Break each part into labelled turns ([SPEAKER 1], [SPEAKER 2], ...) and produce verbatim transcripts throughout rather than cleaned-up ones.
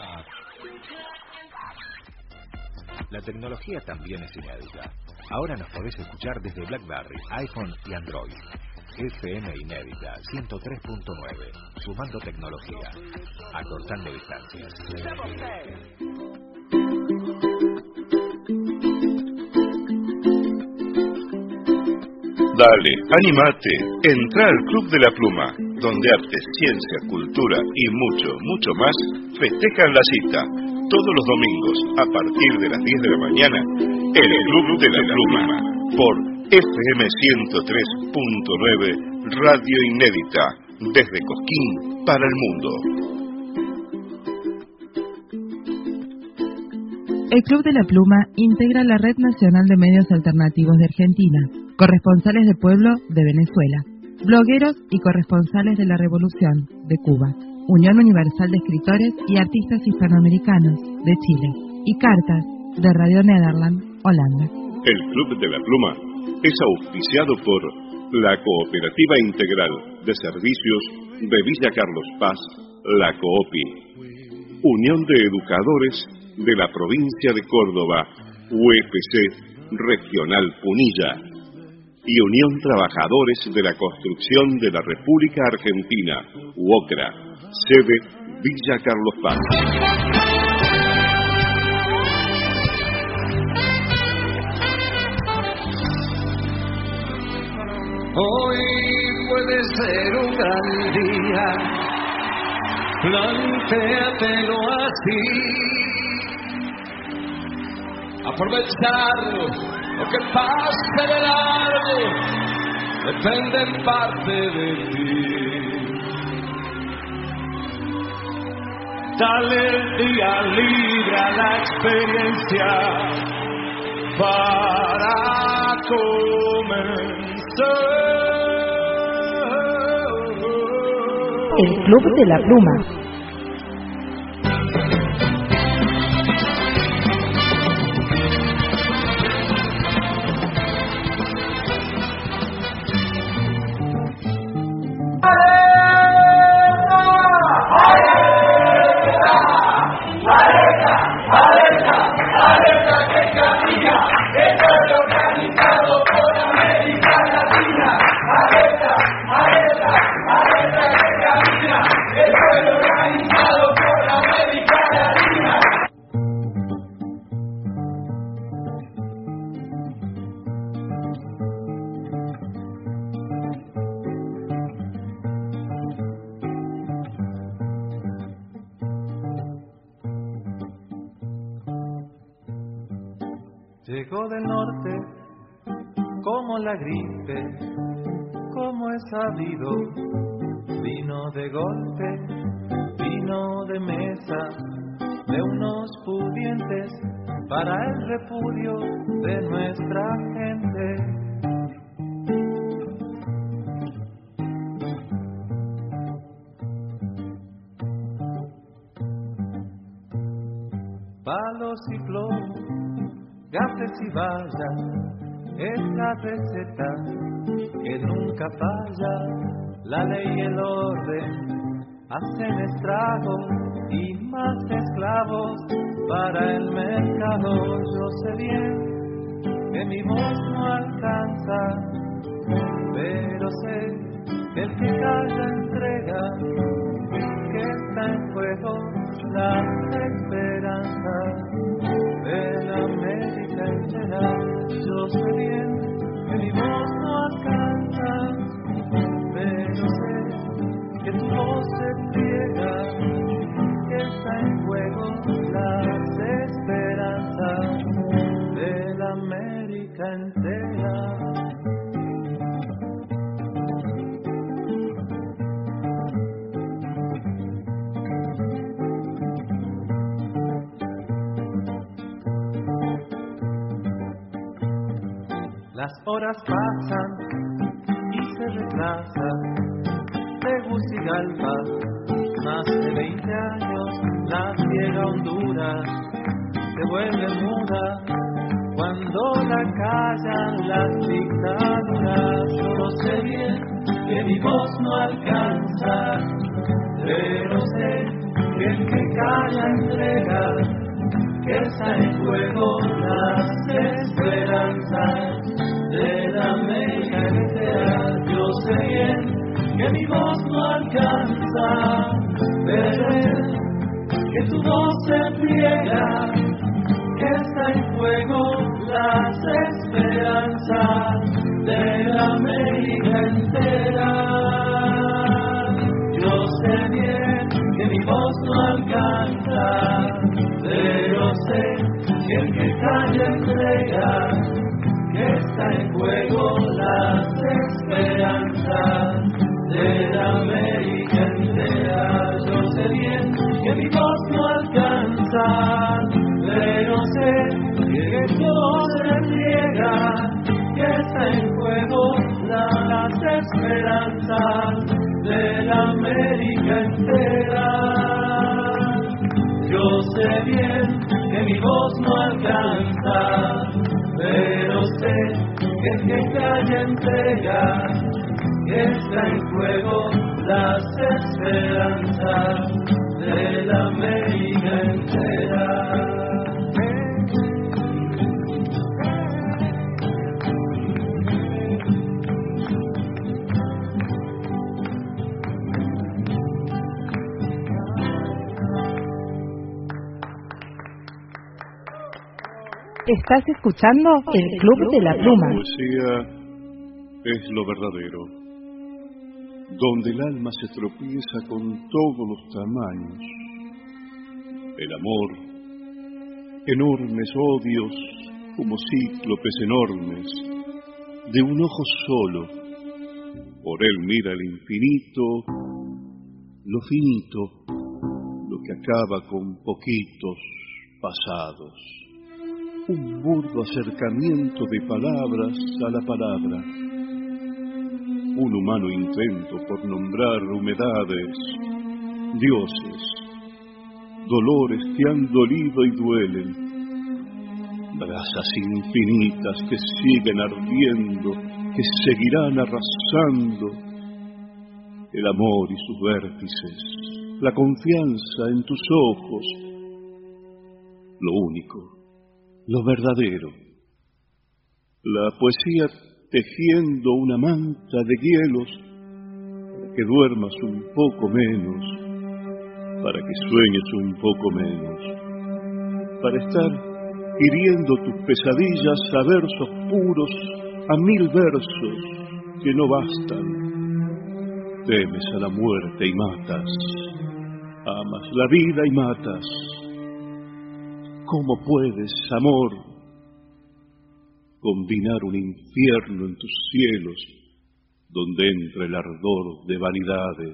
[SPEAKER 1] La tecnología también es inédita. Ahora nos podés escuchar desde BlackBerry, iPhone y Android. F M Inédita ciento tres punto nueve, sumando tecnología, acortando distancias.
[SPEAKER 2] Dale, animate, entra al Club de la Pluma, donde arte, ciencia, cultura y mucho, mucho más festejan la cita, todos los domingos a partir de las diez de la mañana, en el Club de la Pluma, por F M ciento tres punto nueve, Radio Inédita, desde Cosquín para el mundo.
[SPEAKER 3] El Club de la Pluma integra la Red Nacional de Medios Alternativos de Argentina, corresponsales de pueblo de Venezuela, blogueros y corresponsales de la Revolución de Cuba, Unión Universal de Escritores y Artistas Hispanoamericanos de Chile, y Cartas de Radio Nederland, Holanda.
[SPEAKER 2] El Club de la Pluma es auspiciado por la Cooperativa Integral de Servicios de Villa Carlos Paz, la COOPI, Unión de Educadores de la Provincia de Córdoba, U E P C Regional Punilla, y Unión Trabajadores de la Construcción de la República Argentina, UOCRA, sede Villa Carlos Paz.
[SPEAKER 4] Hoy puede ser un gran día, plantéatelo así. Aprovechar lo que pase de largo depende en parte de ti. Dale el día libre a la experiencia para comenzar.
[SPEAKER 3] El Club de la Pluma.
[SPEAKER 4] Llegó del norte como la gripe, como es sabido, vino de golpe, vino de mesa, de unos pudientes para el repudio de nuestra gente. Palos y plomo, gases y vallas, es la receta que nunca falla. La ley y el orden hacen estragos y más esclavos para el mercado. Yo sé bien que mi voz no alcanza, pero sé que el que calla entrega, que está en juego la esperanza de la América entera. Yo sé bien que mi voz no alcanza, pero sé que tu voz se pliega, que está en juego las esperanzas de la América entera. Las horas pasan y se retrasan. Tegucigalpa, más de veinte años, la ciega Honduras se vuelve muda cuando la callan las dictaduras. Yo sé bien que mi voz no alcanza, pero sé que el que calla calla entrega, que está en juego las esperanzas de la América entera. Yo sé bien que mi voz no alcanza, pero que tu voz se pliega, que está en juego las esperanzas de la América entera. Yo sé bien que mi voz no alcanza, pero sé que el que calla entrega, que está en juego las esperanzas de la América entera. Yo sé bien que mi voz no alcanza, pero sé que todo se riega, que está en juego las esperanzas de la América entera. Yo sé bien que mi voz no alcanza, pero sé que el que calla entrega, que está en juego las esperanzas de la América entera.
[SPEAKER 3] Estás escuchando el Club de la Pluma.
[SPEAKER 2] La poesía es lo verdadero, donde el alma se tropieza con todos los tamaños. El amor, enormes odios como cíclopes enormes, de un ojo solo. Por él mira el infinito, lo finito, lo que acaba con poquitos pasados. Un burdo acercamiento de palabras a la palabra, un humano intento por nombrar humedades, dioses, dolores que han dolido y duelen, brasas infinitas que siguen ardiendo, que seguirán arrasando, el amor y sus vértices, la confianza en tus ojos, lo único, lo verdadero, la poesía tejiendo una manta de hielos para que duermas un poco menos, para que sueñes un poco menos, para estar hiriendo tus pesadillas a versos puros, a mil versos que no bastan. Temes a la muerte y matas, amas la vida y matas. ¿Cómo puedes, amor, combinar un infierno en tus cielos, donde entra el ardor de vanidades?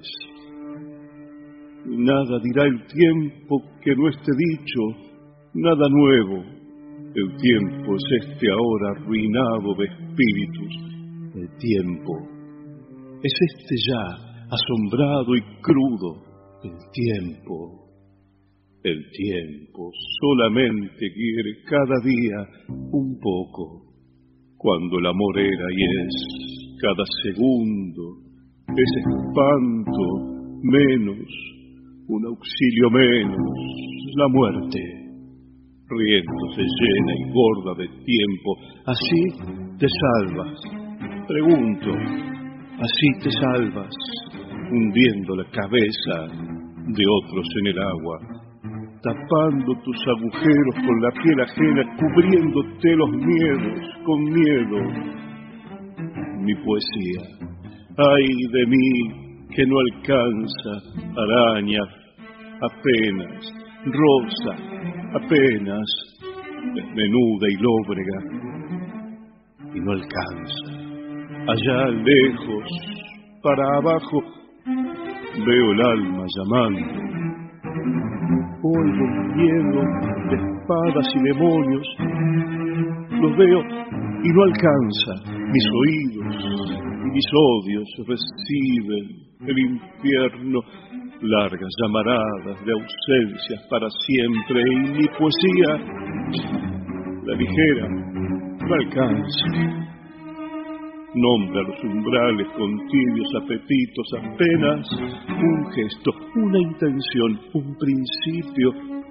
[SPEAKER 2] Nada dirá el tiempo que no esté dicho, nada nuevo. El tiempo es este ahora arruinado de espíritus. El tiempo es este ya asombrado y crudo. El tiempo, el tiempo solamente quiere cada día un poco. Cuando el amor era y es cada segundo, es espanto menos, un auxilio menos, la muerte, riéndose llena y gorda de tiempo. Así te salvas, pregunto, así te salvas, hundiendo la cabeza de otros en el agua, tapando tus agujeros con la piel ajena, cubriéndote los miedos con miedo. Mi poesía, ay de mí que no alcanza, araña apenas, rosa apenas, desmenuda y lóbrega, y no alcanza. Allá lejos, para abajo, veo el alma llamando. Oigo un miedo de espadas y demonios, los veo y no alcanza. Mis oídos y mis odios reciben el infierno, largas llamaradas de ausencias para siempre, y mi poesía, la ligera, no alcanza. Nombra los umbrales con tibios apetitos, apenas un gesto, una intención, un principio,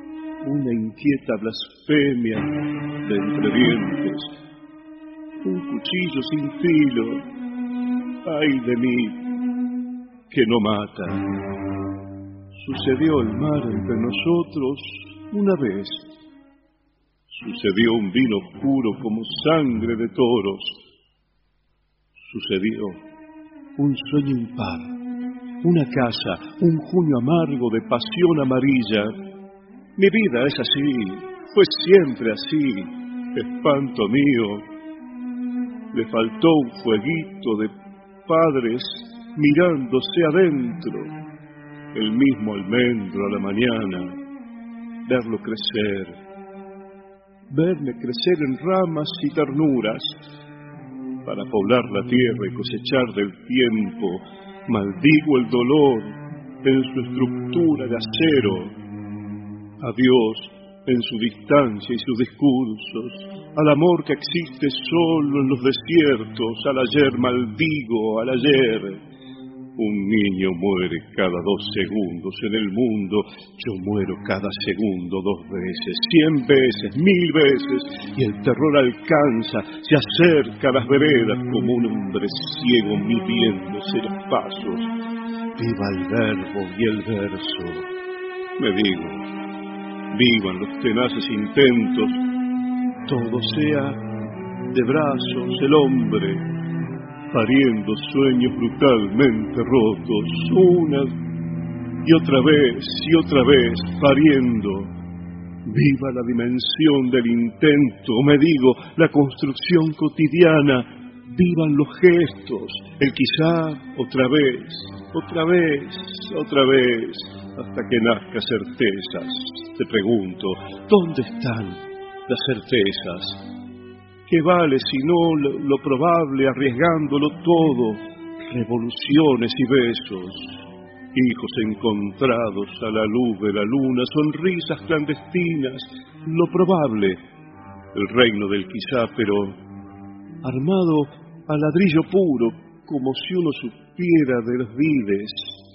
[SPEAKER 2] una inquieta blasfemia de entre dientes, un cuchillo sin filo, ay de mí, que no mata. Sucedió el mar entre nosotros una vez, sucedió un vino puro como sangre de toros, sucedió un sueño impar, una casa, un junio amargo de pasión amarilla. Mi vida es así, fue siempre así, espanto mío. Le faltó un fueguito de padres mirándose adentro, el mismo almendro a la mañana, verlo crecer, verme crecer en ramas y ternuras, para poblar la tierra y cosechar del tiempo. Maldigo el dolor en su estructura de acero, a Dios en su distancia y sus discursos, al amor que existe solo en los desiertos. Al ayer maldigo, al ayer. Un niño muere cada dos segundos en el mundo, yo muero cada segundo dos veces, cien veces, mil veces, y el terror alcanza, se acerca a las veredas como un hombre ciego midiéndose los pasos. Viva el verbo y el verso, me digo, vivan los tenaces intentos, todo sea de brazos el hombre, pariendo sueños brutalmente rotos, una y otra vez y otra vez pariendo. Viva la dimensión del intento, me digo, la construcción cotidiana, vivan los gestos, el quizá otra vez, otra vez, otra vez, hasta que nazca certezas. Te pregunto, ¿dónde están las certezas? ¿Qué vale si no lo, lo probable, arriesgándolo todo? Revoluciones y besos, hijos encontrados a la luz de la luna, sonrisas clandestinas, lo probable, el reino del quizá, pero armado a ladrillo puro, como si uno supiera de los vides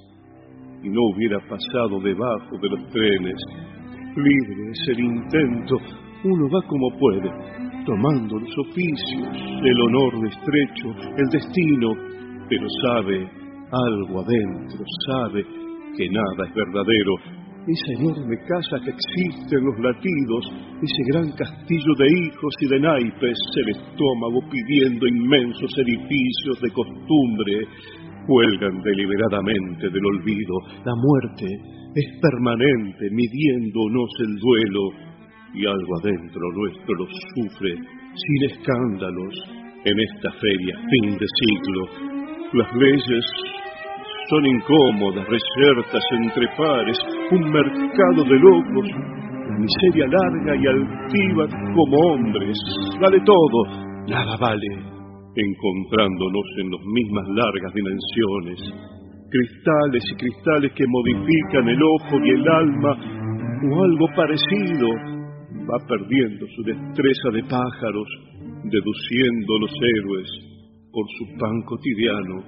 [SPEAKER 2] y no hubiera pasado debajo de los trenes. Libre es el intento, uno va como puede, tomando los oficios, el honor de estrecho, el destino, pero sabe algo adentro, sabe que nada es verdadero. Esa enorme casa que existe en los latidos, ese gran castillo de hijos y de naipes, el estómago pidiendo inmensos edificios de costumbre, cuelgan deliberadamente del olvido. La muerte es permanente, midiéndonos el duelo, y algo adentro nuestro lo sufre sin escándalos en esta feria fin de siglo. Las leyes son incómodas, reyertas entre pares, un mercado de locos, la miseria larga y altiva como hombres. Vale todo, nada vale, encontrándonos en las mismas largas dimensiones. Cristales y cristales que modifican el ojo y el alma, o algo parecido, va perdiendo su destreza de pájaros, deduciendo los héroes por su pan cotidiano.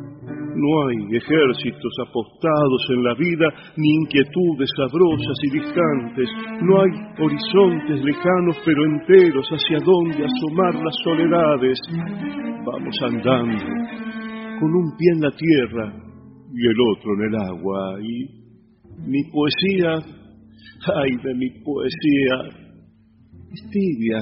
[SPEAKER 2] No hay ejércitos apostados en la vida, ni inquietudes sabrosas y distantes. No hay horizontes lejanos pero enteros hacia donde asomar las soledades. Vamos andando, con un pie en la tierra y el otro en el agua. Y mi poesía, ay de mi poesía, es tibia,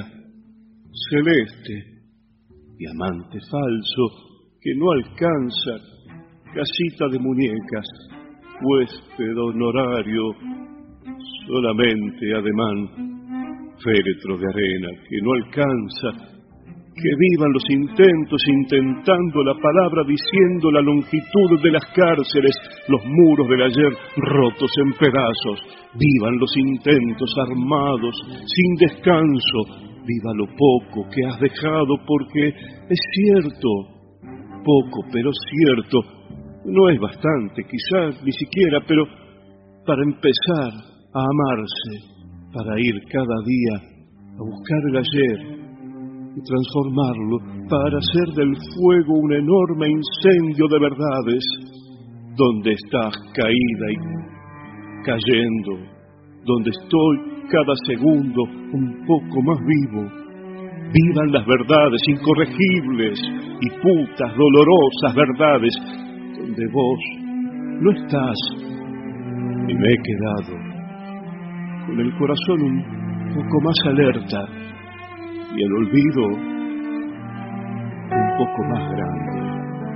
[SPEAKER 2] celeste, diamante falso que no alcanza, casita de muñecas, huésped honorario, solamente ademán, féretro de arena que no alcanza. Que vivan los intentos intentando la palabra, diciendo la longitud de las cárceles, los muros del ayer rotos en pedazos. Vivan los intentos armados, sin descanso. Viva lo poco que has dejado, porque es cierto, poco pero cierto. No es bastante, quizás ni siquiera, pero para empezar a amarse, para ir cada día a buscar el ayer y transformarlo, para hacer del fuego un enorme incendio de verdades, donde estás caída y cayendo, donde estoy cada segundo un poco más vivo. Vivan las verdades incorregibles y putas, dolorosas verdades, donde vos no estás. Y me he quedado con el corazón un poco más alerta y el olvido un poco más grande.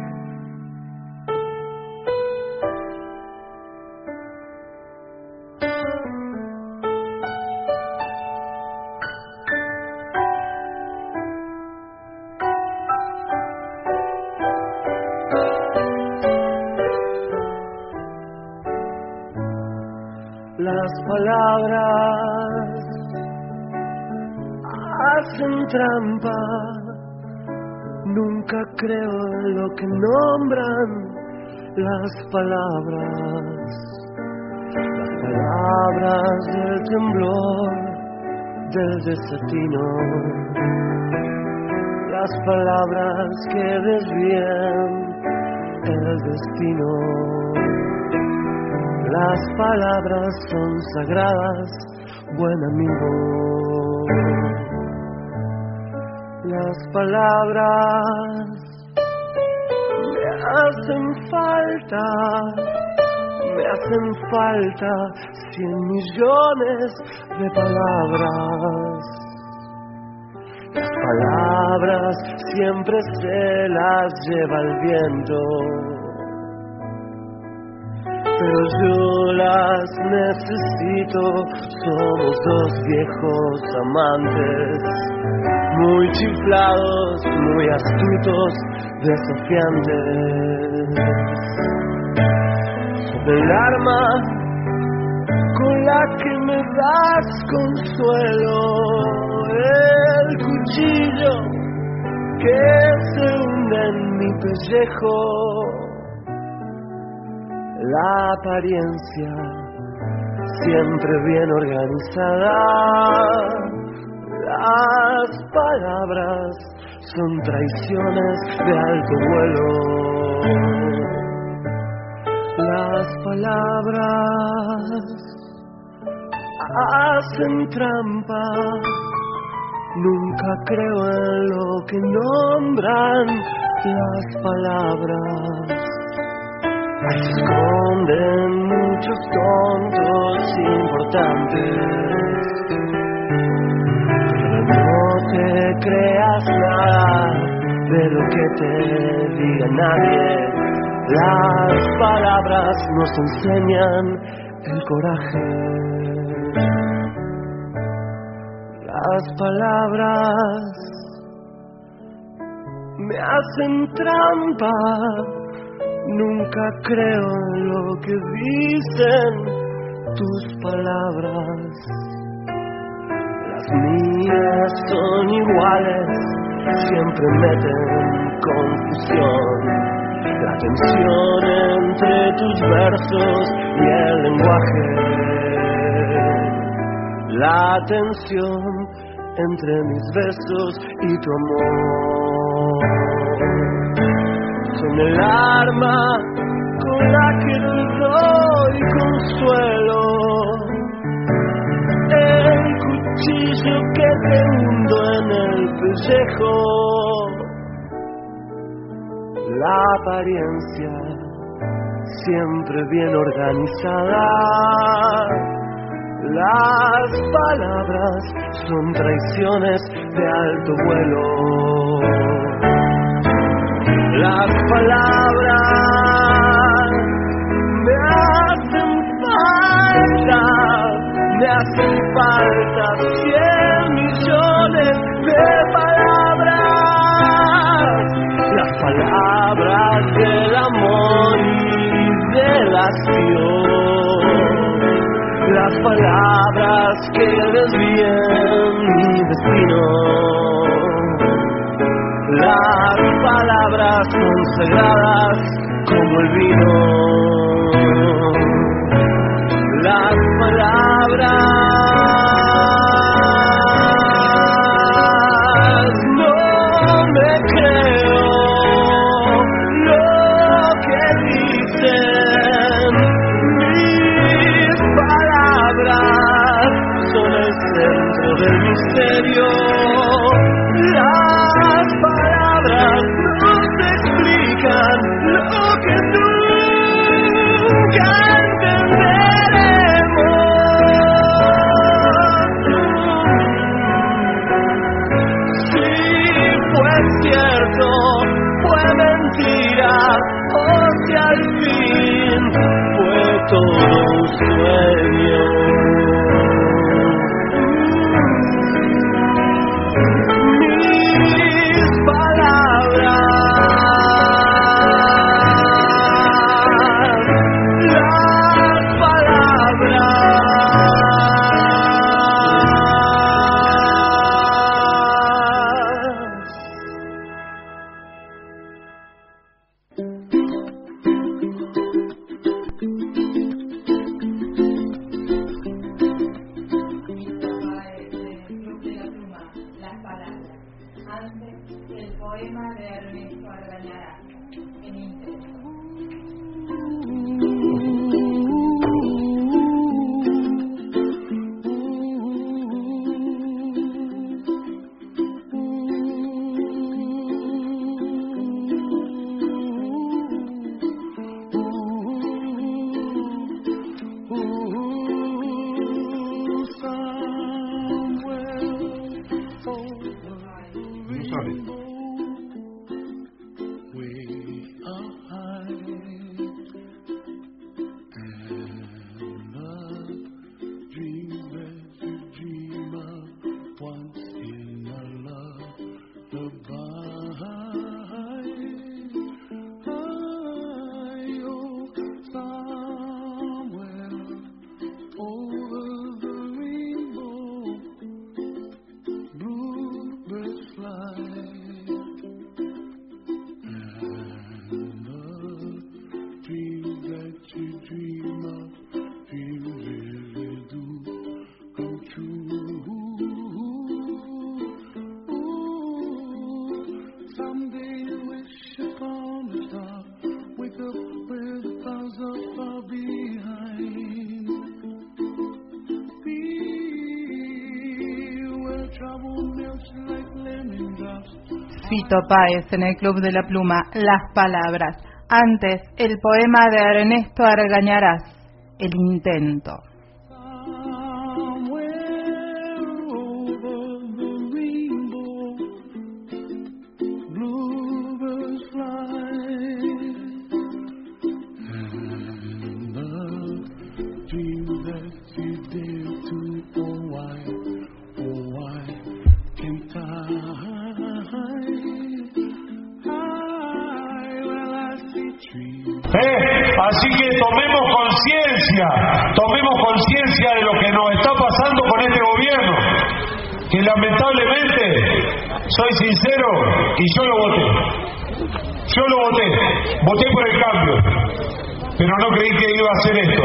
[SPEAKER 5] Las palabras hacen trampa, nunca creo en lo que nombran las palabras. Las palabras del temblor, del desatino, las palabras que desvían el destino. Las palabras son sagradas, buen amigo. Las palabras me hacen falta, me hacen falta cien millones de palabras. Las palabras siempre se las lleva el viento, pero yo las necesito. Somos dos viejos amantes, muy chiflados, muy astutos, desafiantes. Sobre el arma con la que me das consuelo, el cuchillo que se hunde en mi pellejo. La apariencia siempre bien organizada, las palabras son traiciones de alto vuelo. Las palabras hacen trampa, nunca creo en lo que nombran las palabras. Ahí se esconden muchos tontos importantes, pero no te creas nada de lo que te diga nadie. Las palabras nos enseñan el coraje. Las palabras me hacen trampa, nunca creo en lo que dicen tus palabras. Las mías son iguales, siempre meten confusión. La tensión entre tus versos y el lenguaje. La tensión entre mis besos y tu amor. Son el arma con la que te doy consuelo, el cuchillo que te hundo en el pellejo. La apariencia siempre bien organizada, las palabras son traiciones de alto vuelo. Las palabras me hacen falta, me hacen falta cien millones de palabras. Las palabras del amor y del hastío, las palabras que desvíen mi destino. Las palabras son sagradas como el vino. Las palabras no me creo lo que dicen mis palabras. del misterio. Las palabras no te explican lo que nunca entenderemos. Si fue cierto, fue mentira, o si al fin fue todo un sueño. Mis palabras, las palabras.
[SPEAKER 6] El poema de Ernesto Argañarás, en intento.
[SPEAKER 3] Fito Páez en el Club de la Pluma, Las Palabras. Antes, el poema de Ernesto Argañarás, El Intento.
[SPEAKER 7] Así que tomemos conciencia, tomemos conciencia de lo que nos está pasando con este gobierno, que lamentablemente, soy sincero, y yo lo voté, yo lo voté, voté por el cambio, pero no creí que iba a hacer esto.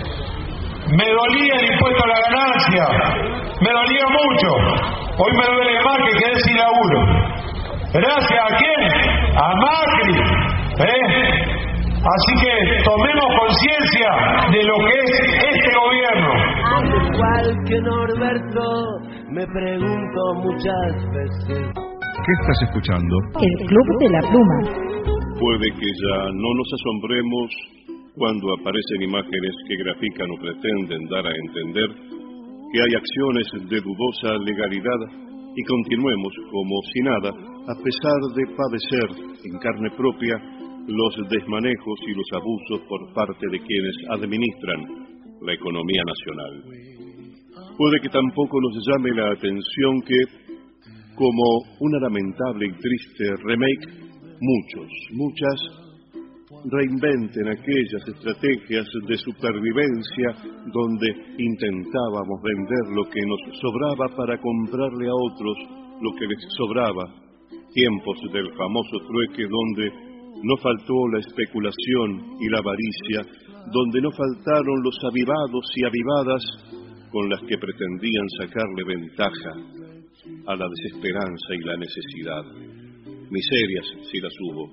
[SPEAKER 7] Me dolía el impuesto a la ganancia, me dolía mucho, hoy me duele más que quedé sin laburo. ¿Gracias a quién? A Macri, ¿eh? Así que tomemos conciencia de lo que es este gobierno.
[SPEAKER 5] Al igual que Norberto, me pregunto muchas veces.
[SPEAKER 1] ¿Qué estás escuchando?
[SPEAKER 3] El Club de la Pluma.
[SPEAKER 2] Puede que ya no nos asombremos cuando aparecen imágenes que grafican o pretenden dar a entender que hay acciones de dudosa legalidad y continuemos como si nada, a pesar de padecer en carne propia los desmanejos y los abusos por parte de quienes administran la economía nacional. Puede que tampoco nos llame la atención que, como una lamentable y triste remake, muchos, muchas reinventen aquellas estrategias de supervivencia donde intentábamos vender lo que nos sobraba para comprarle a otros lo que les sobraba, tiempos del famoso trueque donde no faltó la especulación y la avaricia, donde no faltaron los avivados y avivadas con las que pretendían sacarle ventaja a la desesperanza y la necesidad. Miserias si las hubo.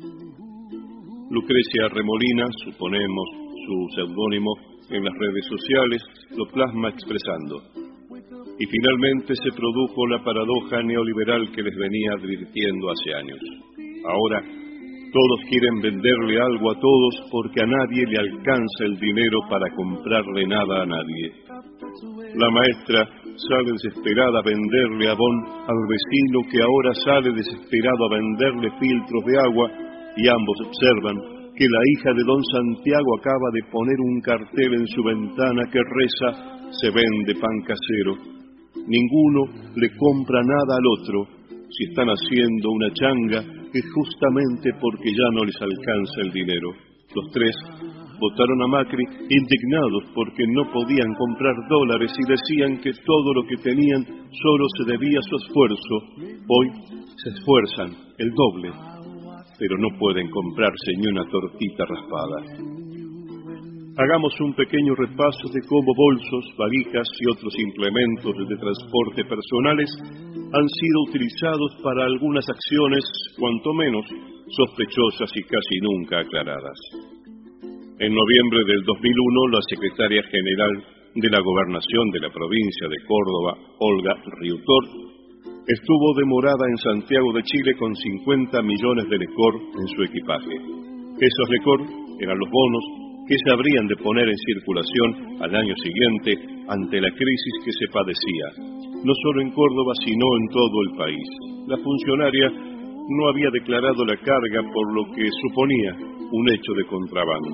[SPEAKER 2] Lucrecia Remolina, suponemos su seudónimo, en las redes sociales lo plasma expresando: Y finalmente se produjo la paradoja neoliberal que les venía advirtiendo hace años. Ahora, todos quieren venderle algo a todos porque a nadie le alcanza el dinero para comprarle nada a nadie. La maestra sale desesperada a venderle abón al vecino que ahora sale desesperado a venderle filtros de agua, y ambos observan que la hija de don Santiago acaba de poner un cartel en su ventana que reza: se vende pan casero. Ninguno le compra nada al otro. Si están haciendo una changa es justamente porque ya no les alcanza el dinero. Los tres votaron a Macri indignados porque no podían comprar dólares y decían que todo lo que tenían solo se debía a su esfuerzo. Hoy se esfuerzan el doble, pero no pueden comprarse ni una tortita raspada. Hagamos un pequeño repaso de cómo bolsos, valijas y otros implementos de transporte personales han sido utilizados para algunas acciones, cuanto menos, sospechosas y casi nunca aclaradas. En noviembre del dos mil uno, la secretaria general de la Gobernación de la provincia de Córdoba, Olga Riutor, estuvo demorada en Santiago de Chile con cincuenta millones de lecor en su equipaje. Esos lecor eran los bonos que se habrían de poner en circulación al año siguiente ante la crisis que se padecía, no solo en Córdoba, sino en todo el país. La funcionaria no había declarado la carga, por lo que suponía un hecho de contrabando.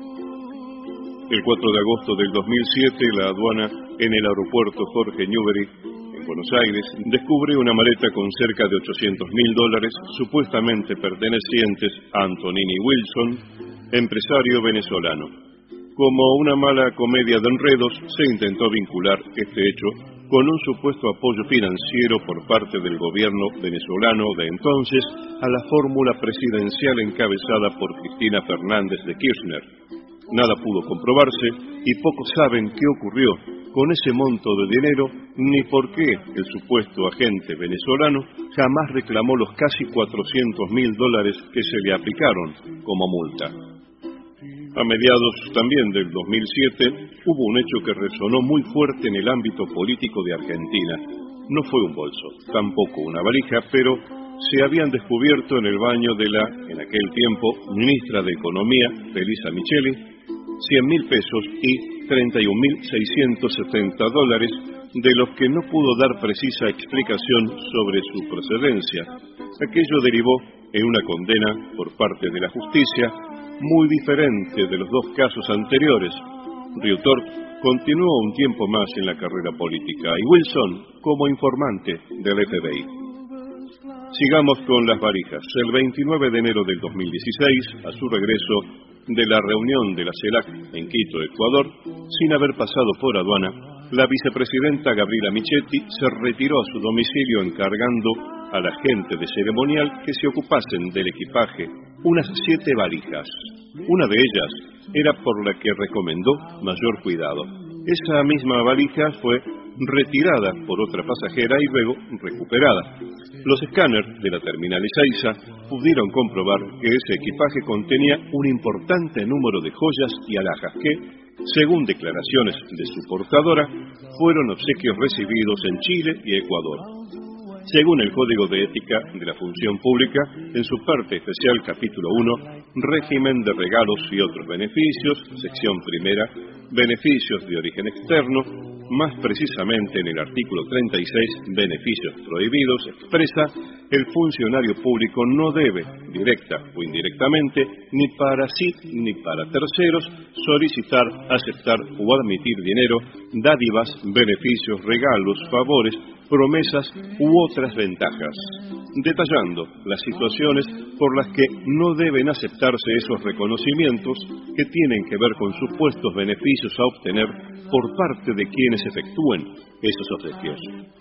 [SPEAKER 2] El cuatro de agosto del dos mil siete, la aduana en el aeropuerto Jorge Newbery, en Buenos Aires, descubre una maleta con cerca de ochocientos mil dólares, supuestamente pertenecientes a Antonini Wilson, empresario venezolano. Como una mala comedia de enredos, se intentó vincular este hecho con un supuesto apoyo financiero por parte del gobierno venezolano de entonces a la fórmula presidencial encabezada por Cristina Fernández de Kirchner. Nada pudo comprobarse y pocos saben qué ocurrió con ese monto de dinero ni por qué el supuesto agente venezolano jamás reclamó los casi cuatrocientos mil dólares que se le aplicaron como multa. A mediados también del dos mil siete hubo un hecho que resonó muy fuerte en el ámbito político de Argentina. No fue un bolso, tampoco una valija, pero se habían descubierto en el baño de la, en aquel tiempo, ministra de Economía, Felisa Micheli, cien mil pesos y treinta y un mil seiscientos setenta dólares, de los que no pudo dar precisa explicación sobre su procedencia. Aquello derivó en una condena por parte de la justicia muy diferente de los dos casos anteriores. Riutor continuó un tiempo más en la carrera política y Wilson como informante del F B I. Sigamos con las valijas. El veintinueve de enero del dos mil dieciséis, a su regreso de la reunión de la CELAC en Quito, Ecuador, sin haber pasado por aduana, la vicepresidenta Gabriela Michetti se retiró a su domicilio encargando a la gente de ceremonial que se ocupasen del equipaje, unas siete valijas. Una de ellas era por la que recomendó mayor cuidado. Esa misma valija fue retirada por otra pasajera y luego recuperada. Los escáneres de la terminal Ezeiza pudieron comprobar que ese equipaje contenía un importante número de joyas y alhajas que, según declaraciones de su portadora, fueron obsequios recibidos en Chile y Ecuador. Según el Código de Ética de la Función Pública, en su parte especial, capítulo uno, régimen de regalos y otros beneficios, sección primera, beneficios de origen externo, más precisamente en el artículo treinta y seis, beneficios prohibidos, expresa: el funcionario público no debe, directa o indirectamente, ni para sí ni para terceros, solicitar, aceptar o admitir dinero, dádivas, beneficios, regalos, favores, promesas u otras ventajas, detallando las situaciones por las que no deben aceptarse esos reconocimientos que tienen que ver con supuestos beneficios a obtener por parte de quienes efectúen esos obsequios.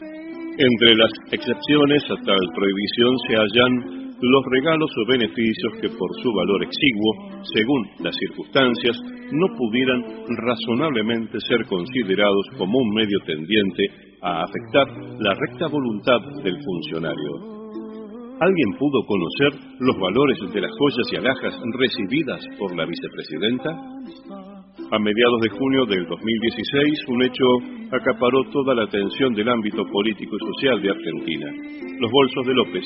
[SPEAKER 2] Entre las excepciones a tal prohibición se hallan los regalos o beneficios que por su valor exiguo, según las circunstancias, no pudieran razonablemente ser considerados como un medio tendiente a afectar la recta voluntad del funcionario. ¿Alguien pudo conocer los valores de las joyas y alhajas recibidas por la vicepresidenta? A mediados de junio del dos mil dieciséis, un hecho acaparó toda la atención del ámbito político y social de Argentina: los bolsos de López.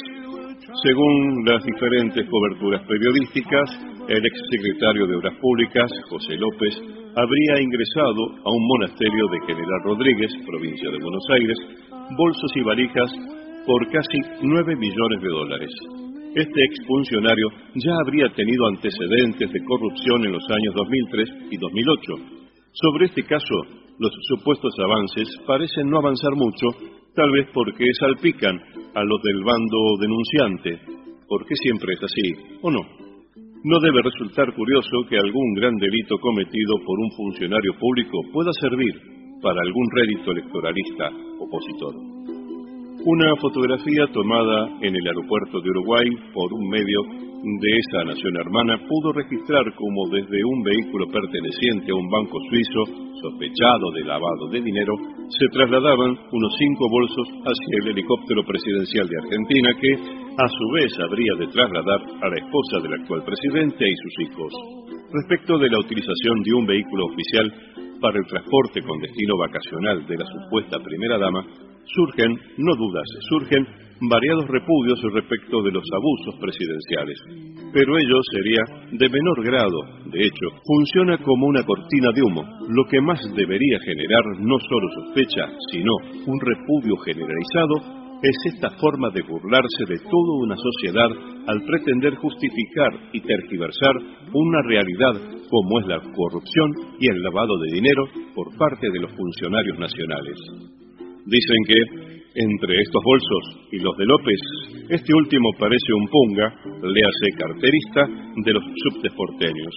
[SPEAKER 2] Según las diferentes coberturas periodísticas, el exsecretario de Obras Públicas, José López, habría ingresado a un monasterio de General Rodríguez, provincia de Buenos Aires, bolsos y valijas por casi nueve millones de dólares. Este exfuncionario ya habría tenido antecedentes de corrupción en los años dos mil tres y dos mil ocho. Sobre este caso, los supuestos avances parecen no avanzar mucho, tal vez porque salpican a los del bando denunciante, porque siempre es así, ¿o no? No debe resultar curioso que algún gran delito cometido por un funcionario público pueda servir para algún rédito electoralista opositor. Una fotografía tomada en el aeropuerto de Uruguay por un medio de esa nación hermana pudo registrar cómo desde un vehículo perteneciente a un banco suizo sospechado de lavado de dinero se trasladaban unos cinco bolsos hacia el helicóptero presidencial de Argentina, que a su vez habría de trasladar a la esposa del actual presidente y sus hijos. Respecto de la utilización de un vehículo oficial para el transporte con destino vacacional de la supuesta primera dama, surgen, no dudas, surgen variados repudios respecto de los abusos presidenciales, pero ello sería de menor grado. De hecho, funciona como una cortina de humo. Lo que más debería generar no solo sospecha, sino un repudio generalizado, es esta forma de burlarse de toda una sociedad al pretender justificar y tergiversar una realidad como es la corrupción y el lavado de dinero por parte de los funcionarios nacionales. Dicen que, entre estos bolsos y los de López, este último parece un punga, léase carterista, de los subtes porteños.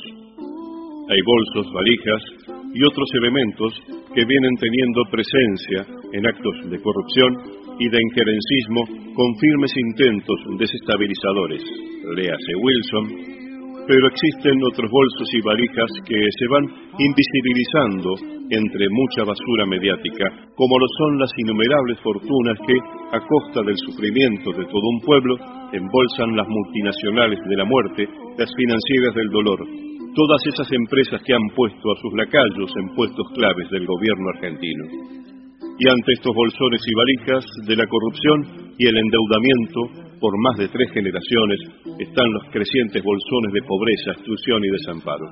[SPEAKER 2] Hay bolsos, valijas y otros elementos que vienen teniendo presencia en actos de corrupción y de injerencismo con firmes intentos desestabilizadores, léase Wilson. Pero existen otros bolsos y valijas que se van invisibilizando entre mucha basura mediática, como lo son las innumerables fortunas que, a costa del sufrimiento de todo un pueblo, embolsan las multinacionales de la muerte, las financieras del dolor, todas esas empresas que han puesto a sus lacayos en puestos claves del gobierno argentino. Y ante estos bolsones y valijas de la corrupción y el endeudamiento por más de tres generaciones están los crecientes bolsones de pobreza, exclusión y desamparo.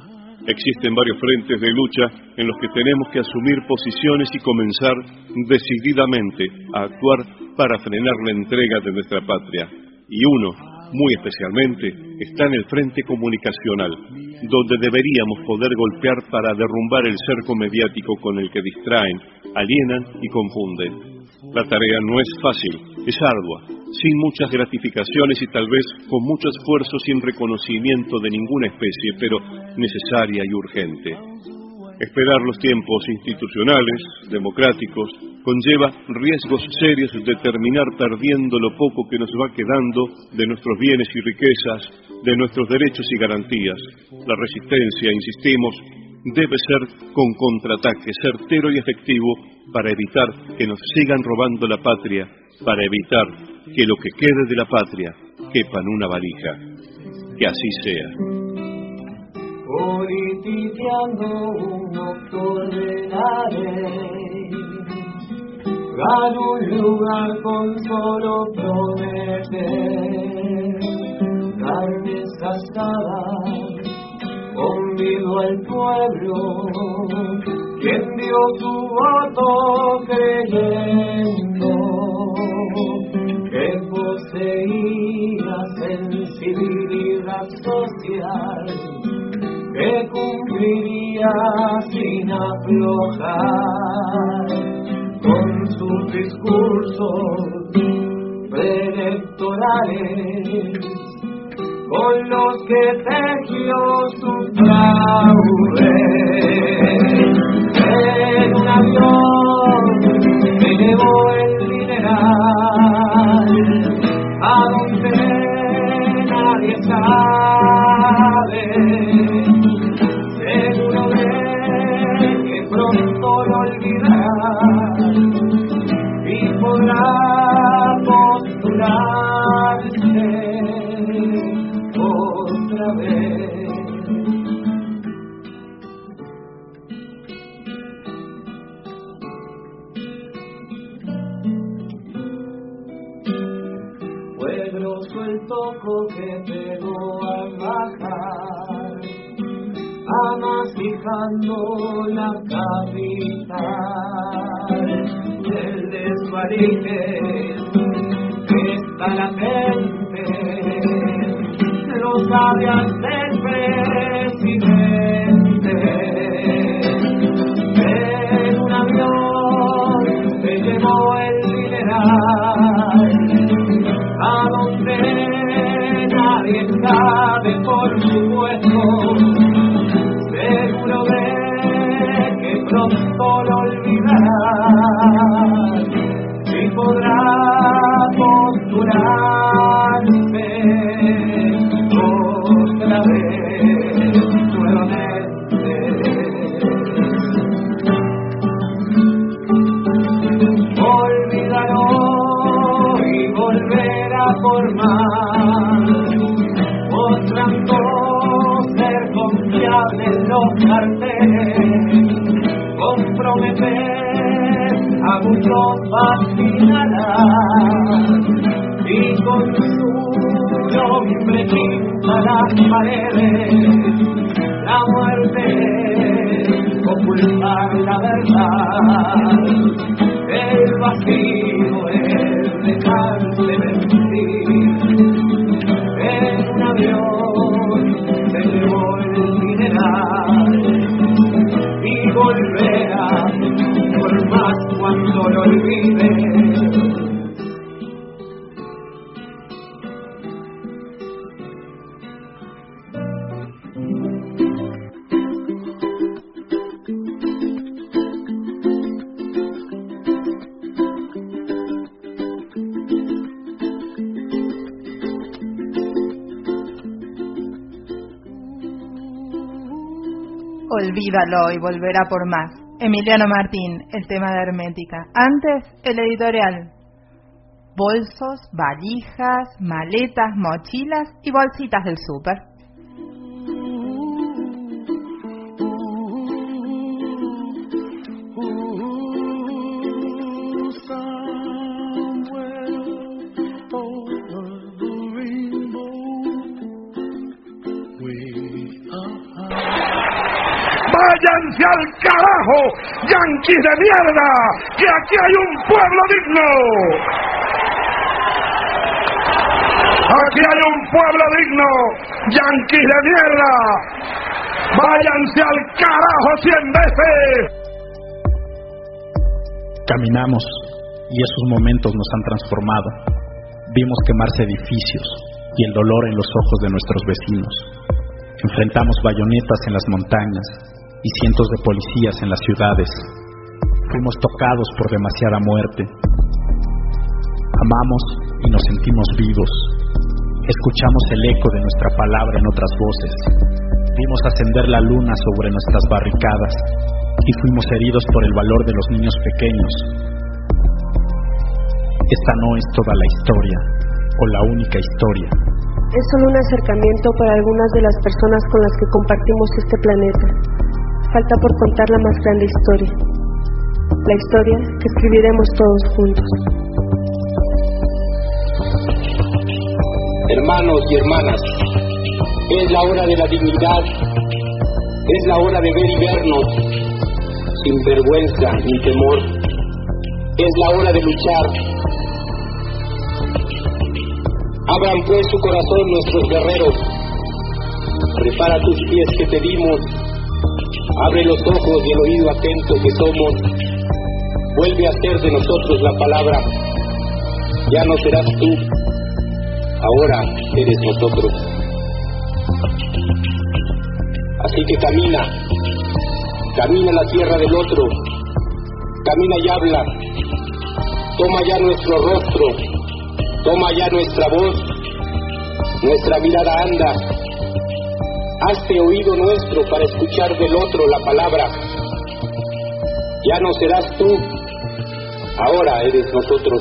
[SPEAKER 2] Existen varios frentes de lucha en los que tenemos que asumir posiciones y comenzar decididamente a actuar para frenar la entrega de nuestra patria. Y uno, muy especialmente, está en el frente comunicacional, donde deberíamos poder golpear para derrumbar el cerco mediático con el que distraen, alienan y confunden. La tarea no es fácil, es ardua, sin muchas gratificaciones y tal vez con mucho esfuerzo sin reconocimiento de ninguna especie, pero necesaria y urgente. Esperar los tiempos institucionales, democráticos, conlleva riesgos serios de terminar perdiendo lo poco que nos va quedando de nuestros bienes y riquezas, de nuestros derechos y garantías. La resistencia, insistimos, debe ser con contraataque certero y efectivo para evitar que nos sigan robando la patria, para evitar que lo que quede de la patria quepa en una valija. Que así sea.
[SPEAKER 5] Politiqueando un doctor de la ley, gano un lugar con solo prometer carnes asadas, convido al pueblo, quien dio su voto creyendo que poseía sensibilidad social, que cumpliría sin aflojar con sus discursos preelectorales, con los que tejió su fraude. En un avión me llevó el mineral a donde nadie sabe, seguro de que pronto lo olvidará y podrá postularse otra vez. beso el toco que pegó al bajar, amasijando la capital del desvalije que está la gente, los sabios del presidente. En un avión se llevó el mineral a donde nadie sabe, por supuesto. Seguro de que pronto lo olvidarás y podrá postularse otra vez nuevamente. Olvídalo y volverá por más, mostrando ser confiable en los carteles, comprometer a muchos fascinarás y con su nombre pinta las paredes, la muerte, ocultar la verdad, el vacío, el dejarse mentir. En un avión se llevó el mineral y volverá por más cuando lo olvide.
[SPEAKER 3] Olvídalo y volverá por más. Emiliano Martín, el tema de Hermética. Antes, el editorial. Bolsos, valijas, maletas, mochilas y bolsitas del súper.
[SPEAKER 7] ¡Váyanse al carajo, yanquis de mierda! ¡Que aquí hay un pueblo digno! ¡Aquí hay un pueblo digno, yanquis de mierda! ¡Váyanse al carajo cien veces!
[SPEAKER 8] Caminamos y esos momentos nos han transformado. Vimos quemarse edificios y el dolor en los ojos de nuestros vecinos. Enfrentamos bayonetas en las montañas y cientos de policías en las ciudades. Fuimos tocados por demasiada muerte. Amamos y nos sentimos vivos. Escuchamos el eco de nuestra palabra en otras voces. Vimos ascender la luna sobre nuestras barricadas y fuimos heridos por el valor de los niños pequeños. Esta no es toda la historia, o la única historia.
[SPEAKER 9] Es solo un acercamiento para algunas de las personas con las que compartimos este planeta. Falta por contar la más grande historia, la historia que escribiremos todos juntos.
[SPEAKER 10] Hermanos y hermanas, es la hora de la dignidad, es la hora de ver y vernos, sin vergüenza ni temor, es la hora de luchar. Abran pues su corazón nuestros guerreros, prepara tus pies que te dimos, abre los ojos y el oído atento que somos, vuelve a hacer de nosotros la palabra, ya no serás tú, ahora eres nosotros. Así que camina, camina la tierra del otro, camina y habla, toma ya nuestro rostro, toma ya nuestra voz, nuestra mirada anda, hazte oído nuestro para escuchar del otro la palabra, ya no serás tú, ahora eres nosotros.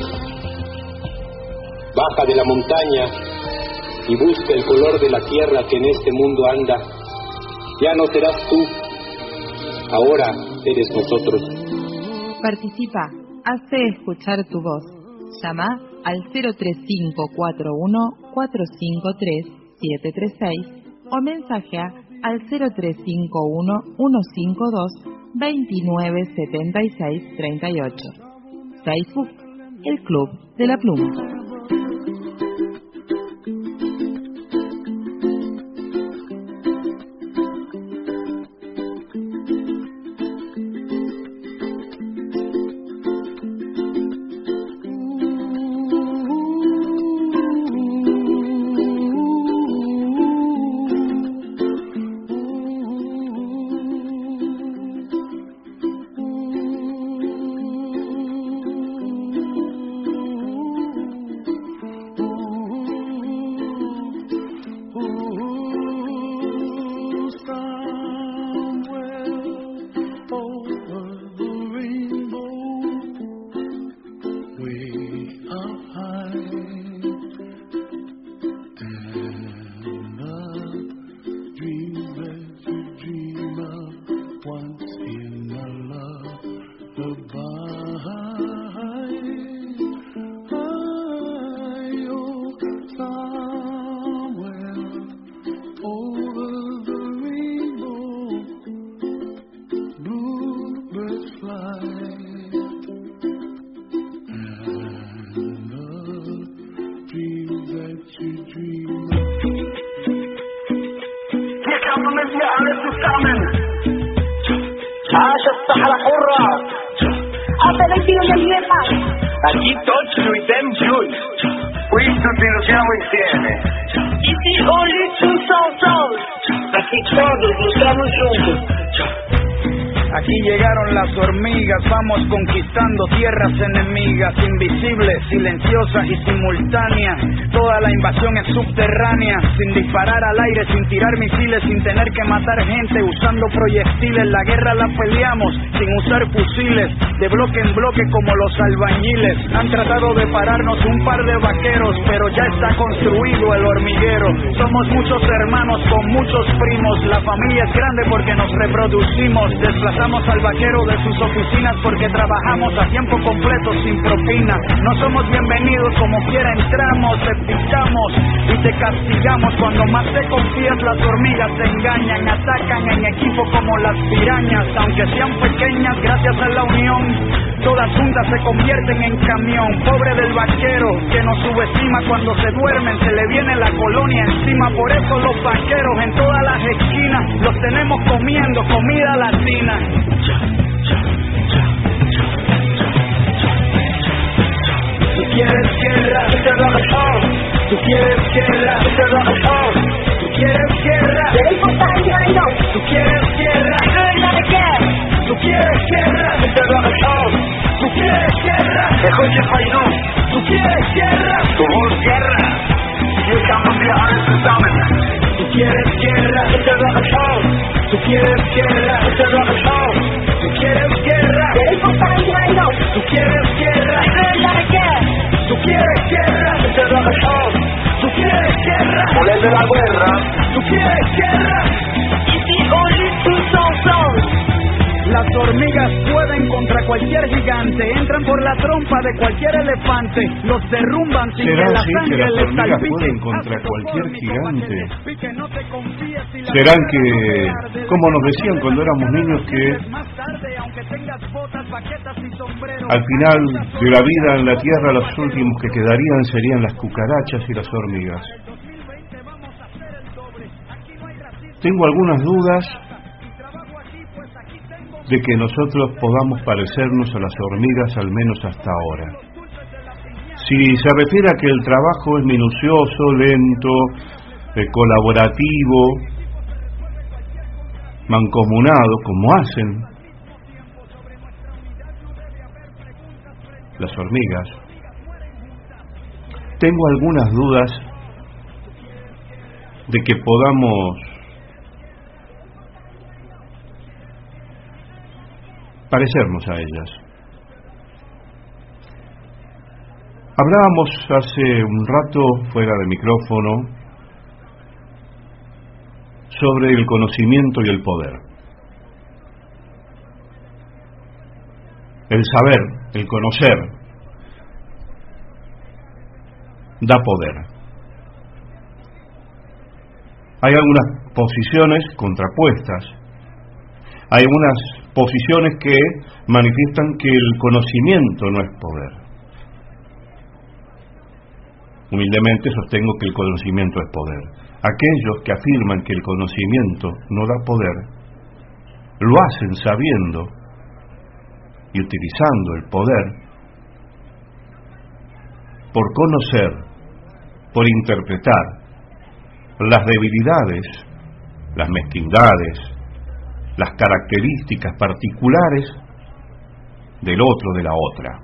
[SPEAKER 10] Baja de la montaña y busca el color de la tierra que en este mundo anda, ya no serás tú, ahora eres nosotros.
[SPEAKER 3] Participa, hace escuchar tu voz. Llama al cero tres cinco cuatro uno cuatro cinco tres siete tres seis o mensajea al cero tres cinco uno uno cinco dos dos nueve siete seis tres ocho. Facebook, El Club de la Pluma.
[SPEAKER 11] Aquí tots lluitem junts. Qui tutti lottiamo insieme. Ici on lutte tous ensemble. Aquí todos luchamos juntos.
[SPEAKER 12] Aquí llegaron las hormigas, vamos conquistando tierras enemigas, invisibles, silenciosas y simultáneas. Toda la invasión es subterránea, sin disparar al aire, sin tirar misiles, sin tener que matar gente, usando proyectiles. La guerra la peleamos sin usar fusiles, de bloque en bloque como los albañiles. Han tratado de pararnos un par de vaqueros, pero ya está construido el hormiguero. Somos muchos hermanos con muchos primos, la familia es grande porque nos reproducimos. Desplazamos al vaquero de sus oficinas porque trabajamos a tiempo completo sin propina. No somos bienvenidos, como quiera entramos, te picamos y te castigamos. Cuando más te confías las hormigas te engañan, atacan en equipo como las pirañas. Aunque sean pequeñas, gracias a la unión, todas juntas se convierten en camión. Pobre del vaquero que nos subestima, cuando se duermen se le viene la colonia encima. Por eso los vaqueros en todas las esquinas los tenemos comiendo comida latina.
[SPEAKER 11] Tú quieres guerra, te lo mejor. Tú quieres guerra, te lo mejor. Tú quieres guerra, tú quieres guerra, tú quieres guerra, te lo mejor. Tú quieres guerra, escucha Painu. Tú quieres guerra, tú vols guerra. Hier gaan we alles samen. Tú quieres guerra, te lo mejor. Tú quieres guerra, te lo mejor. Tú quieres guerra, tú quieres guerra, tú quieres guerra, te lo mejor. Tú quieres guerra, volver de la guerra. Tú quieres guerra. Ici on lutte tous ensemble.
[SPEAKER 12] Las hormigas pueden contra cualquier gigante, entran por la trompa de cualquier elefante, los derrumban sin que la
[SPEAKER 13] sí
[SPEAKER 12] sangre
[SPEAKER 13] que las
[SPEAKER 12] les
[SPEAKER 13] hormigas
[SPEAKER 12] salpique.
[SPEAKER 13] pueden contra cualquier gigante? ¿Serán que, como nos decían cuando éramos niños, que al final de la vida en la Tierra los últimos que quedarían serían las cucarachas y las hormigas? Tengo algunas dudas de que nosotros podamos parecernos a las hormigas, al menos hasta ahora. Si se refiere a que el trabajo es minucioso, lento, eh, colaborativo, mancomunado, como hacen las hormigas, tengo algunas dudas de que podamos parecernos a ellas. Hablábamos hace un rato, fuera de micrófono, sobre el conocimiento y el poder. El saber, el conocer. da poder. Hay algunas posiciones contrapuestas, hay algunas posiciones que manifiestan que el conocimiento no es poder. Humildemente sostengo que el conocimiento es poder. Aquellos que afirman que el conocimiento no da poder, lo hacen sabiendo y utilizando el poder por conocer, por interpretar las debilidades, las mezquindades, las características particulares del otro, de la otra.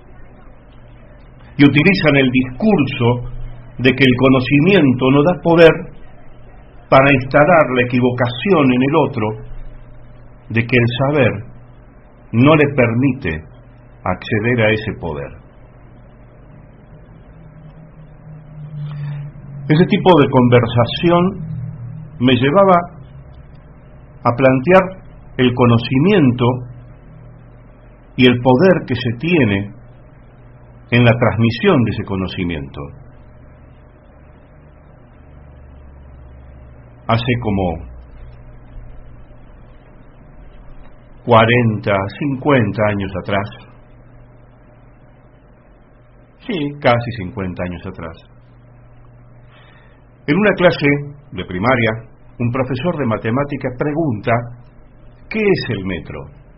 [SPEAKER 13] Y utilizan el discurso de que el conocimiento no da poder para instalar la equivocación en el otro de que el saber no le permite acceder a ese poder. Ese tipo de conversación me llevaba a plantear el conocimiento y el poder que se tiene en la transmisión de ese conocimiento. Hace como cuarenta, cincuenta años atrás, sí, casi cincuenta años atrás, en una clase de primaria, un profesor de matemáticas pregunta: ¿qué es el metro?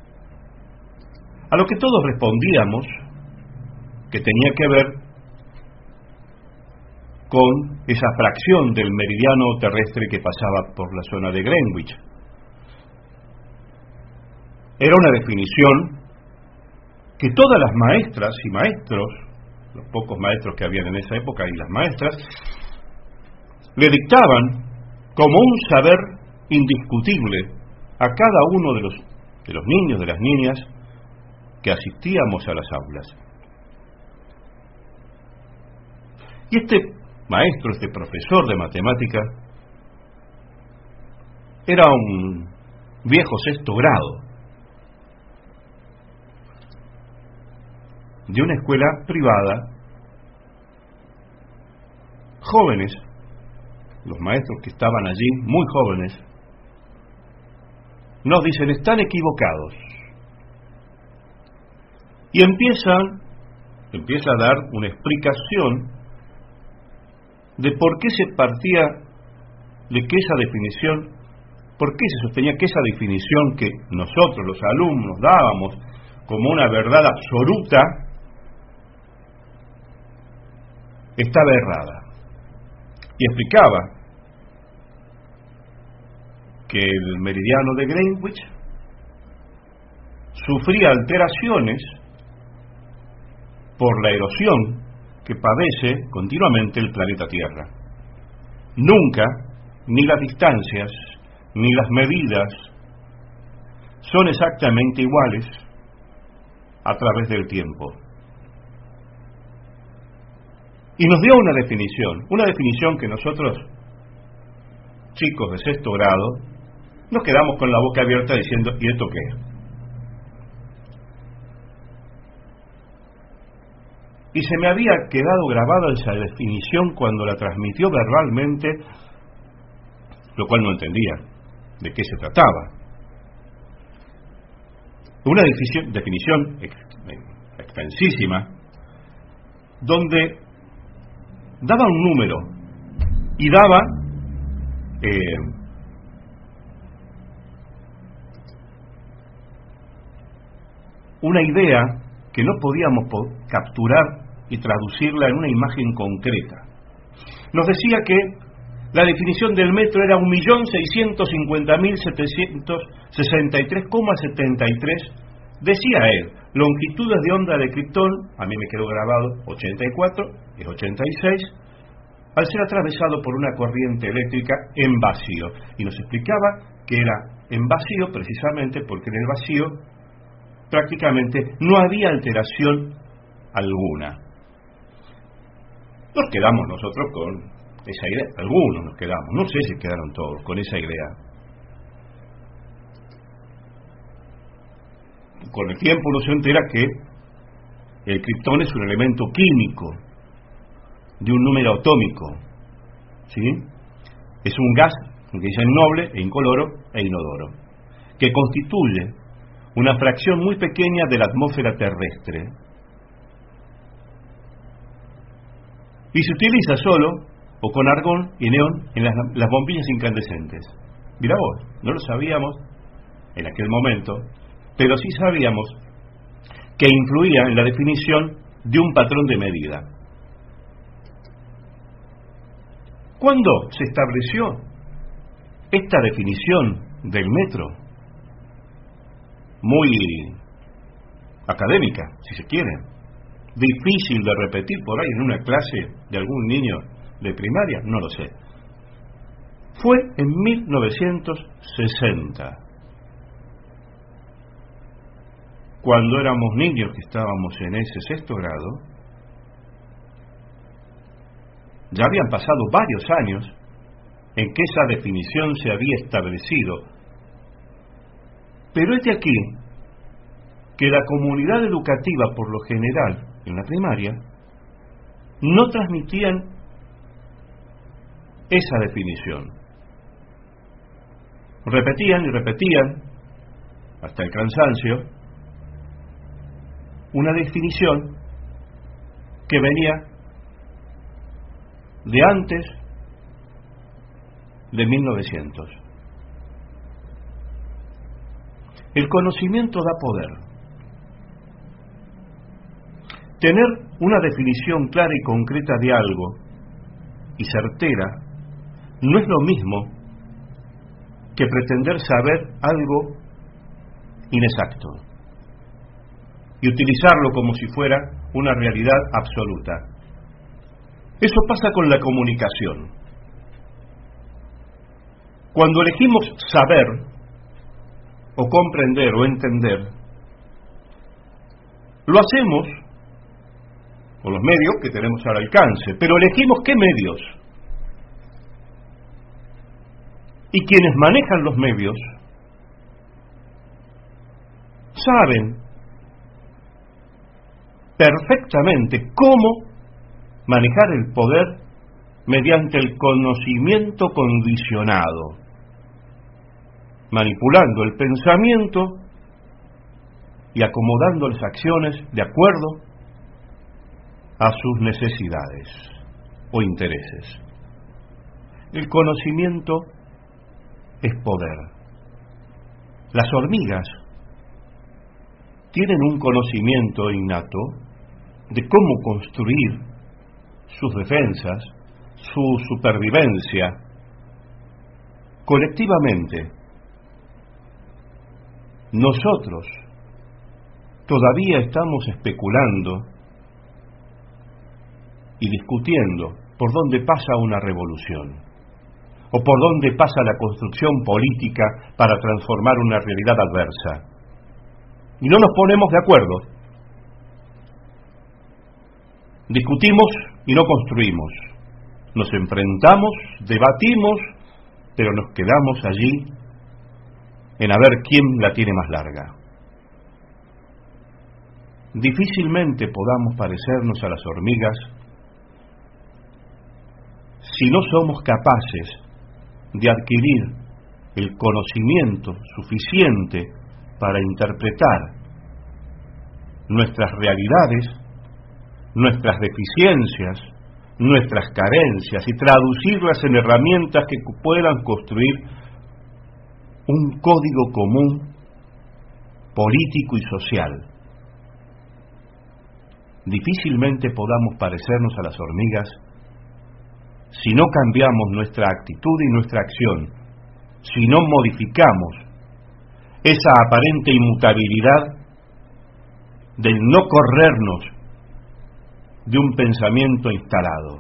[SPEAKER 13] A lo que todos respondíamos que tenía que ver con esa fracción del meridiano terrestre que pasaba por la zona de Greenwich. Era una definición que todas las maestras y maestros, los pocos maestros que habían en esa época y las maestras, le dictaban como un saber indiscutible a cada uno de los, de los niños, de las niñas que asistíamos a las aulas. Y este maestro, este profesor de matemáticas, era un viejo sexto grado de una escuela privada. Jóvenes, los maestros que estaban allí, muy jóvenes, nos dicen: están equivocados. Y empiezan, empieza a dar una explicación de por qué se partía de que esa definición, por qué se sostenía que esa definición que nosotros los alumnos dábamos como una verdad absoluta estaba errada. Y explicaba que el meridiano de Greenwich sufría alteraciones por la erosión que padece continuamente el planeta Tierra. Nunca, ni las distancias, ni las medidas son exactamente iguales a través del tiempo. Y nos dio una definición, una definición que nosotros, chicos de sexto grado, nos quedamos con la boca abierta diciendo: ¿y esto qué es? Y se me había quedado grabada esa definición cuando la transmitió verbalmente, lo cual no entendía de qué se trataba. Una definición, definición extensísima, donde daba un número y daba eh, una idea que no podíamos capturar y traducirla en una imagen concreta. Nos decía que la definición del metro era un millón seiscientos cincuenta mil setecientos sesenta y tres coma setenta y tres, decía él, longitudes de onda de Krypton, a mí me quedó grabado ochenta y cuatro, es ochenta y seis, al ser atravesado por una corriente eléctrica en vacío. Y nos explicaba que era en vacío precisamente porque en el vacío prácticamente no había alteración alguna. Nos quedamos nosotros con esa idea, algunos nos quedamos, no sé si quedaron todos con esa idea. Con el tiempo uno se entera que el Krypton es un elemento químico de un número atómico, ¿sí? Es un gas que es innoble e incoloro e inodoro, que constituye una fracción muy pequeña de la atmósfera terrestre y se utiliza solo o con argón y neón en las, las bombillas incandescentes. Mirá vos, no lo sabíamos en aquel momento, pero sí sabíamos que influía en la definición de un patrón de medida. ¿Cuándo se estableció esta definición del metro? Muy académica, si se quiere, difícil de repetir por ahí en una clase de algún niño de primaria, no lo sé. Fue en mil novecientos sesenta, cuando éramos niños que estábamos en ese sexto grado. Ya habían pasado varios años en que esa definición se había establecido, pero es de aquí que la comunidad educativa, por lo general, en la primaria, no transmitían esa definición. Repetían y repetían, hasta el cansancio, una definición que venía de antes de mil novecientos. El conocimiento da poder. Tener una definición clara y concreta de algo y certera no es lo mismo que pretender saber algo inexacto y utilizarlo como si fuera una realidad absoluta. Eso pasa con la comunicación. Cuando elegimos saber o comprender o entender, lo hacemos con los medios que tenemos al alcance, pero elegimos qué medios. Y quienes manejan los medios saben perfectamente cómo manejar el poder mediante el conocimiento condicionado, manipulando el pensamiento y acomodando las acciones de acuerdo a sus necesidades o intereses. El conocimiento es poder. Las hormigas tienen un conocimiento innato de cómo construir sus defensas, su supervivencia colectivamente. Nosotros todavía estamos especulando y discutiendo por dónde pasa una revolución o por dónde pasa la construcción política para transformar una realidad adversa. Y no nos ponemos de acuerdo. Discutimos y no construimos. Nos enfrentamos, debatimos, pero nos quedamos allí en a ver quién la tiene más larga. Difícilmente podamos parecernos a las hormigas si no somos capaces de adquirir el conocimiento suficiente para interpretar nuestras realidades, nuestras deficiencias, nuestras carencias y traducirlas en herramientas que puedan construir un código común político y social. Difícilmente podamos parecernos a las hormigas si no cambiamos nuestra actitud y nuestra acción, si no modificamos esa aparente inmutabilidad del no corrernos de un pensamiento instalado.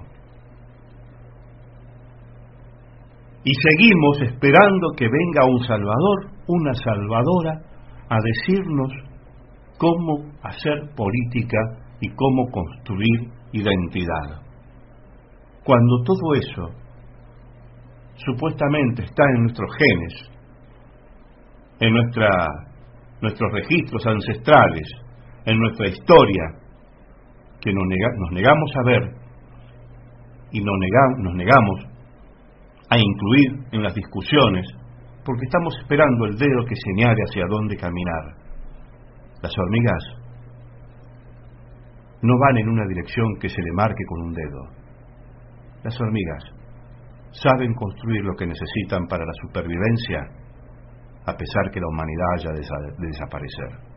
[SPEAKER 13] Y seguimos esperando que venga un salvador, una salvadora, a decirnos cómo hacer política y cómo construir identidad. Cuando todo eso supuestamente está en nuestros genes, en nuestra, nuestros registros ancestrales, en nuestra historia, que nos, nega, nos negamos a ver y nos negamos, nos negamos a incluir en las discusiones porque estamos esperando el dedo que señale hacia dónde caminar. Las hormigas no van en una dirección que se le marque con un dedo. Las hormigas saben construir lo que necesitan para la supervivencia, a pesar que la humanidad haya de desaparecer.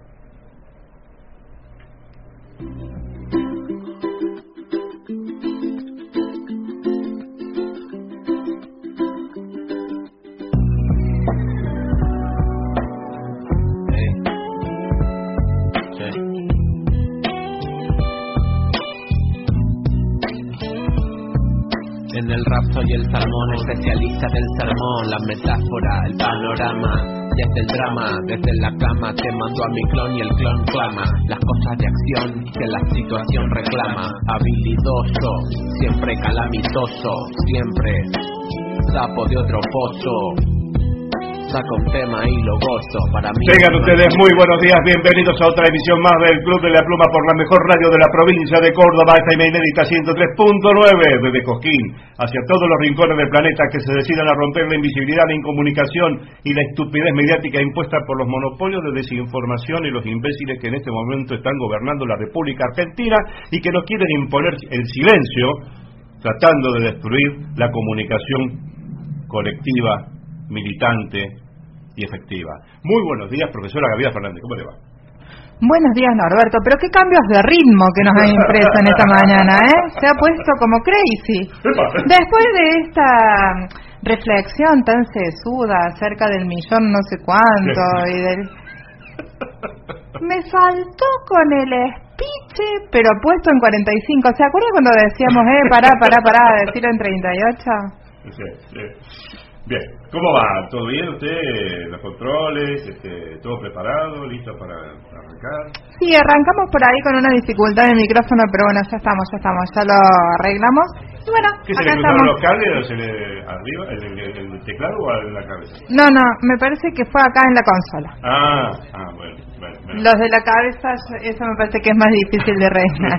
[SPEAKER 14] En el rap soy el salmón, especialista del sermón, la metáfora, el panorama, desde el drama, desde la cama te mando a mi clon y el clon clama, las cosas de acción que la situación reclama, habilidoso, siempre calamitoso, siempre sapo de otro pozo. Saco un tema y lo gozo para mí.
[SPEAKER 13] Tengan ustedes muy buenos días, bienvenidos a otra emisión más del Club de la Pluma por la mejor radio de la provincia de Córdoba, F M inédita ciento tres punto nueve, desde Cosquín hacia todos los rincones del planeta que se decidan a romper la invisibilidad, la incomunicación y la estupidez mediática impuesta por los monopolios de desinformación y los imbéciles que en este momento están gobernando la República Argentina y que nos quieren imponer el silencio, tratando de destruir la comunicación colectiva, militante y efectiva. Muy buenos días, profesora Gabriela Fernández, ¿cómo le va?
[SPEAKER 3] Buenos días, Norberto, pero qué cambios de ritmo que nos ha impreso en esta mañana, ¿eh? Se ha puesto como crazy. Después de esta reflexión tan sesuda acerca del millón no sé cuánto y del... Me saltó con el speech, pero puesto en cuarenta y cinco. ¿Se acuerda cuando decíamos, eh, pará, pará, pará, decirlo en treinta y ocho?
[SPEAKER 13] Sí, sí. Bien, ¿cómo va? ¿Todo bien usted? ¿Los controles? Este, ¿todo preparado? ¿Listo para arrancar?
[SPEAKER 3] Sí, arrancamos por ahí con una dificultad en el micrófono, pero bueno, ya estamos, ya estamos, ya lo arreglamos. Y bueno,
[SPEAKER 13] ¿qué se
[SPEAKER 3] acá
[SPEAKER 13] le cruzaron
[SPEAKER 3] estamos.
[SPEAKER 13] los cables o se le arriba, el, el, el teclado o en la cabeza?
[SPEAKER 3] No, no, me parece que fue acá en la consola.
[SPEAKER 13] Ah, ah, bueno, bueno, bueno.
[SPEAKER 3] Los de la cabeza, eso me parece que es más difícil de rellenar.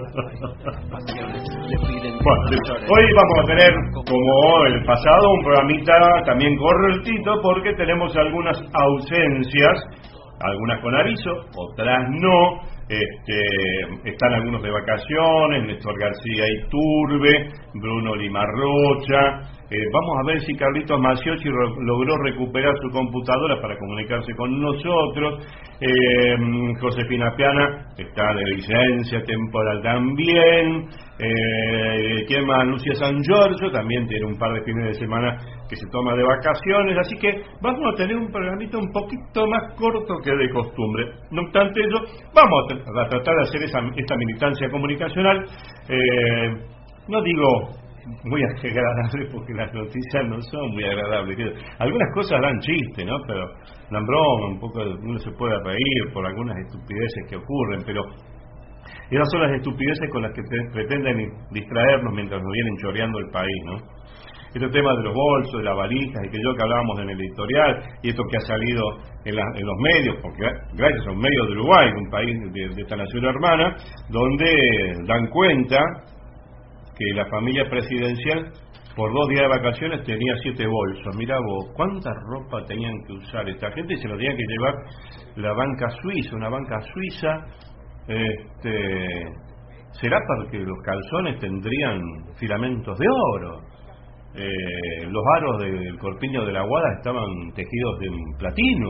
[SPEAKER 13] Bueno, hoy vamos a tener, como el pasado, un programita también correctito porque tenemos algunas ausencias, algunas con aviso, otras no. Este, están algunos de vacaciones, Néstor García Iturbe, Bruno Limarrocha. Eh, vamos a ver si Carlitos Maciocchi ro- logró recuperar su computadora para comunicarse con nosotros. Eh, Josefina Piana está de licencia temporal también. Eh, ¿Quién más? Lucia San Giorgio también tiene un par de fines de semana que se toma de vacaciones, así que vamos a tener un programita un poquito más corto que de costumbre. No obstante ello, vamos a, tra- a tratar de hacer esa, esta militancia comunicacional. Eh, no digo muy agradable porque las noticias no son muy agradables. Algunas cosas dan chiste, ¿no? Pero dan broma, un poco uno se puede reír por algunas estupideces que ocurren, pero esas son las estupideces con las que te, pretenden distraernos mientras nos vienen choreando el país, ¿no? Este tema de los bolsos, de las valijas, y que yo que hablábamos en el editorial, y esto que ha salido en, la, en los medios, porque gracias a los medios de Uruguay, un país de, de esta nación hermana, donde dan cuenta que la familia presidencial por dos días de vacaciones tenía siete bolsos. Mirá vos, cuánta ropa tenían que usar esta gente y se lo tenían que llevar la banca suiza, una banca suiza. Este, ¿será porque los calzones tendrían filamentos de oro? Eh, los aros del corpiño de la guada estaban tejidos de platino.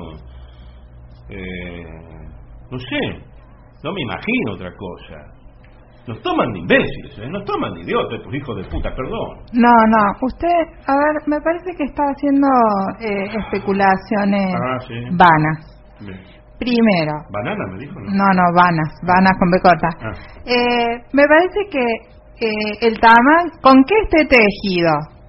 [SPEAKER 13] Eh, no sé, no me imagino otra cosa. Nos toman de imbéciles, ¿eh? Nos toman de idiotas estos hijos de puta, perdón.
[SPEAKER 3] No, no, usted, a ver, me parece que está haciendo eh, especulaciones
[SPEAKER 13] ah, sí.
[SPEAKER 3] vanas.
[SPEAKER 13] Bien.
[SPEAKER 3] Primero.
[SPEAKER 13] ¿Banana me dijo? No,
[SPEAKER 3] no, no vanas, vanas con B corta.
[SPEAKER 13] Ah.
[SPEAKER 3] Eh, me parece que eh, el tamaño, ¿con qué esté tejido?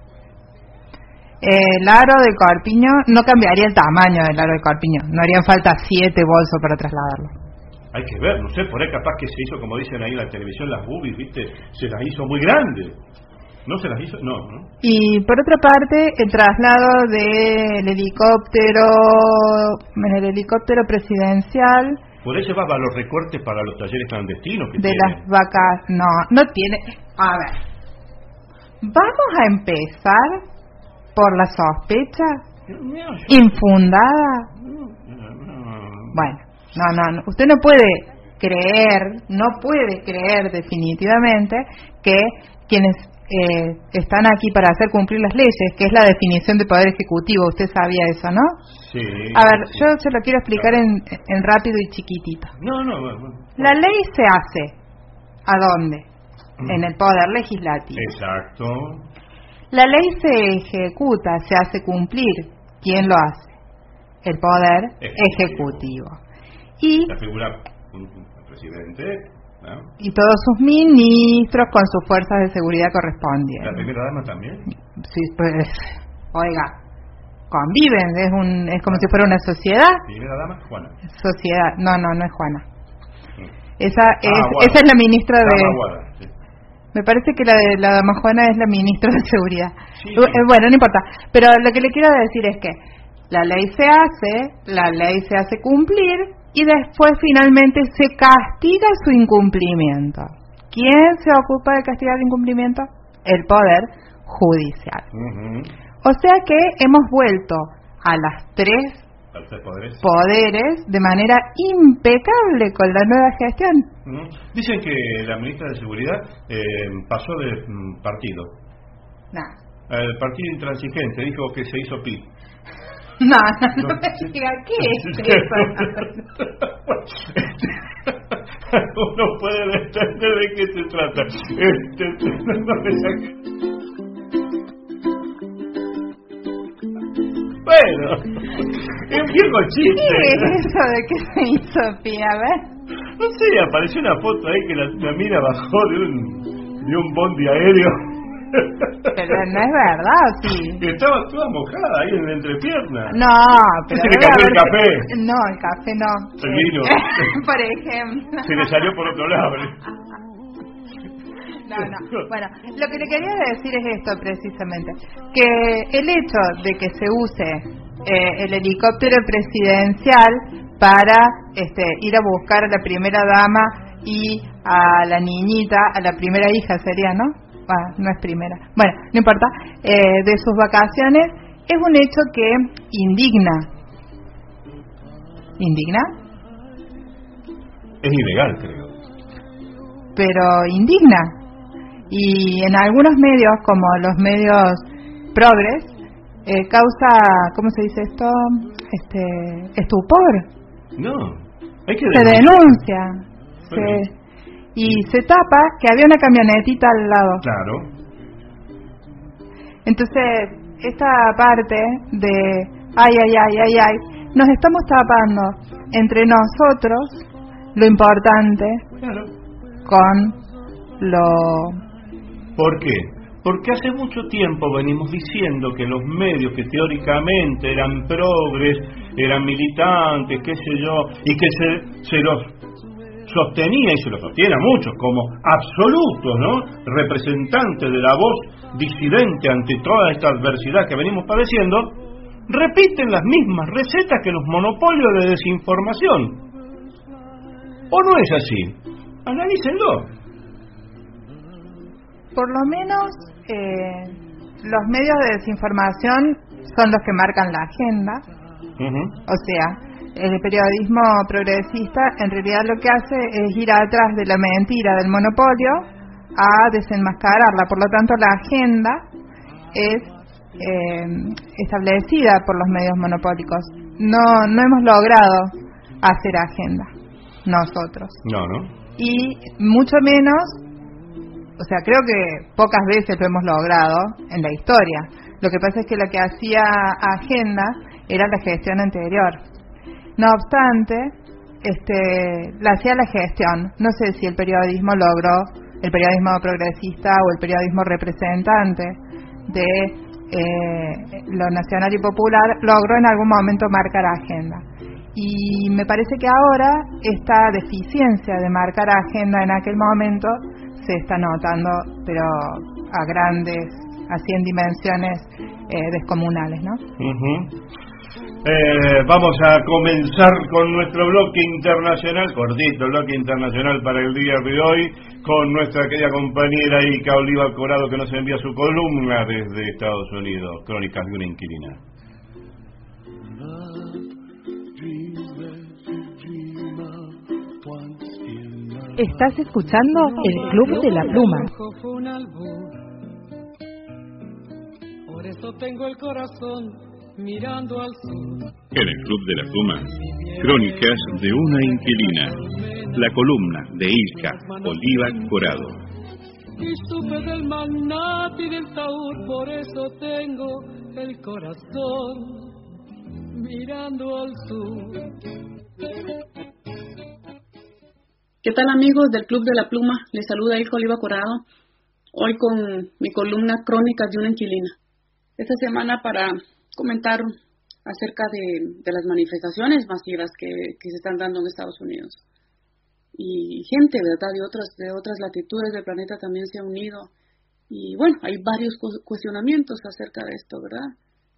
[SPEAKER 3] Eh, el aro de corpiño, no cambiaría el tamaño del aro de corpiño, no harían falta siete bolsos para trasladarlo.
[SPEAKER 13] Hay que ver, no sé, por ahí capaz que se hizo, como dicen ahí en la televisión, las boobies, ¿viste? Se las hizo muy grandes. ¿No se las hizo? No, ¿no?
[SPEAKER 3] Y por otra parte, el traslado del helicóptero, el helicóptero presidencial...
[SPEAKER 13] Por eso va a los recortes para los talleres clandestinos que
[SPEAKER 3] de
[SPEAKER 13] tiene.
[SPEAKER 3] las vacas, no, no tiene... A ver,
[SPEAKER 15] vamos a empezar por la sospecha infundada. Bueno, no, no, no, usted no puede creer, no puede creer definitivamente que quienes eh, están aquí para hacer cumplir las leyes, que es la definición de poder ejecutivo, usted sabía eso, ¿no?
[SPEAKER 13] Sí.
[SPEAKER 15] A ver,
[SPEAKER 13] sí.
[SPEAKER 15] yo se lo quiero explicar en, en rápido y chiquitito.
[SPEAKER 13] No, no, bueno.
[SPEAKER 15] La ley se hace, ¿a dónde? En el poder legislativo.
[SPEAKER 13] Exacto.
[SPEAKER 15] La ley se ejecuta, se hace cumplir. ¿Quién lo hace? El poder ejecutivo. ejecutivo. Y
[SPEAKER 13] la figura del presidente, ¿no?
[SPEAKER 15] Y todos sus ministros con sus fuerzas de seguridad correspondientes.
[SPEAKER 13] ¿La primera dama también?
[SPEAKER 15] Sí, pues, oiga, conviven, es un es como si fuera una sociedad.
[SPEAKER 13] ¿Primera dama? Juana.
[SPEAKER 15] Sociedad, no, no, no es Juana. Esa
[SPEAKER 13] ah,
[SPEAKER 15] es
[SPEAKER 13] Guada.
[SPEAKER 15] esa es la ministra de...
[SPEAKER 13] Guada, sí.
[SPEAKER 15] Me parece que la de la dama Juana es la ministra de seguridad.
[SPEAKER 13] Sí, sí.
[SPEAKER 15] Bueno, no importa. Pero lo que le quiero decir es que la ley se hace, la ley se hace cumplir y después finalmente se castiga su incumplimiento. ¿Quién se ocupa de castigar el incumplimiento? El Poder Judicial.
[SPEAKER 13] Uh-huh.
[SPEAKER 15] O sea que hemos vuelto a las tres
[SPEAKER 13] poderes.
[SPEAKER 15] poderes de manera impecable con la nueva gestión.
[SPEAKER 13] Uh-huh. Dicen que la ministra de Seguridad eh, pasó de mm, partido.
[SPEAKER 15] No.
[SPEAKER 13] El partido intransigente, dijo que se hizo pi.
[SPEAKER 15] No, no, no me diga, ¿qué es eso?
[SPEAKER 13] Uno puede entender de qué se trata. Este, bueno, es viejo chiste.
[SPEAKER 15] ¿Qué es eso de que se hizo pi? A ver.
[SPEAKER 13] No sé, apareció una foto ahí que la, la mina bajó de un, de un bondi aéreo.
[SPEAKER 15] Pero no es verdad, sí.
[SPEAKER 13] Estaba toda mojada ahí en la entrepierna.
[SPEAKER 15] No, pero
[SPEAKER 13] se le cayó el café.
[SPEAKER 15] No, el café no.
[SPEAKER 13] El vino.
[SPEAKER 15] Por ejemplo.
[SPEAKER 13] Se le salió por otro lado.
[SPEAKER 15] No, no. Bueno, lo que le quería decir es esto precisamente, que el hecho de que se use eh, el helicóptero presidencial para este, ir a buscar a la primera dama y a la niñita, a la primera hija sería, ¿no? Ah, no es primera. Bueno, no importa. Eh, de sus vacaciones es un hecho que indigna. ¿Indigna?
[SPEAKER 13] Es ilegal, creo.
[SPEAKER 15] Pero indigna. Y en algunos medios, como los medios progres, eh, causa, ¿cómo se dice esto? Este, estupor.
[SPEAKER 13] No, hay que
[SPEAKER 15] se denuncia.
[SPEAKER 13] Bueno.
[SPEAKER 15] Se Y se tapa que había una camionetita al lado.
[SPEAKER 13] Claro.
[SPEAKER 15] Entonces, esta parte de ay, ay, ay, ay, ay, nos estamos tapando entre nosotros lo importante
[SPEAKER 13] claro.
[SPEAKER 15] con lo...
[SPEAKER 13] ¿Por qué? Porque hace mucho tiempo venimos diciendo que los medios que teóricamente eran progres, eran militantes, qué sé yo, y que se, se los... sostenía y se lo sostiene a muchos como absolutos, ¿no? Representantes de la voz disidente ante toda esta adversidad que venimos padeciendo, repiten las mismas recetas que los monopolios de desinformación. ¿O no es así? Analícenlo.
[SPEAKER 15] Por lo menos eh, los medios de desinformación son los que marcan la agenda.
[SPEAKER 13] Uh-huh.
[SPEAKER 15] O sea, el periodismo progresista en realidad lo que hace es ir atrás de la mentira del monopolio a desenmascararla. Por lo tanto, la agenda es eh, establecida por los medios monopólicos. No, no hemos logrado hacer agenda nosotros.
[SPEAKER 13] No, ¿no?
[SPEAKER 15] Y mucho menos, o sea, creo que pocas veces lo hemos logrado en la historia. Lo que pasa es que lo que hacía agenda era la gestión anterior. No obstante, este, la hacía la gestión. No sé si el periodismo logró, el periodismo progresista o el periodismo representante de eh, lo nacional y popular, logró en algún momento marcar agenda. Y me parece que ahora esta deficiencia de marcar agenda en aquel momento se está notando, pero a grandes, así en dimensiones eh, descomunales, ¿no?
[SPEAKER 13] Uh-huh. Eh, vamos a comenzar con nuestro bloque internacional, cortito bloque internacional para el día de hoy, con nuestra querida compañera Ilka Oliva Corado, que nos envía su columna desde Estados Unidos, Crónicas de una inquilina.
[SPEAKER 3] Estás escuchando el Club de la Pluma.
[SPEAKER 16] Por eso tengo el corazón mirando al sur.
[SPEAKER 2] En el Club de la Pluma, Crónicas de una inquilina. La columna de Ilka Oliva Corado.
[SPEAKER 16] Y supe del manati y del taur, por eso tengo el corazón mirando al sur.
[SPEAKER 17] ¿Qué tal, amigos del Club de la Pluma? Les saluda Ilka Oliva Corado, hoy con mi columna Crónicas de una inquilina. Esta semana para comentar acerca de, de las manifestaciones masivas que, que se están dando en Estados Unidos. Y gente, ¿verdad?, de otras, de otras latitudes del planeta también se ha unido. Y bueno, hay varios cuestionamientos acerca de esto, ¿verdad?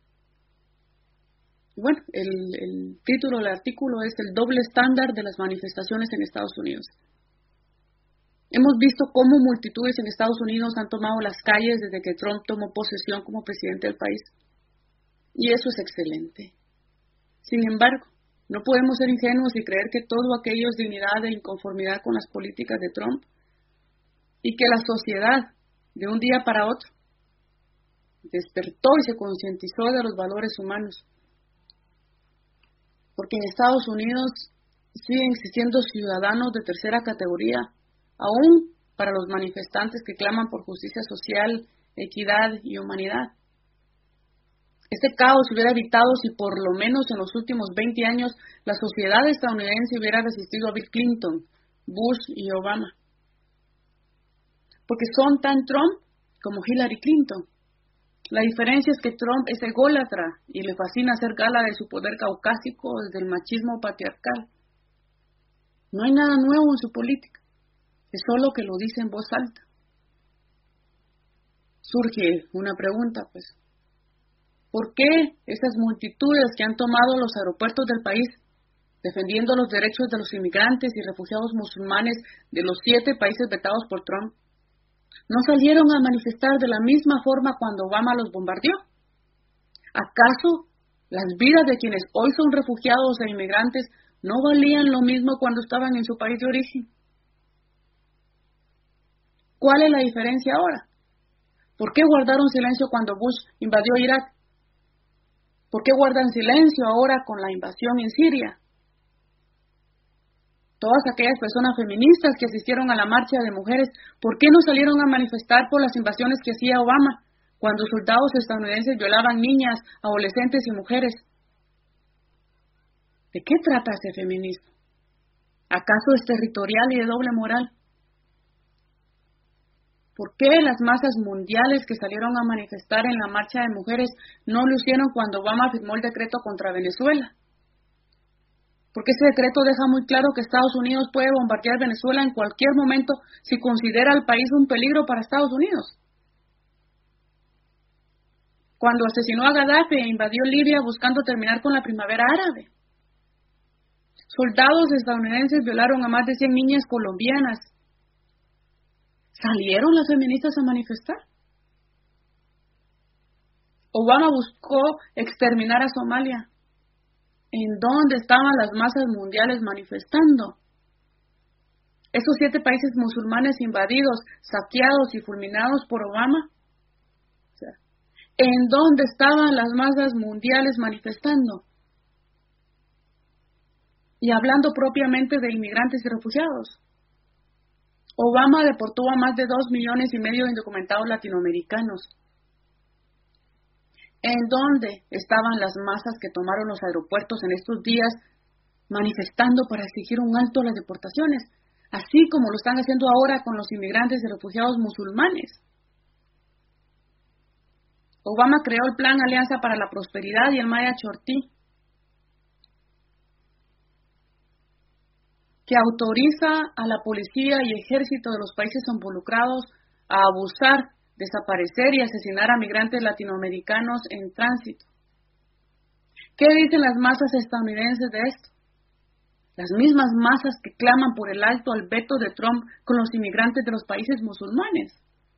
[SPEAKER 17] Bueno, el, el título del artículo es el doble estándar de las manifestaciones en Estados Unidos. Hemos visto cómo multitudes en Estados Unidos han tomado las calles desde que Trump tomó posesión como presidente del país. Y eso es excelente. Sin embargo, no podemos ser ingenuos y creer que todo aquello es dignidad e inconformidad con las políticas de Trump y que la sociedad, de un día para otro, despertó y se concientizó de los valores humanos. Porque en Estados Unidos siguen existiendo ciudadanos de tercera categoría, aún para los manifestantes que claman por justicia social, equidad y humanidad. Este caos se hubiera evitado si por lo menos en los últimos veinte años la sociedad estadounidense hubiera resistido a Bill Clinton, Bush y Obama. Porque son tan Trump como Hillary Clinton. La diferencia es que Trump es ególatra y le fascina hacer gala de su poder caucásico desde el machismo patriarcal. No hay nada nuevo en su política, es solo que lo dice en voz alta. Surge una pregunta, pues. ¿Por qué esas multitudes que han tomado los aeropuertos del país, defendiendo los derechos de los inmigrantes y refugiados musulmanes de los siete países vetados por Trump, no salieron a manifestar de la misma forma cuando Obama los bombardeó? ¿Acaso las vidas de quienes hoy son refugiados e inmigrantes no valían lo mismo cuando estaban en su país de origen? ¿Cuál es la diferencia ahora? ¿Por qué guardaron silencio cuando Bush invadió Irak? ¿Por qué guardan silencio ahora con la invasión en Siria? Todas aquellas personas feministas que asistieron a la marcha de mujeres, ¿por qué no salieron a manifestar por las invasiones que hacía Obama cuando soldados estadounidenses violaban niñas, adolescentes y mujeres? ¿De qué trata ese feminismo? ¿Acaso es territorial y de doble moral? ¿Por qué las masas mundiales que salieron a manifestar en la marcha de mujeres no lo hicieron cuando Obama firmó el decreto contra Venezuela? Porque ese decreto deja muy claro que Estados Unidos puede bombardear Venezuela en cualquier momento si considera al país un peligro para Estados Unidos. Cuando asesinó a Gaddafi e invadió Libia buscando terminar con la primavera árabe. Soldados estadounidenses violaron a más de cien niñas colombianas. ¿Salieron las feministas a manifestar? Obama buscó exterminar a Somalia. ¿En dónde estaban las masas mundiales manifestando? Esos siete países musulmanes invadidos, saqueados y fulminados por Obama. O sea, ¿en dónde estaban las masas mundiales manifestando? Y hablando propiamente de inmigrantes y refugiados. Obama deportó a más de dos millones y medio de indocumentados latinoamericanos. ¿En dónde estaban las masas que tomaron los aeropuertos en estos días manifestando para exigir un alto a las deportaciones, así como lo están haciendo ahora con los inmigrantes y refugiados musulmanes? Obama creó el Plan Alianza para la Prosperidad y el Maya Chortí, que autoriza a la policía y ejército de los países involucrados a abusar, desaparecer y asesinar a migrantes latinoamericanos en tránsito. ¿Qué dicen las masas estadounidenses de esto? Las mismas masas que claman por el alto al veto de Trump con los inmigrantes de los países musulmanes.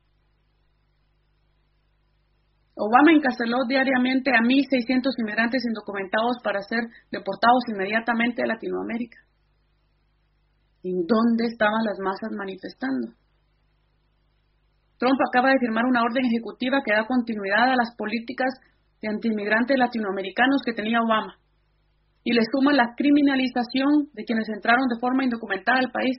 [SPEAKER 17] Obama encarceló diariamente a mil seiscientos inmigrantes indocumentados para ser deportados inmediatamente a Latinoamérica. ¿En dónde estaban las masas manifestando? Trump acaba de firmar una orden ejecutiva que da continuidad a las políticas de antiinmigrantes latinoamericanos que tenía Obama, y le suma la criminalización de quienes entraron de forma indocumentada al país.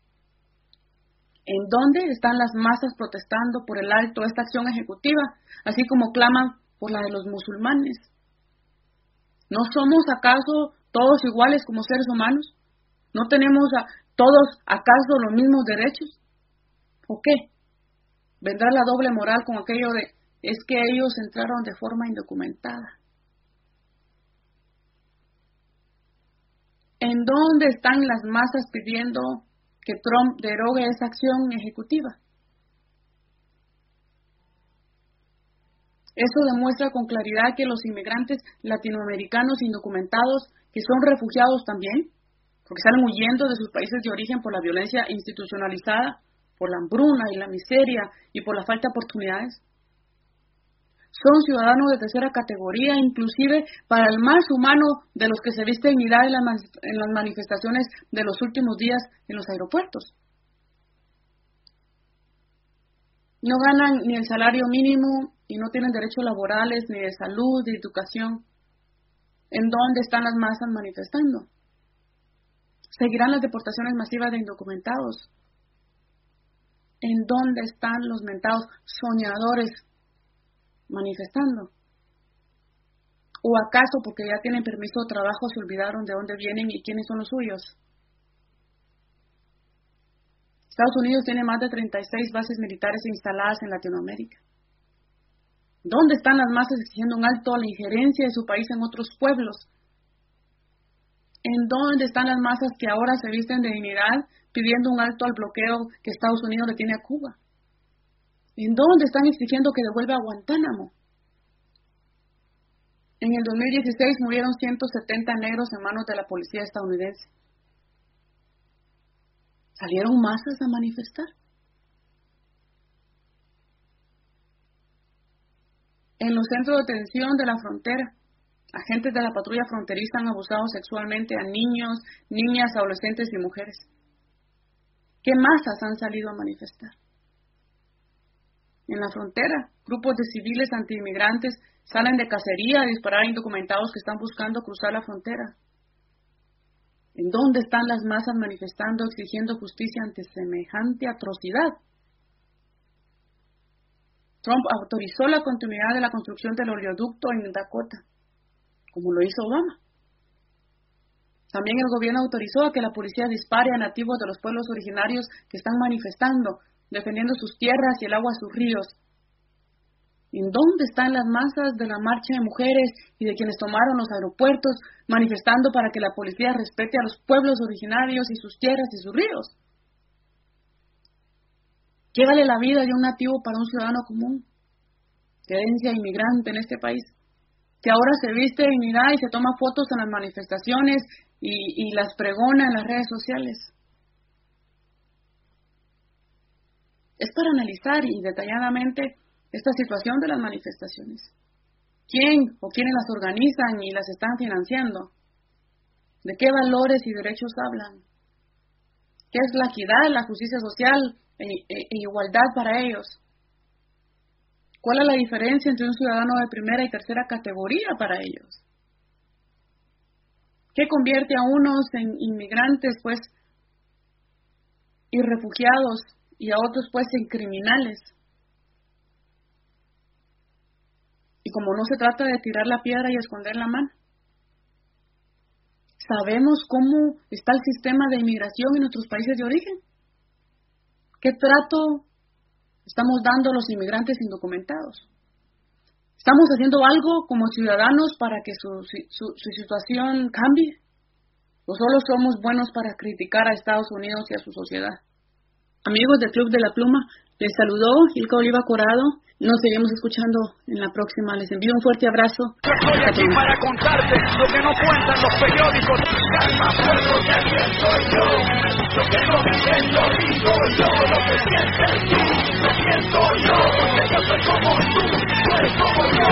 [SPEAKER 17] ¿En dónde están las masas protestando por el alto esta acción ejecutiva, así como claman por la de los musulmanes? ¿No somos acaso todos iguales como seres humanos? ¿No tenemos a todos acaso los mismos derechos? ¿O qué? ¿Vendrá la doble moral con aquello de es que ellos entraron de forma indocumentada? ¿En dónde están las masas pidiendo que Trump derogue esa acción ejecutiva? Eso demuestra con claridad que los inmigrantes latinoamericanos indocumentados, que son refugiados también, porque salen huyendo de sus países de origen por la violencia institucionalizada, por la hambruna y la miseria y por la falta de oportunidades, son ciudadanos de tercera categoría, inclusive para el más humano de los que se viste dignidad en las, en las manifestaciones de los últimos días en los aeropuertos. No ganan ni el salario mínimo y no tienen derechos laborales, ni de salud, ni de educación. ¿En dónde están las masas manifestando? ¿Seguirán las deportaciones masivas de indocumentados? ¿En dónde están los mentados soñadores manifestando? ¿O acaso porque ya tienen permiso de trabajo se olvidaron de dónde vienen y quiénes son los suyos? Estados Unidos tiene más de treinta y seis bases militares instaladas en Latinoamérica. ¿Dónde están las masas exigiendo un alto a la injerencia de su país en otros pueblos? ¿En dónde están las masas que ahora se visten de dignidad pidiendo un alto al bloqueo que Estados Unidos le tiene a Cuba? ¿En dónde están exigiendo que devuelva a Guantánamo? En el dos mil dieciséis murieron ciento setenta negros en manos de la policía estadounidense. ¿Salieron masas a manifestar? En los centros de detención de la frontera, agentes de la patrulla fronteriza han abusado sexualmente a niños, niñas, adolescentes y mujeres. ¿Qué masas han salido a manifestar? En la frontera, grupos de civiles antiinmigrantes salen de cacería a disparar a indocumentados que están buscando cruzar la frontera. ¿En dónde están las masas manifestando, exigiendo justicia ante semejante atrocidad? Trump autorizó la continuidad de la construcción del oleoducto en Dakota, como lo hizo Obama. También el gobierno autorizó a que la policía dispare a nativos de los pueblos originarios que están manifestando, defendiendo sus tierras y el agua de sus ríos. ¿En dónde están las masas de la marcha de mujeres y de quienes tomaron los aeropuertos manifestando para que la policía respete a los pueblos originarios y sus tierras y sus ríos? ¿Qué vale la vida de un nativo para un ciudadano común? Herencia inmigrante en este país, que ahora se viste de dignidad y se toma fotos en las manifestaciones y, y las pregona en las redes sociales. Es para analizar y detalladamente esta situación de las manifestaciones. ¿Quién o quiénes las organizan y las están financiando? ¿De qué valores y derechos hablan? ¿Qué es la equidad, la justicia social e, e, e igualdad para ellos? ¿Cuál es la diferencia entre un ciudadano de primera y tercera categoría para ellos? ¿Qué convierte a unos en inmigrantes, pues, y refugiados, y a otros, pues, en criminales? Y como no se trata de tirar la piedra y esconder la mano, ¿sabemos cómo está el sistema de inmigración en nuestros países de origen? ¿Qué trato estamos dando a los inmigrantes indocumentados? ¿Estamos haciendo algo como ciudadanos para que su, su, su situación cambie? ¿O solo somos buenos para criticar a Estados Unidos y a su sociedad? Amigos del Club de la Pluma, les saludó Ilka Oliva Corado Nos seguimos escuchando en la próxima. Les envío un fuerte abrazo.
[SPEAKER 12] Yo estoy aquí para contarte lo que no cuentan los periódicos.
[SPEAKER 11] Calma, pueblo, que aquí soy yo. Lo que no dicen lo digo yo. Lo que sientes tú, lo siento yo. Porque yo soy como tú, tú eres como yo.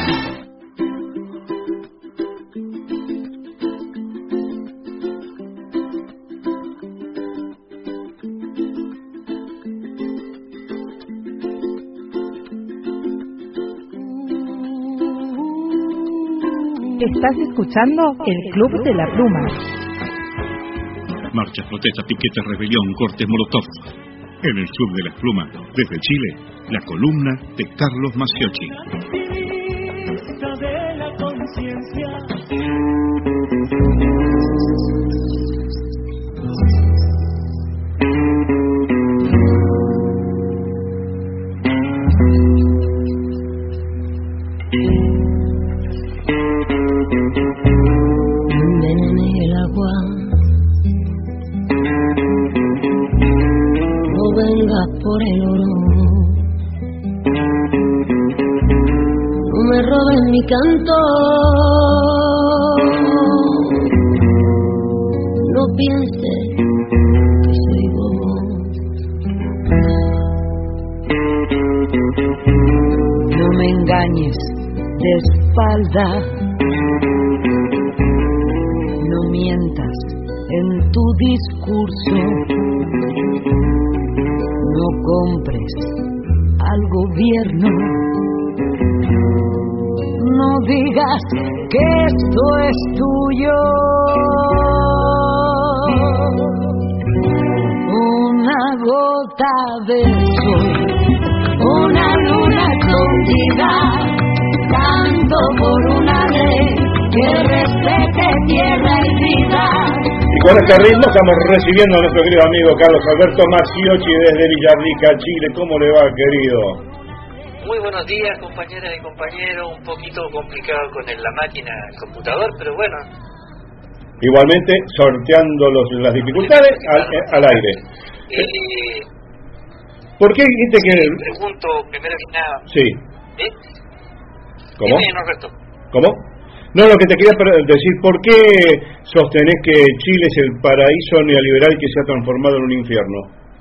[SPEAKER 3] Estás escuchando el Club de la Pluma.
[SPEAKER 18] Marchas, protestas, piquetes, rebelión, cortes, molotov. En el sur de las plumas, desde Chile, la columna de Carlos Maciocchi.
[SPEAKER 11] De la conciencia.
[SPEAKER 19] Envenené el agua, no vengas por el oro, no me robes mi canto, no pienses que soy bobo, no me engañes de espalda. No mientas en tu discurso, no compres al gobierno, no digas que esto es tuyo. Una gota de sol, una luna escondida, canto por una ley que respete tierra y vida.
[SPEAKER 13] Y con este ritmo estamos recibiendo a nuestro querido amigo Carlos Alberto Maciocchi desde Villarrica, Chile. ¿Cómo le va, querido?
[SPEAKER 20] Muy buenos días, compañeras y compañeros. Un poquito complicado con el, la máquina, el computador, pero bueno.
[SPEAKER 13] Igualmente, sorteando los, las dificultades al, al aire.
[SPEAKER 20] Eh,
[SPEAKER 13] ¿Por qué dijiste que...?
[SPEAKER 20] Pregunto, primero que nada...
[SPEAKER 13] Sí.
[SPEAKER 20] ¿Eh?
[SPEAKER 13] ¿Cómo?
[SPEAKER 20] Dime, Norberto.
[SPEAKER 13] ¿Cómo? No, lo que te quería decir, ¿por qué sostenés que Chile es el paraíso neoliberal que se ha transformado en un infierno?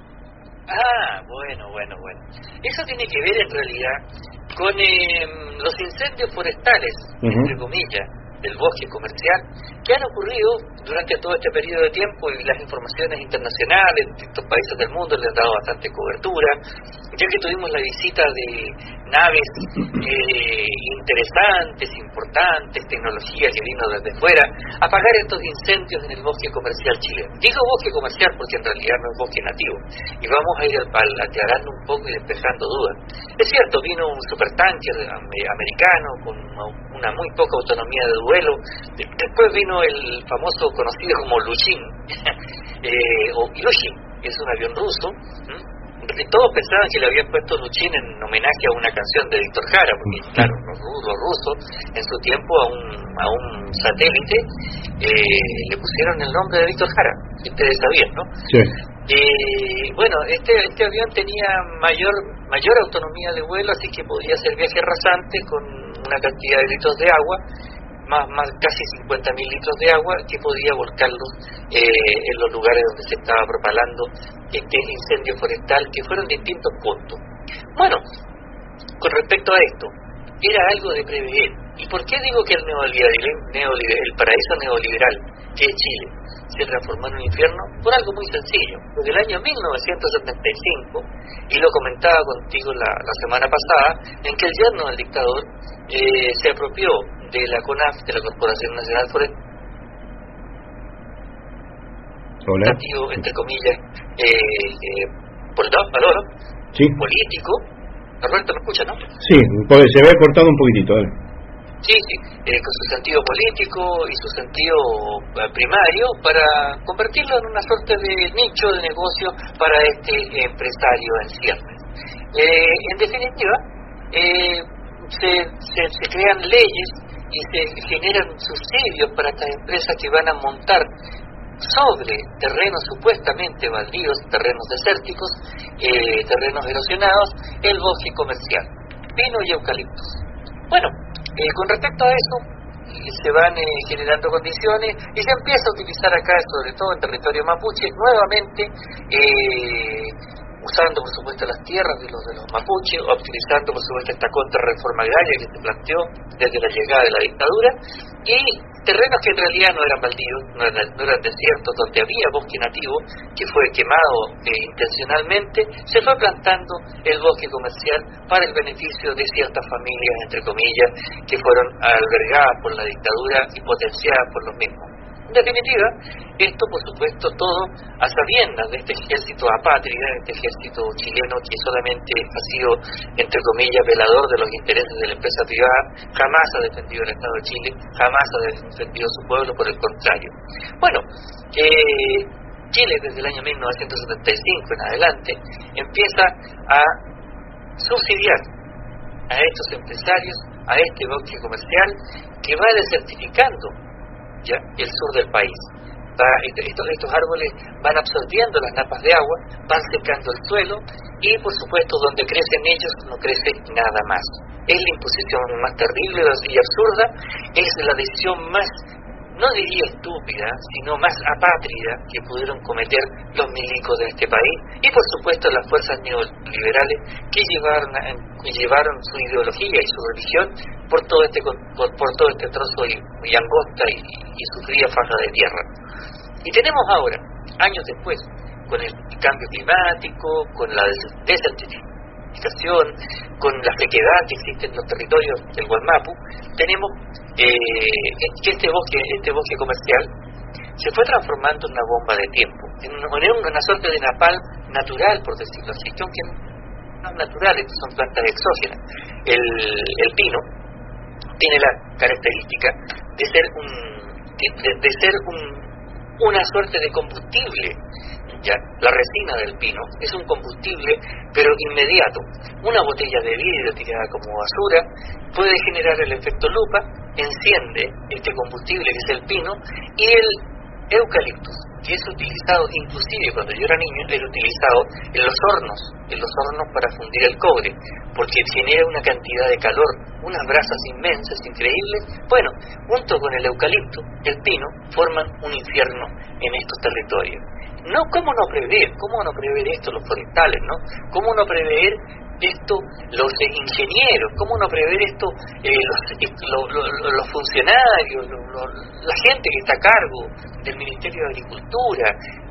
[SPEAKER 20] Ah, bueno, bueno, bueno. Eso tiene que ver en realidad con eh, los incendios forestales, uh-huh. entre comillas, del bosque comercial, que han ocurrido durante todo este periodo de tiempo, y las informaciones internacionales de estos países del mundo les han dado bastante cobertura, ya que tuvimos la visita de naves eh, interesantes, importantes, tecnología que vino desde fuera, a apagar estos incendios en el bosque comercial chileno. Digo bosque comercial porque en realidad no es bosque nativo, y vamos a ir al, al, aclarando un poco y despejando dudas. Es cierto, vino un supertanker americano con una muy poca autonomía de duelo. Después vino el famoso conocido como Lushin, eh, o Ilushin, que es un avión ruso. ¿Mm? Todos pensaban que le habían puesto Lushin en homenaje a una canción de Víctor Jara, porque claro, los, los rusos en su tiempo a un, a un satélite eh, le pusieron el nombre de Víctor Jara, si ustedes sabían, ¿no?
[SPEAKER 13] Sí.
[SPEAKER 20] Eh, bueno, este, este avión tenía mayor mayor autonomía de vuelo, así que podía hacer viajes rasantes con una cantidad de litros de agua, más, más casi cincuenta mil litros de agua, que podía volcarlos eh, en los lugares donde se estaba propalando este incendio forestal, que fueron distintos puntos. Bueno, con respecto a esto, era algo de prever. ¿Y por qué digo que el neoliberal, neoliberal, el paraíso neoliberal, que es Chile, se transformó en un infierno? Por algo muy sencillo. Desde el año mil novecientos setenta y cinco, y lo comentaba contigo la, la semana pasada, en que el yerno del dictador eh, se apropió de la CONAF, de la Corporación Nacional Forestal, entre comillas, eh, eh, por el valor
[SPEAKER 13] sí.
[SPEAKER 20] político. Roberto, ¿me escucha, no?
[SPEAKER 13] Sí, pues se ve cortado un poquitito, ¿eh?
[SPEAKER 20] Sí, sí, eh, con su sentido político y su sentido eh, primario, para convertirlo en una suerte de nicho de negocio para este empresario en ciernes. Eh, en definitiva, eh, se, se, se crean leyes y se generan subsidios para estas empresas que van a montar sobre terrenos supuestamente baldíos, terrenos desérticos, eh, terrenos erosionados, el bosque comercial. pino y eucaliptos. Bueno, eh, con respecto a eso, eh, se van eh, generando condiciones y se empieza a utilizar acá, sobre todo en territorio mapuche, nuevamente, eh, usando por supuesto las tierras de los de los mapuches, utilizando por supuesto esta contrarreforma agraria que se planteó desde la llegada de la dictadura, y terrenos que en realidad no eran baldíos, no eran, no eran desiertos, donde había bosque nativo que fue quemado eh, intencionalmente, se fue plantando el bosque comercial para el beneficio de ciertas familias, entre comillas, que fueron albergadas por la dictadura y potenciadas por los mismos. En definitiva, esto por supuesto todo a sabiendas de este ejército apátrida, de este ejército chileno que solamente ha sido, entre comillas, velador de los intereses de la empresa privada, jamás ha defendido el Estado de Chile, jamás ha defendido a su pueblo, por el contrario. Bueno, eh, Chile desde el año mil novecientos setenta y cinco en adelante empieza a subsidiar a estos empresarios, a este bosque comercial que va desertificando ya el sur del país. Va, estos, estos árboles van absorbiendo las napas de agua, van secando el suelo y por supuesto donde crecen ellos no crece nada más. Es la imposición más terrible y absurda, es la decisión más, no diría estúpida, sino más apátrida que pudieron cometer los milicos de este país y por supuesto las fuerzas neoliberales que llevaron, a, que llevaron su ideología y su religión por todo este por, por todo este trozo y, y angosta y, y sufrida faja de tierra. Y tenemos ahora, años después, con el cambio climático, con la desertificación, con la sequedad que existe en los territorios del Gualmapu, tenemos eh, que este bosque, este bosque comercial se fue transformando en una bomba de tiempo, en una, en una suerte de napal natural, por decirlo así, que aunque no es natural, son plantas exógenas. El, el pino tiene la característica de ser un de, de ser un una suerte de combustible. Ya, la resina del pino es un combustible, pero inmediato. Una botella de vidrio tirada como basura puede generar el efecto lupa, enciende este combustible que es el pino, y el eucaliptus, que es utilizado, inclusive cuando yo era niño, era utilizado en los hornos, en los hornos para fundir el cobre, porque genera una cantidad de calor, unas brasas inmensas, increíbles. Bueno, junto con el eucalipto, el pino, forman un infierno en estos territorios. No, ¿cómo no prever? ¿Cómo no prever esto los forestales, no? ¿Cómo no prever esto los eh, ingenieros? ¿Cómo no prever esto eh, los, eh, lo, lo, los funcionarios, lo, lo, la gente que está a cargo del Ministerio de Agricultura?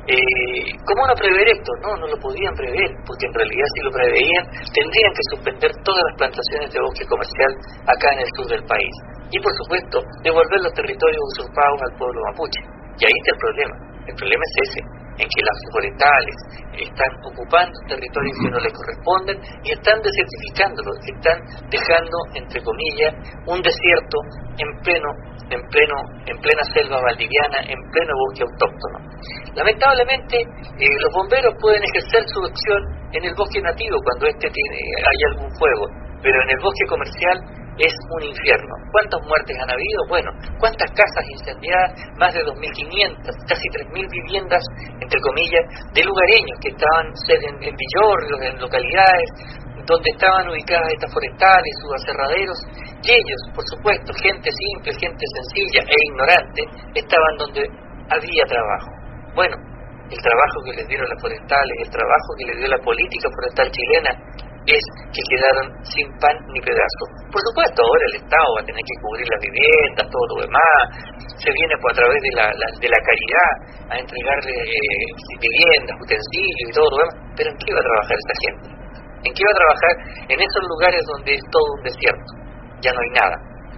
[SPEAKER 20] Eh, ¿Cómo no prever esto? No, no lo podían prever, porque en realidad si lo preveían tendrían que suspender todas las plantaciones de bosque comercial acá en el sur del país. Y por supuesto, devolver los territorios usurpados al pueblo mapuche. Y ahí está el problema. El problema es ese, en que las forestales están ocupando territorios que no les corresponden y están desertificándolos, están dejando, entre comillas, un desierto en pleno, en pleno, en plena selva valdiviana, en pleno bosque autóctono. Lamentablemente, eh, los bomberos pueden ejercer su acción en el bosque nativo cuando este tiene, hay algún fuego, pero en el bosque comercial es un infierno. ¿Cuántas muertes han habido? Bueno, ¿cuántas casas incendiadas? Más de dos mil quinientas, casi tres mil viviendas, entre comillas, de lugareños que estaban en, en villorrios, en localidades donde estaban ubicadas estas forestales, sus aserraderos, y ellos, por supuesto, gente simple, gente sencilla e ignorante, estaban donde había trabajo. Bueno, el trabajo que les dieron las forestales, el trabajo que les dio la política forestal chilena, es que quedaron sin pan ni pedazo. Por supuesto, ahora el Estado va a tener que cubrir las viviendas, todo lo demás, se viene pues, a través de la, la, de la caridad a entregarle eh, viviendas, utensilios y todo lo demás, pero ¿en qué va a trabajar esta gente? ¿En qué va a trabajar? En esos lugares donde es todo un desierto, ya no hay nada,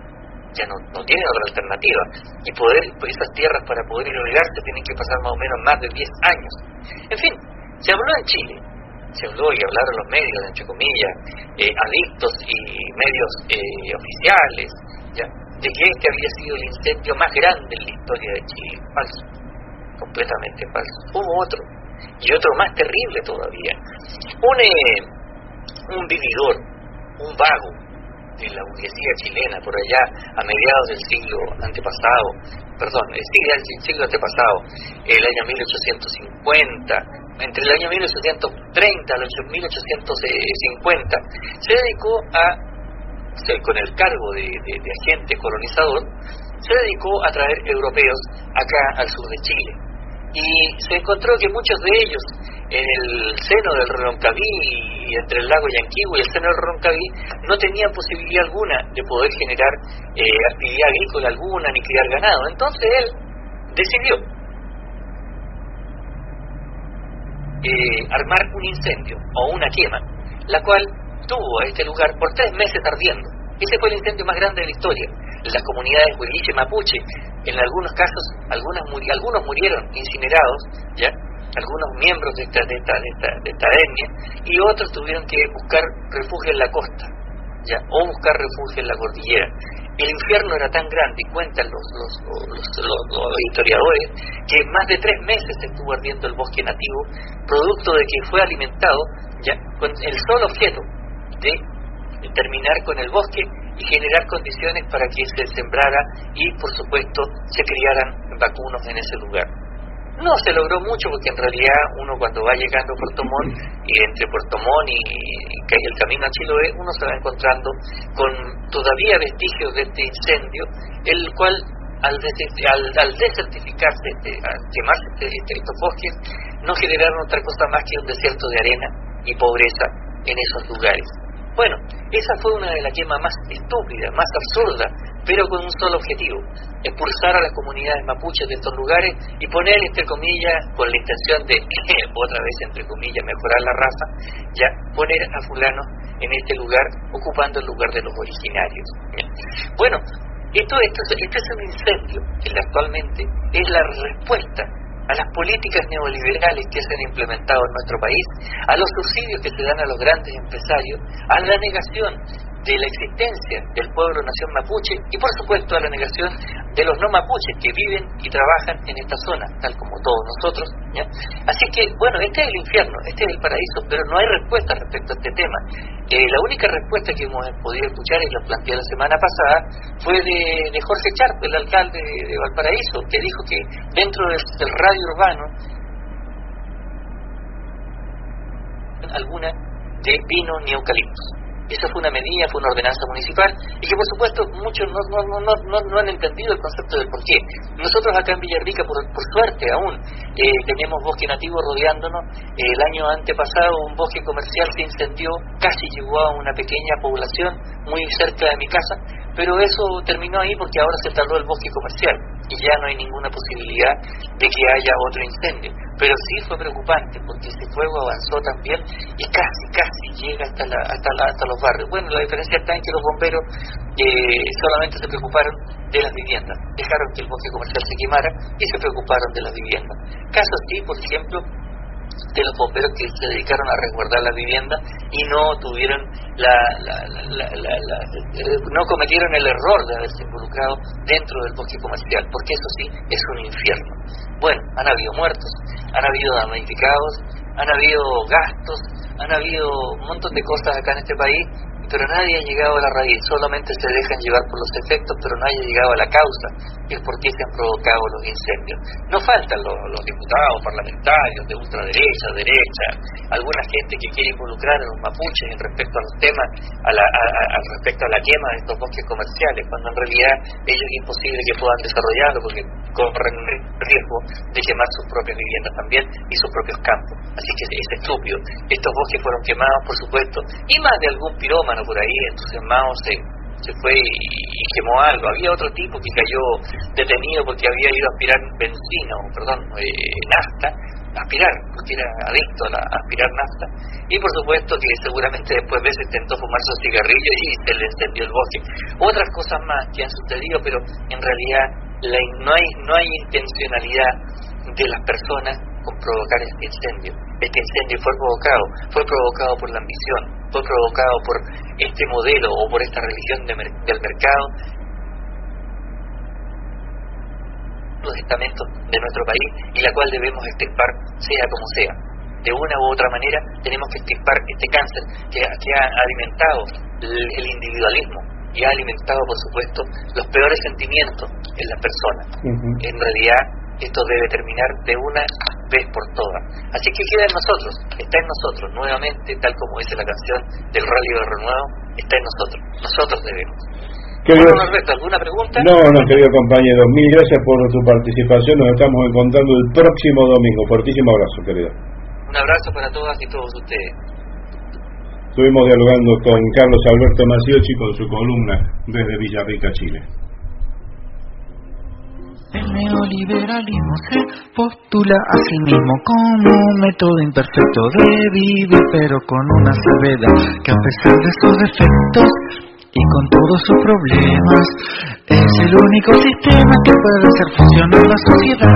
[SPEAKER 20] ya no, no tienen otra alternativa, y poder pues, esas tierras para poder irrigarse tienen que pasar más o menos más de diez años. En fin, se habló en Chile, se habló y hablaron los medios, entre comillas, eh, adictos y medios eh, oficiales, ¿ya? De que este había sido el incendio más grande en la historia de Chile. Falso, completamente falso. Hubo otro, y otro más terrible todavía. Un, eh, un vividor, un vago de la burguesía chilena por allá a mediados del siglo antepasado, perdón, el siglo, el siglo antepasado, el año mil ochocientos cincuenta, entre el año mil ochocientos treinta al mil ochocientos cincuenta, se dedicó a con el cargo de, de, de agente colonizador, se dedicó a traer europeos acá al sur de Chile. Y se encontró que muchos de ellos, en el seno del Roncaví, y entre el lago Yanquihue y el seno del Roncaví, no tenían posibilidad alguna de poder generar eh, actividad agrícola alguna ni criar ganado. Entonces él decidió eh, armar un incendio o una quema, la cual tuvo a este lugar por tres meses ardiendo. Ese fue el incendio más grande de la historia. Las comunidades huilliche mapuche, en algunos casos, algunas muri, algunos murieron incinerados, ya, algunos miembros de esta, de esta, de esta, de esta etnia, y otros tuvieron que buscar refugio en la costa, ya, o buscar refugio en la cordillera. El infierno era tan grande, y cuentan los, los, los, los, los historiadores, que más de tres meses estuvo ardiendo el bosque nativo, producto de que fue alimentado, ya, con el solo objeto de terminar con el bosque y generar condiciones para que se sembrara y, por supuesto, se criaran vacunos en ese lugar. No se logró mucho porque en realidad uno cuando va llegando a Puerto Montt, y entre Puerto Montt y, y el camino a Chiloé, uno se va encontrando con todavía vestigios de este incendio, el cual al, des- al, al desertificarse, este, al quemarse este, este, estos bosques, no generaron otra cosa más que un desierto de arena y pobreza en esos lugares. Bueno, esa fue una de las quemas más estúpidas, más absurdas, pero con un solo objetivo: expulsar a las comunidades mapuches de estos lugares y poner, entre comillas, con la intención de, otra vez entre comillas, mejorar la raza, ya, poner a fulanos en este lugar, ocupando el lugar de los originarios. Bueno, esto, esto, esto es un incendio que actualmente es la respuesta a las políticas neoliberales que se han implementado en nuestro país, a los subsidios que se dan a los grandes empresarios, a la negación de la existencia del pueblo-nación mapuche y, por supuesto, a la negación de los no mapuches que viven y trabajan en esta zona, tal como todos nosotros, ¿ya? Así que, bueno, este es el infierno, este es el paraíso, pero no hay respuesta respecto a este tema. Eh, la única respuesta que hemos podido escuchar, y lo planteé la semana pasada, fue de, de Jorge Charpe, el alcalde de, de Valparaíso, que dijo que dentro del, del radio urbano alguna de pino ni eucaliptos. Esa fue una medida, fue una ordenanza municipal, y que por supuesto muchos no, no, no, no, no han entendido el concepto del porqué. Nosotros acá en Villarrica, por, por suerte aún, eh, tenemos bosque nativo rodeándonos. El año antepasado un bosque comercial se incendió, casi llegó a una pequeña población muy cerca de mi casa, pero eso terminó ahí porque ahora se taló el bosque comercial y ya no hay ninguna posibilidad de que haya otro incendio. Pero sí fue preocupante porque ese fuego avanzó también y casi, casi llega hasta, la, hasta, la, hasta los barrios. Bueno, la diferencia está en que los bomberos eh, solamente se preocuparon de las viviendas, dejaron que el bosque comercial se quemara y se preocuparon de las viviendas. Casos sí, por ejemplo, de los bomberos que se dedicaron a resguardar la vivienda y no tuvieron la, la, la, la, la, la eh, no cometieron el error de haberse involucrado dentro del bosque comercial, porque eso sí es un infierno. Bueno, han habido muertos, han habido damnificados, han habido gastos, han habido un montón de cosas acá en este país, pero nadie ha llegado a la raíz, solamente se dejan llevar por los efectos, pero nadie ha llegado a la causa, que es por qué se han provocado los incendios. No faltan los, los diputados, parlamentarios de ultraderecha, derecha, alguna gente que quiere involucrar a los mapuches en respecto a los temas, a la, a, a, respecto a la quema de estos bosques comerciales, cuando en realidad ellos es imposible que puedan desarrollarlo porque corren riesgo de quemar sus propias viviendas también y sus propios campos. Así que es estúpido. Estos bosques fueron quemados, por supuesto, y más de algún pirómano por ahí entusiasmado se, se fue y, y quemó algo. Había otro tipo que cayó detenido porque había ido a aspirar benzina, o perdón, eh, nafta, aspirar, porque era adicto a, la, a aspirar nafta, y por supuesto que seguramente después de veces intentó fumarse un cigarrillo y se le encendió el bosque. Otras cosas más que han sucedido, pero en realidad la, no hay no hay intencionalidad de las personas con provocar este incendio. Este incendio fue provocado, fue provocado por la ambición, fue provocado por este modelo o por esta religión de mer- del mercado, los estamentos de nuestro país, y la cual debemos extirpar sea como sea. De una u otra manera tenemos que extirpar este cáncer que, que ha alimentado el, el individualismo y ha alimentado, por supuesto, los peores sentimientos en las personas. Uh-huh. En realidad esto debe terminar de una vez por todas. Así que queda en nosotros, está en nosotros nuevamente, tal como dice la canción del Radio de Renuevo, está en nosotros. Nosotros debemos.
[SPEAKER 2] Querido...
[SPEAKER 20] Bueno, Norberto, ¿alguna pregunta?
[SPEAKER 2] No, no, querido compañero, mil gracias por tu participación. Nos estamos encontrando el próximo domingo. Fuertísimo abrazo, querido.
[SPEAKER 20] Un abrazo para todas y todos ustedes.
[SPEAKER 2] Estuvimos dialogando con Carlos Alberto Maciocchi con su columna desde Villarrica, Chile.
[SPEAKER 21] El neoliberalismo se postula a sí mismo como un método imperfecto de vivir, pero con una salvedad, que a pesar de sus defectos y con todos sus problemas, es el único sistema que puede hacer funcionar la sociedad.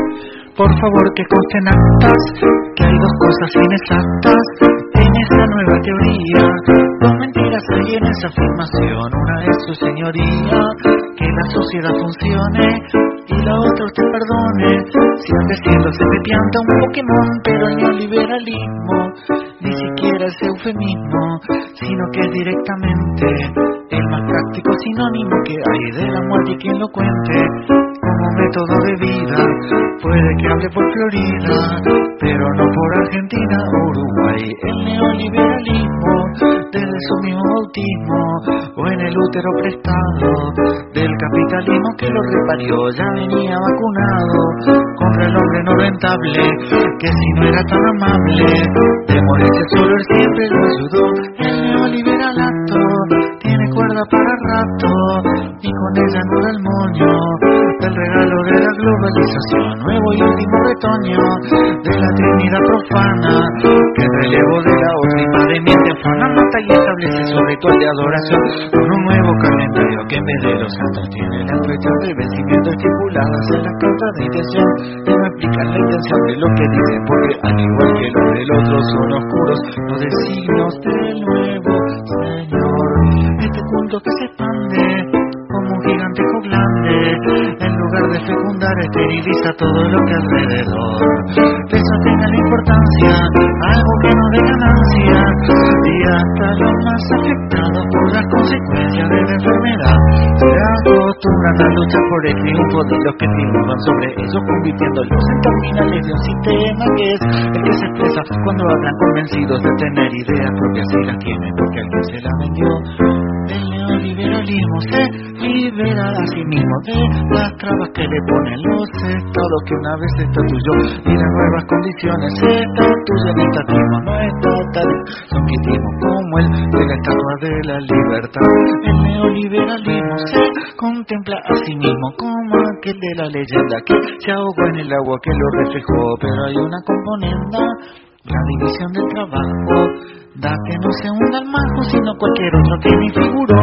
[SPEAKER 21] Por favor, que consten actas que hay dos cosas inexactas en esa nueva teoría. Dos mentiras hay en esa afirmación. Una es su señoría, que la sociedad funcione, y la otra usted perdone si al decirlo se me pianta un Pokémon. Pero el neoliberalismo ni siquiera es eufemismo, sino que es directamente el más práctico sinónimo que hay de la muerte, y quien lo cuente como método de vida puede que hable por Florida, pero no por Argentina o Uruguay. El neoliberalismo, desde su mismo bautismo o en el útero prestado del capitalismo que lo reparió, ya venía vacunado contra el hombre no rentable, que si no era tan amable de morirse solo él siempre lo ayudó. El neoliberalato tiene cuerda para rato, y con ella no da el moño del regalo de la globalización, nuevo y último retoño de la trinidad profana, que en relevo de la otra y más de miente afana, mata y establece su ritual de adoración con un nuevo calendario que en vez de los santos tiene las fechas de vencimiento estipuladas en las cartas de intención, de no explicar la intención de lo que dice, porque al igual que los del otro son oscuros los designios del nuevo Señor. Este culto que se expande como un gigantesco glande, en lugar de fecundar esteriliza todo lo que alrededor le sostenga la importancia, algo que no dé ganancia, y hasta los más afectados por las consecuencias de la enfermedad se acostumbran a luchar por el triunfo de los que triunfan sobre ellos, convirtiéndolos en terminales de un sistema que es el que se expresa cuando hablan convencidos de tener ideas propias, y las tienen porque alguien se las vendió. El neoliberalismo se libera a sí mismo de las trabas que le ponen los estados, que una vez estatuyó y en nuevas condiciones se estatuya el estatismo, no estatalismo, quitismo como el de la estatua de la libertad. El neoliberalismo se contempla a sí mismo como aquel de la leyenda que se ahogó en el agua que lo reflejó, pero hay una componenda, la división del trabajo, da que no se hunda el mango sino cualquier otro que ni figuró.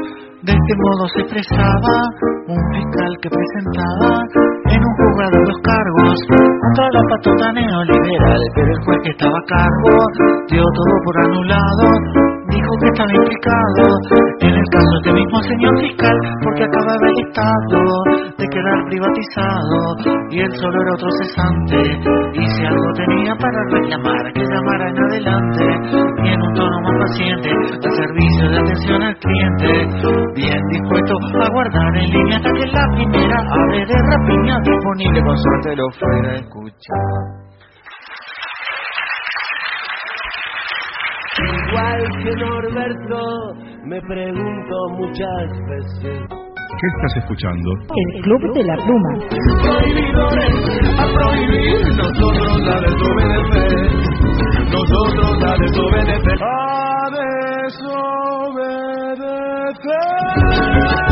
[SPEAKER 21] De este modo se expresaba un fiscal que presentaba en un juzgado los cargos contra la patota neoliberal, pero el juez que estaba a cargo dio todo por anulado, dijo que estaba implicado en el caso de este mismo señor fiscal, porque acababa el Estado de quedar privatizado y él solo era otro cesante, y si algo tenía para reclamar que llamara en adelante, y en un tono más paciente al servicio de atención al cliente, bien dispuesto a guardar en línea hasta que la primera ave de rapiña disponible con suerte lo fuera a escuchar.
[SPEAKER 5] Igual que Norberto, me pregunto muchas veces.
[SPEAKER 18] ¿Qué estás escuchando?
[SPEAKER 3] El Club de la Pluma.
[SPEAKER 11] Prohibidores a prohibir, nosotros a desobedecer, nosotros a desobedecer, a desobedecer.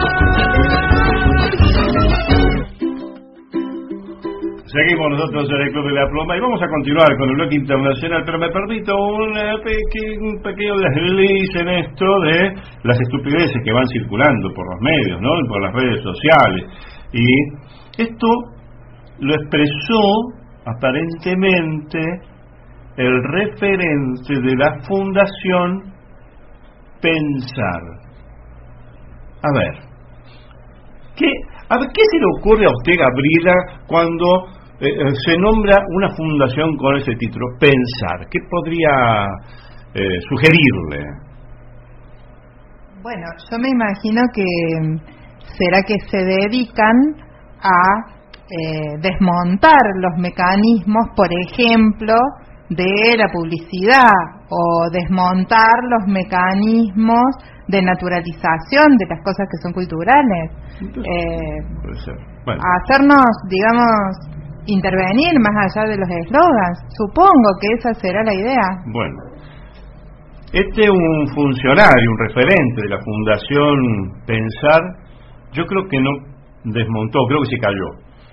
[SPEAKER 13] Seguimos nosotros en el Club de la Pluma y vamos a continuar con el bloque internacional, pero me permito un, peque, un pequeño desliz en esto de las estupideces que van circulando por los medios, ¿no? Por las redes sociales. Y esto lo expresó aparentemente el referente de la Fundación Pensar. A ver, ¿qué, a ver, ¿qué se le ocurre a usted, Gabriela, cuando eh, se nombra una fundación con ese título, Pensar? ¿Qué podría eh, sugerirle?
[SPEAKER 15] Bueno, yo me imagino que será que se dedican a eh, desmontar los mecanismos, por ejemplo, de la publicidad o desmontar los mecanismos de naturalización de las cosas que son culturales. Eh,
[SPEAKER 13] Puede ser. Bueno.
[SPEAKER 15] Hacernos, digamos, intervenir más allá de los eslogans. Supongo que esa será la idea.
[SPEAKER 13] Bueno. Este es un funcionario, un referente de la Fundación Pensar, yo creo que no desmontó, creo que se cayó.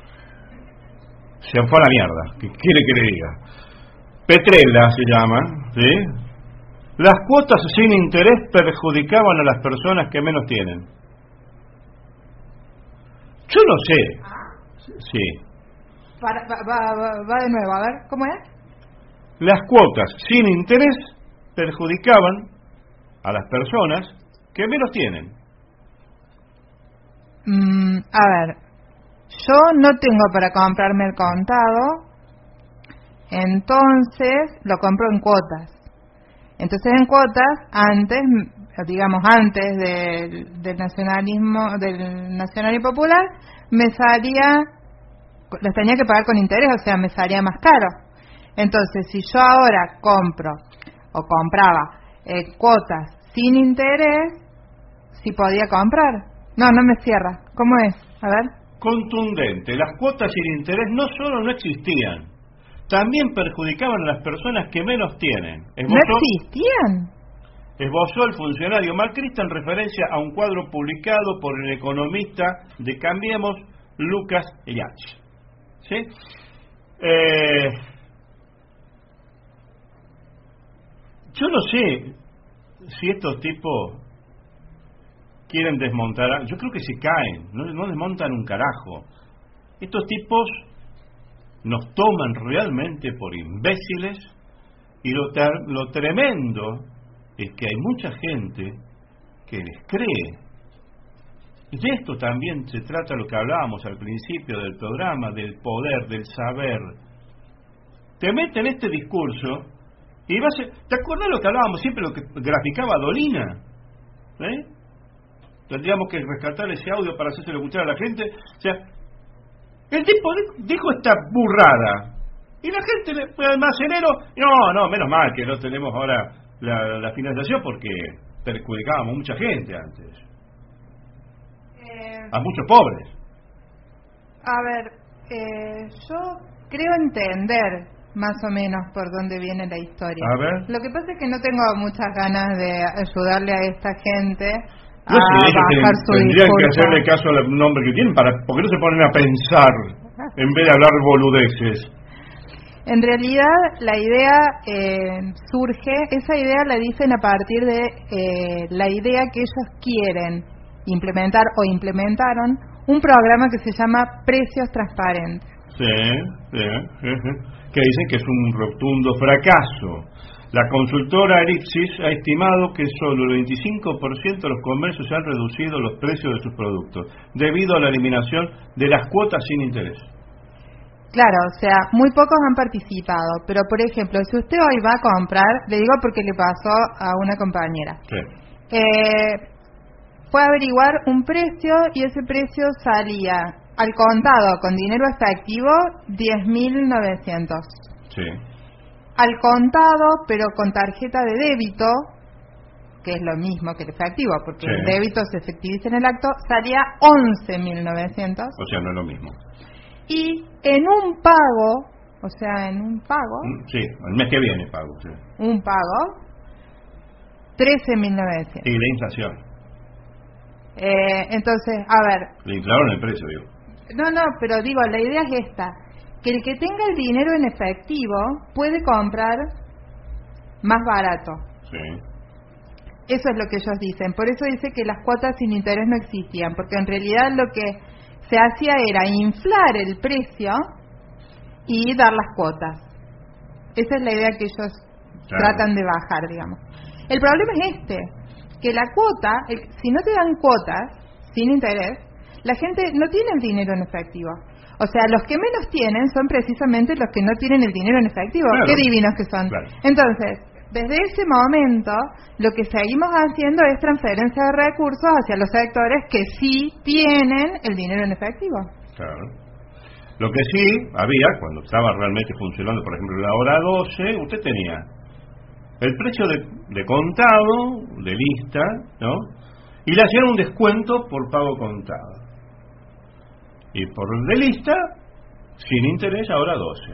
[SPEAKER 13] Se fue a la mierda, ¿qué quiere que le diga? Petrella se llama, ¿sí? Las cuotas sin interés perjudicaban a las personas que menos tienen. Yo no sé. Sí.
[SPEAKER 15] Para, va, va, va de nuevo, a ver, ¿cómo es?
[SPEAKER 13] Las cuotas sin interés perjudicaban a las personas que menos tienen.
[SPEAKER 15] Mm, a ver, yo no tengo para comprarme el contado, entonces lo compro en cuotas. Entonces en cuotas, antes, digamos antes del, del nacionalismo, del nacionalismo popular, me salía, los tenía que pagar con interés, o sea, me salía más caro. Entonces, si yo ahora compro o compraba eh, cuotas sin interés, si podía comprar. No, no me cierra. ¿Cómo es? A ver.
[SPEAKER 13] Contundente. Las cuotas sin interés no solo no existían, también perjudicaban a las personas que menos tienen.
[SPEAKER 15] Esbozó, ¿no existían?
[SPEAKER 13] Esbozó el funcionario macrista en referencia a un cuadro publicado por el economista de Cambiemos, Lucas Llach. ¿Sí? Eh... Yo no sé si estos tipos quieren desmontar. Yo creo que se caen, no, no desmontan un carajo. Estos tipos nos toman realmente por imbéciles y lo, ter, lo tremendo es que hay mucha gente que les cree. Y de esto también se trata lo que hablábamos al principio del programa, del poder, del saber. Te meten este discurso. Y vas a, ¿te acuerdas lo que hablábamos siempre, lo que graficaba Dolina? ¿Eh? Tendríamos que rescatar ese audio para hacérselo escuchar a la gente. O sea, el tipo dijo esta burrada. Y la gente, el almacenero, no, no, menos mal que no tenemos ahora la, la financiación porque perjudicábamos mucha gente antes. Eh, a muchos pobres.
[SPEAKER 15] A ver, eh, yo creo entender más o menos por dónde viene la historia.
[SPEAKER 13] A ver.
[SPEAKER 15] Lo que pasa es que no tengo muchas ganas de ayudarle a esta gente a
[SPEAKER 13] no sé,
[SPEAKER 15] bajar
[SPEAKER 13] tienen,
[SPEAKER 15] su
[SPEAKER 13] tendrían
[SPEAKER 15] discurso.
[SPEAKER 13] que hacerle caso al nombre que tienen, para, porque no se ponen a pensar en vez de hablar boludeces.
[SPEAKER 15] En realidad la idea eh, surge, esa idea la dicen a partir de eh, la idea que ellos quieren implementar o implementaron un programa que se llama Precios Transparentes.
[SPEAKER 13] Sí, sí, sí, sí. Que dicen que es un rotundo fracaso. La consultora Elipsis ha estimado que solo el veinticinco por ciento de los comercios han reducido los precios de sus productos debido a la eliminación de las cuotas sin interés.
[SPEAKER 15] Claro, o sea, muy pocos han participado, pero por ejemplo, si usted hoy va a comprar, le digo porque le pasó a una compañera,
[SPEAKER 13] sí.
[SPEAKER 15] eh, fue a averiguar un precio y ese precio salía al contado con dinero efectivo diez mil novecientos.
[SPEAKER 13] Sí.
[SPEAKER 15] Al contado, pero con tarjeta de débito, que es lo mismo que el efectivo, porque sí. El débito se efectiviza en el acto, salía once mil novecientos.
[SPEAKER 13] O sea, no es lo mismo.
[SPEAKER 15] Y en un pago, o sea, en un pago...
[SPEAKER 13] Sí, el mes que viene pago, sí.
[SPEAKER 15] Un pago, trece mil novecientos.
[SPEAKER 13] Y la inflación.
[SPEAKER 15] Eh, entonces, a ver...
[SPEAKER 13] Le inflaron el precio, digo.
[SPEAKER 15] No, no, pero digo, la idea es esta, que el que tenga el dinero en efectivo puede comprar más barato.
[SPEAKER 13] Sí.
[SPEAKER 15] Eso es lo que ellos dicen. Por eso dice que las cuotas sin interés no existían, porque en realidad lo que se hacía era inflar el precio y dar las cuotas. Esa es la idea que ellos claro. tratan de bajar, digamos. El problema es este, que la cuota, el, si no te dan cuotas sin interés, la gente no tiene el dinero en efectivo. O sea, los que menos tienen son precisamente los que no tienen el dinero en efectivo. Claro. Qué divinos que son.
[SPEAKER 13] Claro.
[SPEAKER 15] Entonces, desde ese momento, lo que seguimos haciendo es transferencia de recursos hacia los sectores que sí tienen el dinero en efectivo.
[SPEAKER 13] Claro. Lo que sí había, cuando estaba realmente funcionando, por ejemplo, la hora doce, usted tenía el precio de, de contado, de lista, ¿no? Y le hacían un descuento por pago contado. Y por de lista, sin interés, ahora doce.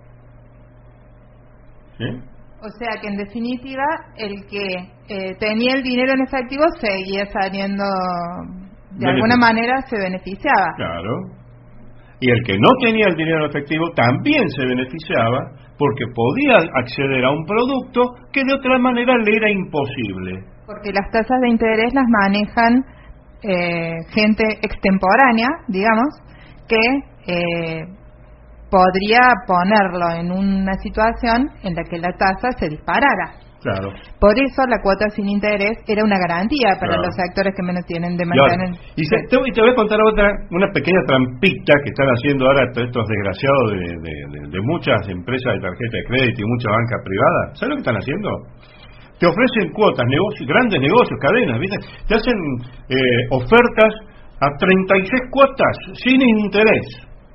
[SPEAKER 13] ¿Sí?
[SPEAKER 15] O sea que en definitiva, el que eh, tenía el dinero en efectivo seguía saliendo, de alguna manera se beneficiaba.
[SPEAKER 13] Claro. Y el que no tenía el dinero en efectivo también se beneficiaba porque podía acceder a un producto que de otra manera le era imposible.
[SPEAKER 15] Porque las tasas de interés las manejan eh, gente extemporánea, digamos, que eh, podría ponerlo en una situación en la que la tasa se disparara.
[SPEAKER 13] Claro.
[SPEAKER 15] Por eso la cuota sin interés era una garantía para
[SPEAKER 13] Claro.
[SPEAKER 15] los actores que menos tienen de
[SPEAKER 13] Y, ahora,
[SPEAKER 15] mantener.
[SPEAKER 13] y se, te, voy, te voy a contar otra, una pequeña trampita que están haciendo ahora estos desgraciados de, de, de, de muchas empresas de tarjeta de crédito y mucha banca privada. ¿Sabes lo que están haciendo? Te ofrecen cuotas, negocios, grandes negocios, cadenas, ¿viste? Te hacen eh, ofertas a treinta y seis cuotas sin interés.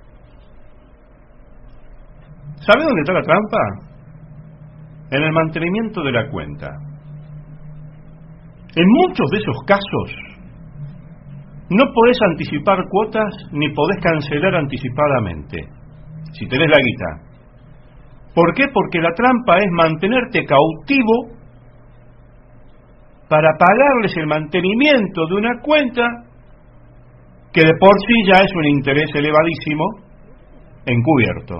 [SPEAKER 13] ¿Sabe dónde está la trampa? En el mantenimiento de la cuenta. En muchos de esos casos no podés anticipar cuotas ni podés cancelar anticipadamente si tenés la guita. ¿Por qué? Porque la trampa es mantenerte cautivo para pagarles el mantenimiento de una cuenta que de por sí ya es un interés elevadísimo encubierto.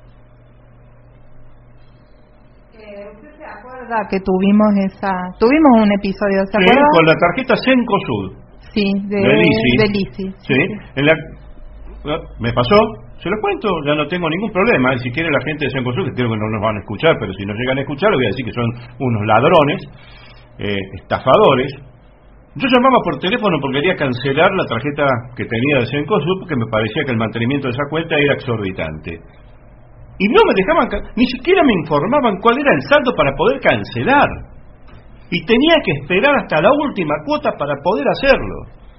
[SPEAKER 15] Que tuvimos esa tuvimos un episodio, ¿se
[SPEAKER 13] sí,
[SPEAKER 15] acuerda?
[SPEAKER 13] Con la tarjeta Cencosud.
[SPEAKER 15] Sí, de,
[SPEAKER 13] de Lisi.
[SPEAKER 15] de Lisi.
[SPEAKER 13] Sí, en la, me pasó, se lo cuento, ya no tengo ningún problema. Y si quiere la gente de Cencosud, que creo que no nos van a escuchar, pero si nos llegan a escuchar, les voy a decir que son unos ladrones, eh, estafadores. Yo llamaba por teléfono porque quería cancelar la tarjeta que tenía de Cencosud porque me parecía que el mantenimiento de esa cuenta era exorbitante. Y no me dejaban, ni siquiera me informaban cuál era el saldo para poder cancelar. Y tenía que esperar hasta la última cuota para poder hacerlo.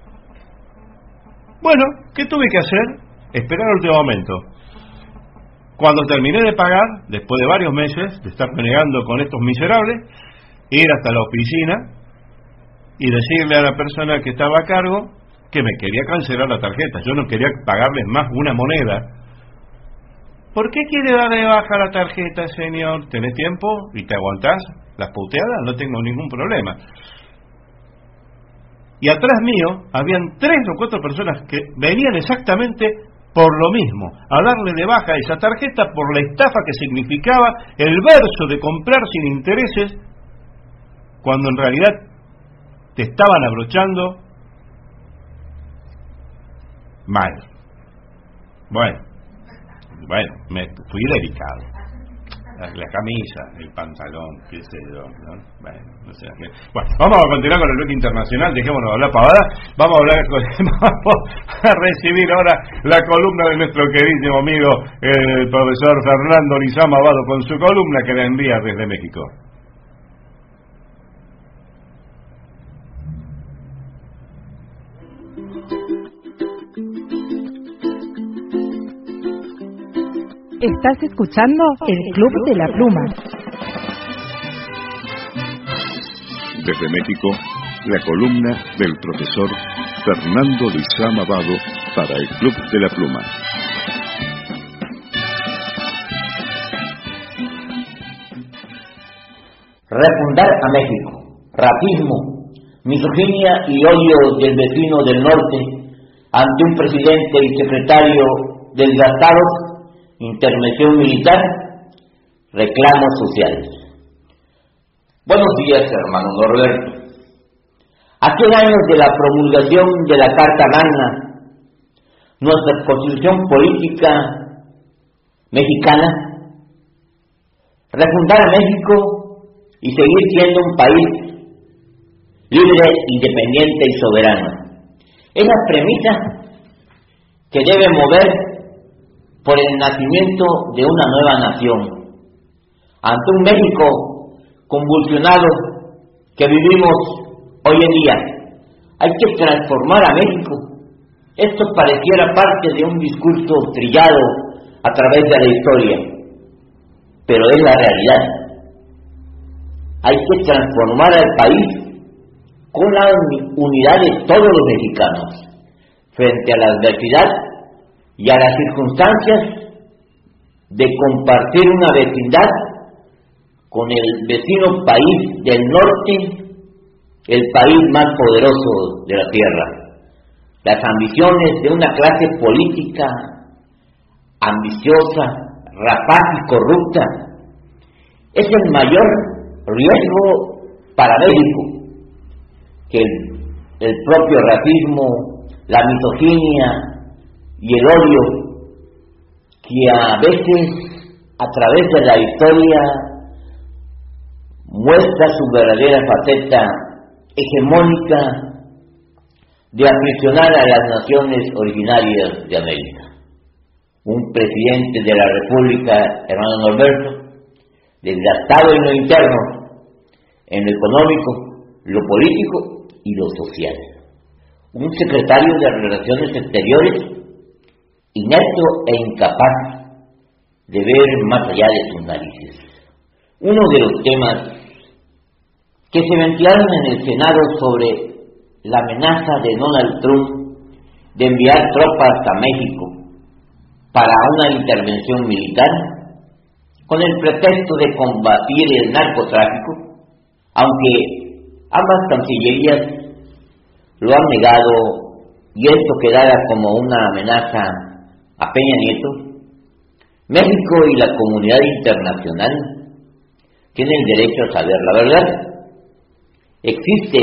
[SPEAKER 13] Bueno, ¿qué tuve que hacer? Esperar al último momento. Cuando terminé de pagar, después de varios meses de estar renegando con estos miserables, ir hasta la oficina y decirle a la persona que estaba a cargo que me quería cancelar la tarjeta. Yo no quería pagarles más una moneda. ¿Por qué quiere dar de baja la tarjeta, señor? ¿Tenés tiempo y te aguantás las puteadas? No tengo ningún problema. Y atrás mío habían tres o cuatro personas que venían exactamente por lo mismo, a darle de baja esa tarjeta por la estafa que significaba el verso de comprar sin intereses, cuando en realidad te estaban abrochando mal. Bueno. Bueno, me fui delicado. La, la camisa, el pantalón, qué sé yo, ¿no? Bueno, no sé. Bueno, vamos a continuar con el bloque internacional, dejémonos de hablar pavada. Vamos a hablar con, vamos a recibir ahora la columna de nuestro queridísimo amigo, el profesor Fernando Lizama Abado, con su columna que la envía desde México.
[SPEAKER 3] Estás escuchando el Club de la Pluma.
[SPEAKER 2] Desde México, la columna del profesor Fernando Lizama Abado para el Club de la Pluma.
[SPEAKER 4] Refundar a México. Racismo, misoginia y odio del vecino del norte ante un presidente y secretario desgastados. Intervención militar, reclamos sociales. Buenos días, hermano Norberto. A cien años de la promulgación de la Carta Magna, nuestra constitución política mexicana, refundar a México y seguir siendo un país libre, independiente y soberano. Es la premisa que debe mover por el nacimiento de una nueva nación. Ante un México convulsionado que vivimos hoy en día, hay que transformar a México Esto pareciera parte de un discurso trillado a través de la historia, pero es la realidad. Hay que transformar al país con la unidad de todos los mexicanos frente a la adversidad y a las circunstancias de compartir una vecindad con el vecino país del norte, el país más poderoso de la tierra. Las ambiciones de una clase política ambiciosa, rapaz y corrupta es el mayor riesgo para México que el, el propio racismo, la misoginia y el odio que a veces a través de la historia muestra su verdadera faceta hegemónica de aprisionar a las naciones originarias de América. Un presidente de la República, hermano Norberto, desgastado en lo interno, en lo económico, lo político y lo social. Un secretario de Relaciones Exteriores inepto e incapaz de ver más allá de sus narices. Uno de los temas que se ventilaron en el Senado sobre la amenaza de Donald Trump de enviar tropas a México para una intervención militar con el pretexto de combatir el narcotráfico, aunque ambas cancillerías lo han negado y esto quedara como una amenaza a Peña Nieto, México y la comunidad internacional tienen el derecho a saber la verdad. Existe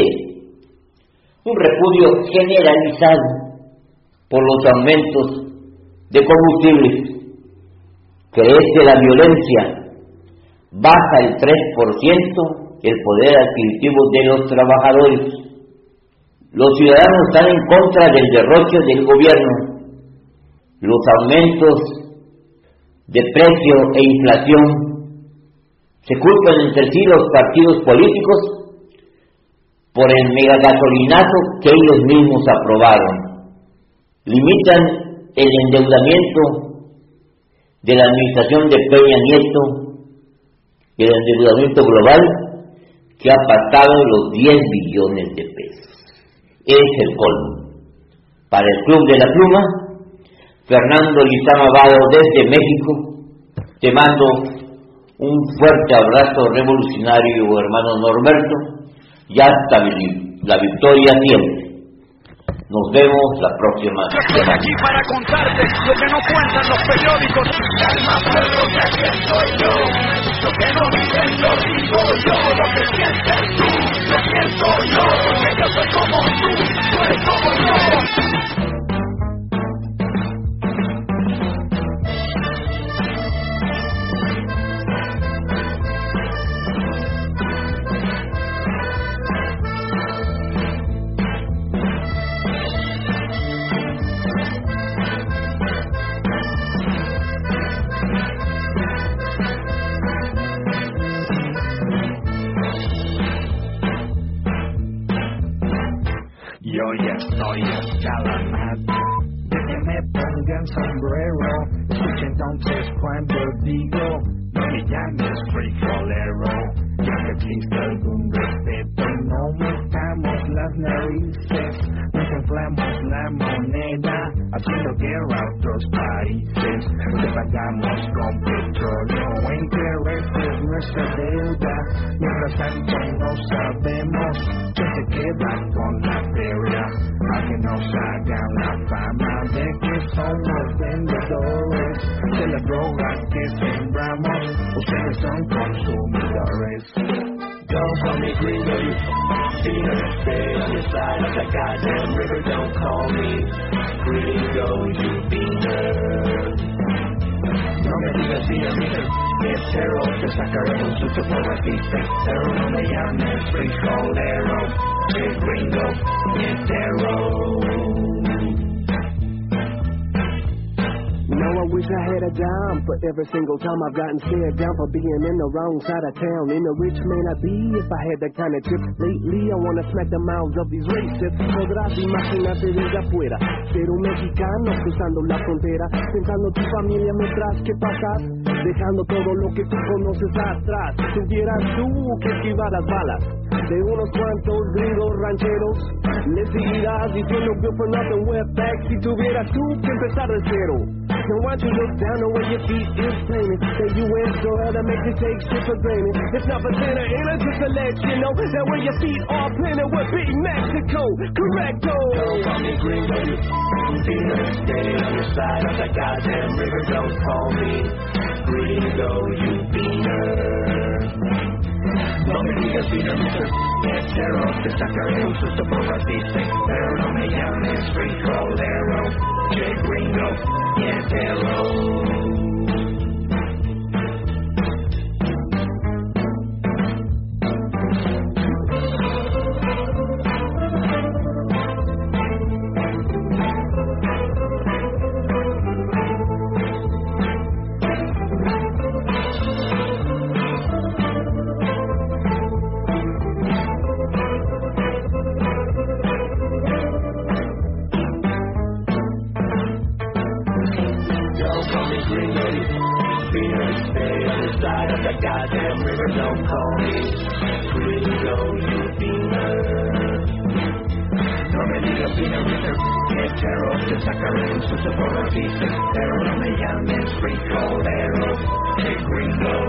[SPEAKER 4] un repudio generalizado por los aumentos de combustibles. Crece la violencia, baja el tres por ciento el poder adquisitivo de los trabajadores. Los ciudadanos están en contra del derroche del gobierno. Los aumentos de precio e inflación se culpan entre sí los partidos políticos por el megagasolinazo que ellos mismos aprobaron. Limitan el endeudamiento de la administración de Peña Nieto, el endeudamiento global que ha pasado los diez billones de pesos. Es el colmo. Para el Club de la Pluma, Fernando Lizama Vado desde México, te mando un fuerte abrazo revolucionario, hermano Norberto, y hasta la victoria siempre. Nos vemos la próxima
[SPEAKER 11] semana. Yo estoy aquí para contarte lo que no cuentan los periódicos. Calma, pueblo, que aquí estoy yo. Lo que no dicen lo digo yo. Lo que sientes tú, lo siento yo. Porque yo soy como tú, tú eres como yo.
[SPEAKER 21] Yo ya estoy escalando, de que me pongan sombrero. Escucha entonces cuando digo, no me llames frijolero. Ya que existe algún respeto, no metamos las narices, no inflamos la moneda, haciendo guerra a otros países. Te pagamos con petróleo, intereses nuestra deuda. Mientras tanto no sabemos quién se queda con la feria, a que nos hagan la fama de que somos vendedores de la droga que sembramos. Ustedes son consumidores.
[SPEAKER 11] Don't call me gringo, you beaner. Stay on the side of the goddamn river. Don't call me gringo, you beaner. No me digas dinamita, mesero, te sacaré un susto por racista. Pero no me llames frijolero, que gringo, entero.
[SPEAKER 21] No, I
[SPEAKER 5] wish I had a dime for every single time I've gotten stared down for being in the wrong side of town. In a rich man I'd be if I had that kind of chip. Lately I wanna smack the mouths of these racists. Podrás imaginarte desde afuera, ser un mexicano cruzando la frontera, pensando tu familia mientras que pasas, dejando todo lo que tú conoces atrás. Tuvieras tú que esquivar las balas de unos cuantos gringos rancheros, les dirás diciendo good for nothing wetbacks. Si tuvieras tú que empezar de cero, now why don't you look down the way your feet is planted? Say you in soil that makes you take shit for granted. It's not for dinner, and it's just to let you know that where your feet are planted would be Mexico. Correcto.
[SPEAKER 11] Don't call me gringo, you feeder. Stay on your side of the goddamn river. Don't call me gringo, you beaner. No me digas beaner, mister Hetero. Te sacaré un susto por racista, pero no me llames frijolero. Que gringo, hetero. Goddamn river, don't call me gringo, you beaner. No me digas beaner, mister Hetero. Te sacaré un susto por la vista, pero no me llames frijolero. Que gringo,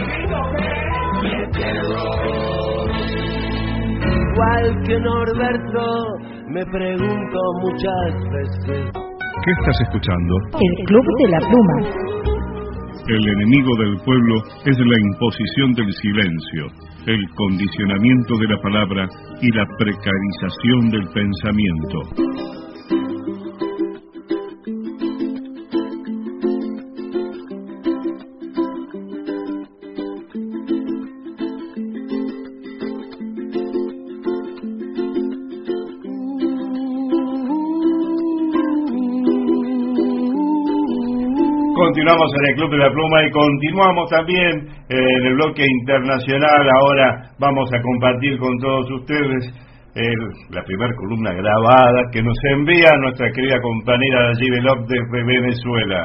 [SPEAKER 11] hetero.
[SPEAKER 5] Igual que Norberto, me pregunto muchas veces.
[SPEAKER 18] ¿Qué estás escuchando?
[SPEAKER 6] El Club de la Pluma.
[SPEAKER 18] El enemigo del pueblo es la imposición del silencio, el condicionamiento de la palabra y la precarización del pensamiento.
[SPEAKER 13] Continuamos en el Club de la Pluma y continuamos también en el bloque internacional. Ahora vamos a compartir con todos ustedes el, la primera columna grabada que nos envía nuestra querida compañera Nayibe Belov desde Venezuela.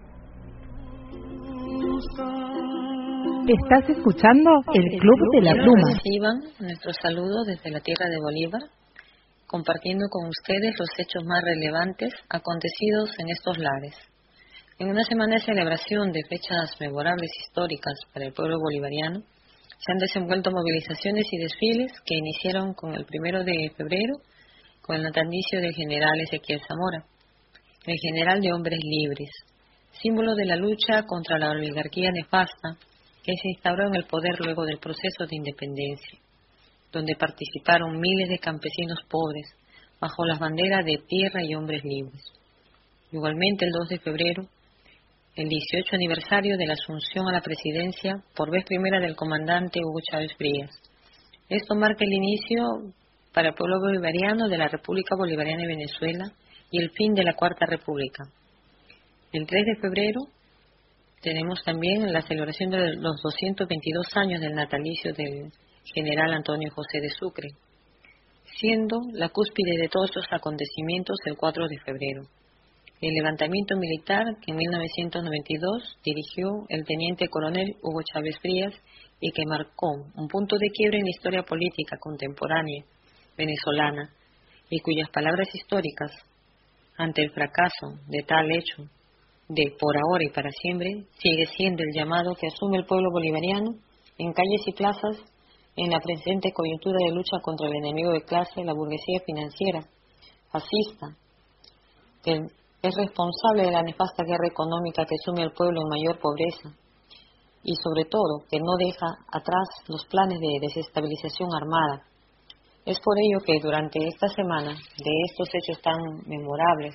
[SPEAKER 6] Estás escuchando el Club de la Pluma.
[SPEAKER 22] Reciban nuestro saludo desde la tierra de Bolívar, compartiendo con ustedes los hechos más relevantes acontecidos en estos lares. En una semana de celebración de fechas memorables históricas para el pueblo bolivariano, se han desenvuelto movilizaciones y desfiles que iniciaron con el primero de febrero, con el natalicio del general Ezequiel Zamora, el general de hombres libres, símbolo de la lucha contra la oligarquía nefasta que se instauró en el poder luego del proceso de independencia, donde participaron miles de campesinos pobres bajo las banderas de tierra y hombres libres. Igualmente, el dos de febrero, el dieciocho aniversario de la asunción a la presidencia por vez primera del comandante Hugo Chávez Frías. Esto marca el inicio para el pueblo bolivariano de la República Bolivariana de Venezuela y el fin de la Cuarta República. El tres de febrero tenemos también la celebración de los doscientos veintidós años del natalicio del general Antonio José de Sucre, siendo la cúspide de todos estos acontecimientos el cuatro de febrero. El levantamiento militar que en mil novecientos noventa y dos dirigió el teniente coronel Hugo Chávez Frías y que marcó un punto de quiebre en la historia política contemporánea venezolana y cuyas palabras históricas, ante el fracaso de tal hecho de por ahora y para siempre, sigue siendo el llamado que asume el pueblo bolivariano en calles y plazas en la presente coyuntura de lucha contra el enemigo de clase, la burguesía financiera, fascista, que es responsable de la nefasta guerra económica que sume al pueblo en mayor pobreza y sobre todo que no deja atrás los planes de desestabilización armada. Es por ello que durante esta semana de estos hechos tan memorables,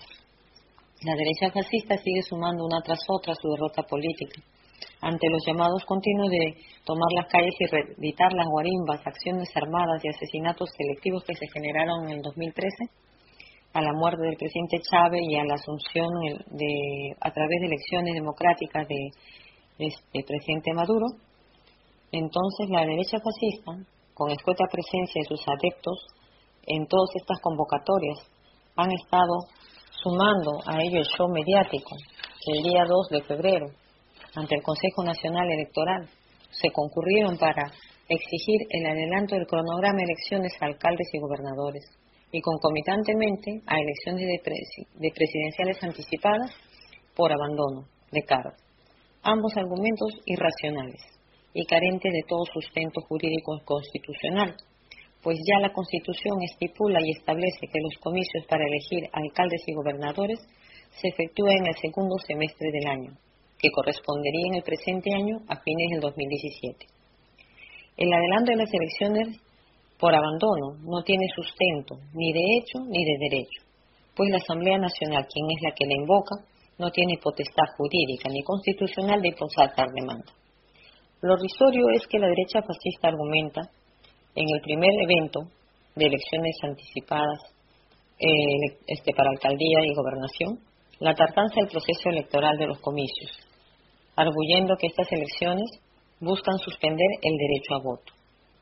[SPEAKER 22] la derecha fascista sigue sumando una tras otra su derrota política. Ante los llamados continuos de tomar las calles y reeditar las guarimbas, acciones armadas y asesinatos selectivos que se generaron en el dos mil trece, a la muerte del presidente Chávez y a la asunción de, a través de elecciones democráticas de este presidente Maduro, entonces la derecha fascista, con escueta presencia de sus adeptos en todas estas convocatorias, han estado sumando a ello el show mediático que el día dos de febrero, ante el Consejo Nacional Electoral, se concurrieron para exigir el adelanto del cronograma de elecciones a alcaldes y gobernadores y concomitantemente a elecciones de, presi de presidenciales anticipadas por abandono de cargo. Ambos argumentos irracionales y carentes de todo sustento jurídico constitucional, pues ya la Constitución estipula y establece que los comicios para elegir alcaldes y gobernadores se efectúan en el segundo semestre del año, que correspondería en el presente año a fines del dos mil diecisiete. El adelanto de las elecciones por abandono no tiene sustento ni de hecho ni de derecho, pues la Asamblea Nacional, quien es la que la invoca, no tiene potestad jurídica ni constitucional de impulsar tal demanda. Lo risorio es que la derecha fascista argumenta en el primer evento de elecciones anticipadas eh, este, para alcaldía y gobernación, la tardanza del proceso electoral de los comicios, arguyendo que estas elecciones buscan suspender el derecho a voto.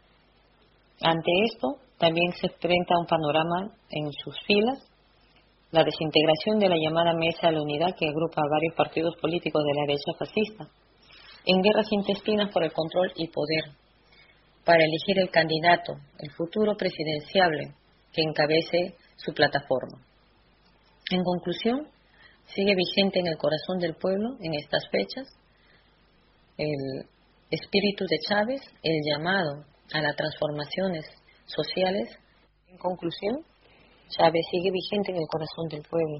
[SPEAKER 22] Ante esto, también se enfrenta un panorama en sus filas, la desintegración de la llamada Mesa de la Unidad, que agrupa a varios partidos políticos de la derecha fascista, en guerras intestinas por el control y poder, para elegir el candidato, el futuro presidenciable, que encabece su plataforma. En conclusión, sigue vigente en el corazón del pueblo, en estas fechas, el espíritu de Chávez, el llamado a las transformaciones sociales. En conclusión, Chávez sigue vigente en el corazón del pueblo.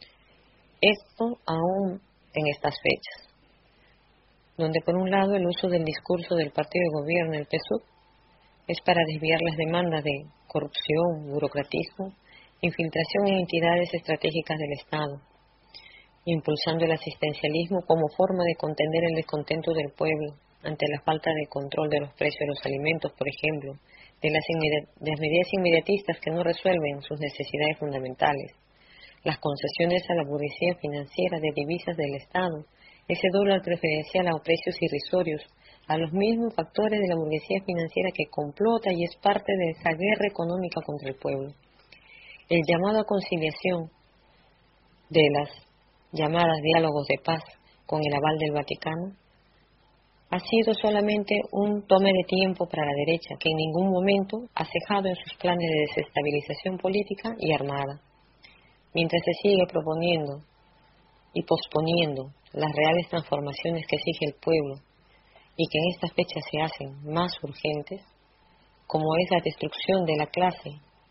[SPEAKER 22] Esto aún en estas fechas, donde por un lado el uso del discurso del partido de gobierno, el P S U V, es para desviar las demandas de corrupción, burocratismo, infiltración en entidades estratégicas del Estado, impulsando el asistencialismo como forma de contener el descontento del pueblo ante la falta de control de los precios de los alimentos, por ejemplo, de las, de las medidas inmediatistas que no resuelven sus necesidades fundamentales, las concesiones a la burguesía financiera de divisas del Estado, ese dólar preferencial a precios irrisorios, a los mismos factores de la burguesía financiera que complota y es parte de esa guerra económica contra el pueblo. El llamado a conciliación de las llamadas diálogos de paz con el aval del Vaticano ha sido solamente un tome de tiempo para la derecha, que en ningún momento ha cejado en sus planes de desestabilización política y armada. Mientras se sigue proponiendo y posponiendo las reales transformaciones que exige el pueblo y que en estas fechas se hacen más urgentes, como es la destrucción de la clase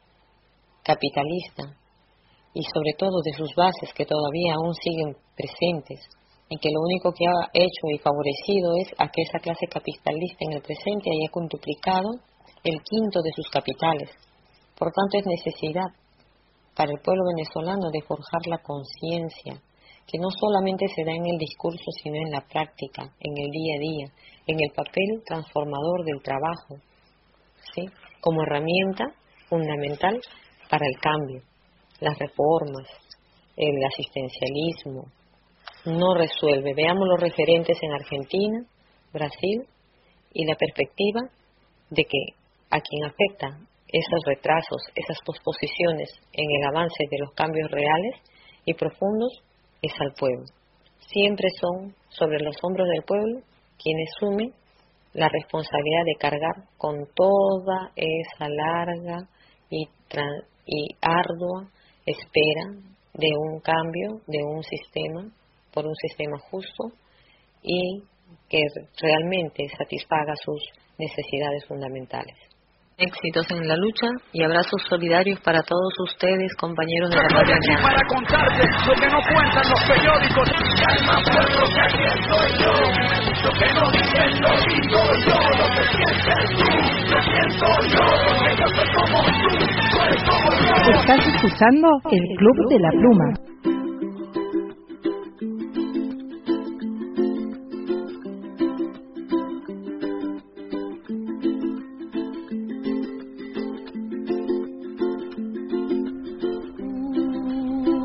[SPEAKER 22] capitalista y sobre todo de sus bases que todavía aún siguen presentes, y que lo único que ha hecho y favorecido es a que esa clase capitalista en el presente haya quintuplicado el quinto de sus capitales. Por tanto, es necesidad para el pueblo venezolano de forjar la conciencia, que no solamente se da en el discurso, sino en la práctica, en el día a día, en el papel transformador del trabajo, ¿sí?, como herramienta fundamental para el cambio, las reformas, el asistencialismo. No resuelve. Veamos los referentes en Argentina, Brasil, y la perspectiva de que a quien afecta esos retrasos, esas posposiciones en el avance de los cambios reales y profundos es al pueblo. Siempre son sobre los hombros del pueblo quienes sumen la responsabilidad de cargar con toda esa larga y, y ardua espera de un cambio, de un sistema, por un sistema justo y que realmente satisfaga sus necesidades fundamentales. Éxitos en la lucha y abrazos solidarios para todos ustedes, compañeros de la patria.
[SPEAKER 12] Para contarte lo que no cuentan los periódicos. Calma, pueblo, que aquí estoy yo. Lo que no dicen lo digo yo. Lo que sientes tú, lo siento yo. Porque yo soy como tú, tú eres como yo.
[SPEAKER 6] Estás escuchando el Club de la Pluma.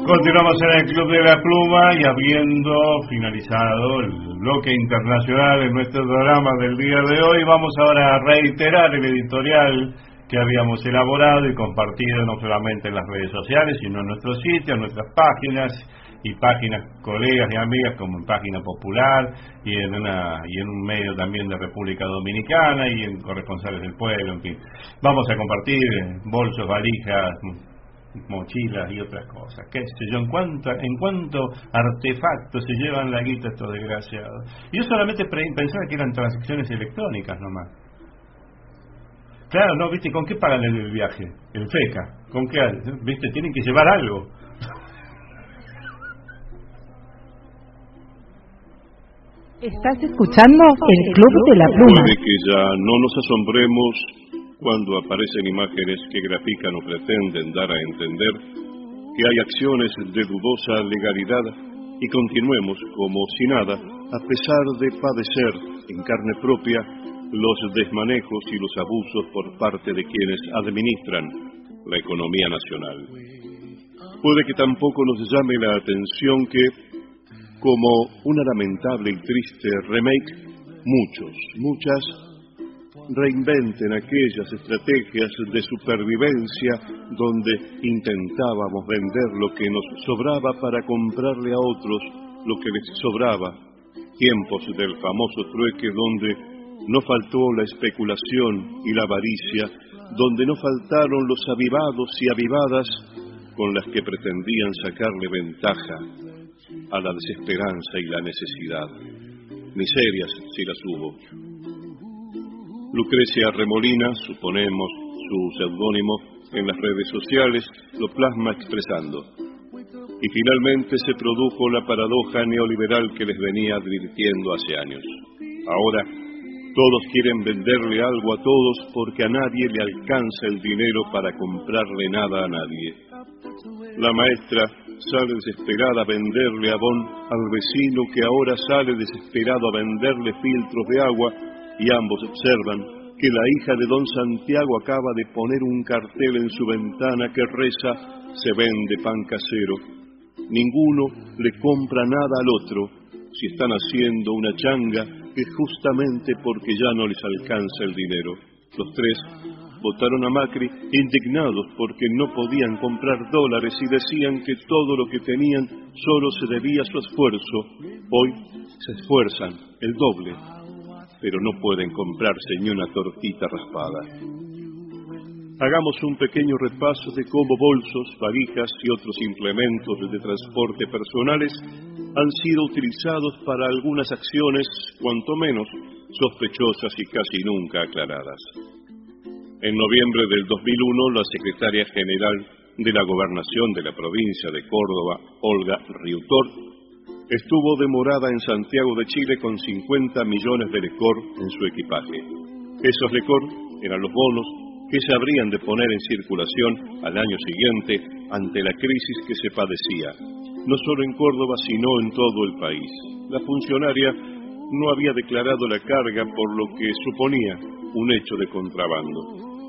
[SPEAKER 13] Continuamos en el Club de la Pluma y habiendo finalizado el bloque internacional en nuestro programa del día de hoy, vamos ahora a reiterar el editorial que habíamos elaborado y compartido no solamente en las redes sociales, sino en nuestro sitio, en nuestras páginas y páginas colegas y amigas como en Página Popular y en una y en un medio también de República Dominicana y en Corresponsales del Pueblo, en fin. Vamos a compartir bolsos, valijas, mochilas y otras cosas, qué sé yo, en cuanto, en cuanto artefactos se llevan la guita estos desgraciados. Yo solamente pensaba que eran transacciones electrónicas nomás. Claro, no, viste, ¿con qué pagan el viaje? El FECA, ¿con qué? Viste, tienen que llevar algo.
[SPEAKER 6] Estás escuchando el Club de la Pluma.
[SPEAKER 2] Puede que ya no nos asombremos cuando aparecen imágenes que grafican o pretenden dar a entender que hay acciones de dudosa legalidad y continuemos como si nada, a pesar de padecer en carne propia los desmanejos y los abusos por parte de quienes administran la economía nacional. Puede que tampoco nos llame la atención que, como una lamentable y triste remake, muchos, muchas reinventen aquellas estrategias de supervivencia donde intentábamos vender lo que nos sobraba para comprarle a otros lo que les sobraba, tiempos del famoso trueque donde no faltó la especulación y la avaricia, donde no faltaron los avivados y avivadas con las que pretendían sacarle ventaja a la desesperanza y la necesidad. Miserias si las hubo. Lucrecia Remolina, suponemos su seudónimo, en las redes sociales lo plasma expresando. Y finalmente se produjo la paradoja neoliberal que les venía advirtiendo hace años. Ahora, todos quieren venderle algo a todos porque a nadie le alcanza el dinero para comprarle nada a nadie. La maestra sale desesperada a venderle abón al vecino que ahora sale desesperado a venderle filtros de agua y ambos observan que la hija de don Santiago acaba de poner un cartel en su ventana que reza «Se vende pan casero». Ninguno le compra nada al otro si están haciendo una changa es justamente porque ya no les alcanza el dinero. Los tres votaron a Macri indignados porque no podían comprar dólares y decían que todo lo que tenían solo se debía a su esfuerzo. Hoy se esfuerzan el doble, pero no pueden comprarse ni una tortita raspada. Hagamos un pequeño repaso de cómo bolsos, valijas y otros implementos de transporte personales han sido utilizados para algunas acciones, cuanto menos, sospechosas y casi nunca aclaradas. En noviembre del dos mil uno, la secretaria general de la Gobernación de la provincia de Córdoba, Olga Riutor, estuvo demorada en Santiago de Chile con cincuenta millones de lecor en su equipaje. Esos lecor eran los bonos que se habrían de poner en circulación al año siguiente ante la crisis que se padecía, no solo en Córdoba sino en todo el país. La funcionaria no había declarado la carga por lo que suponía un hecho de contrabando.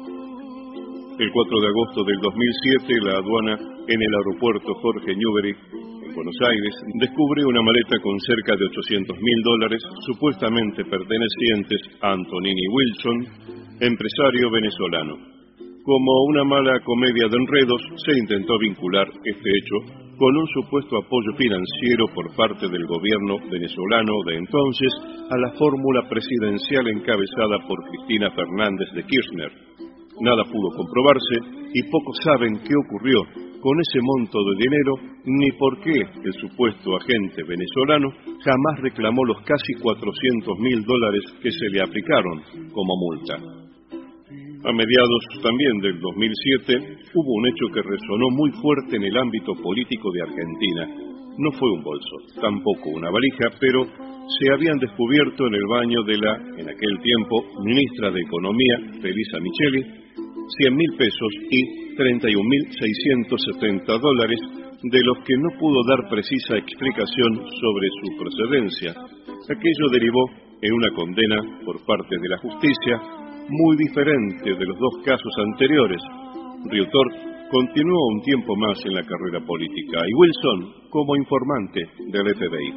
[SPEAKER 2] El cuatro de agosto del dos mil siete, la aduana en el aeropuerto Jorge Newbery, en Buenos Aires, descubre una maleta con cerca de ochocientos mil dólares, supuestamente pertenecientes a Antonini Wilson, empresario venezolano. Como una mala comedia de enredos, se intentó vincular este hecho con un supuesto apoyo financiero por parte del gobierno venezolano de entonces a la fórmula presidencial encabezada por Cristina Fernández de Kirchner. Nada pudo comprobarse y pocos saben qué ocurrió con ese monto de dinero ni por qué el supuesto agente venezolano jamás reclamó los casi cuatrocientos mil dólares que se le aplicaron como multa. A mediados también del dos mil siete hubo un hecho que resonó muy fuerte en el ámbito político de Argentina. No fue un bolso, tampoco una valija, pero se habían descubierto en el baño de la, en aquel tiempo, ministra de Economía, Felisa Micheli, cien mil pesos y treinta y un mil seiscientos setenta dólares, de los que no pudo dar precisa explicación sobre su procedencia. Aquello derivó en una condena por parte de la justicia muy diferente de los dos casos anteriores. Riutor continuó un tiempo más en la carrera política y Wilson como informante del F B I.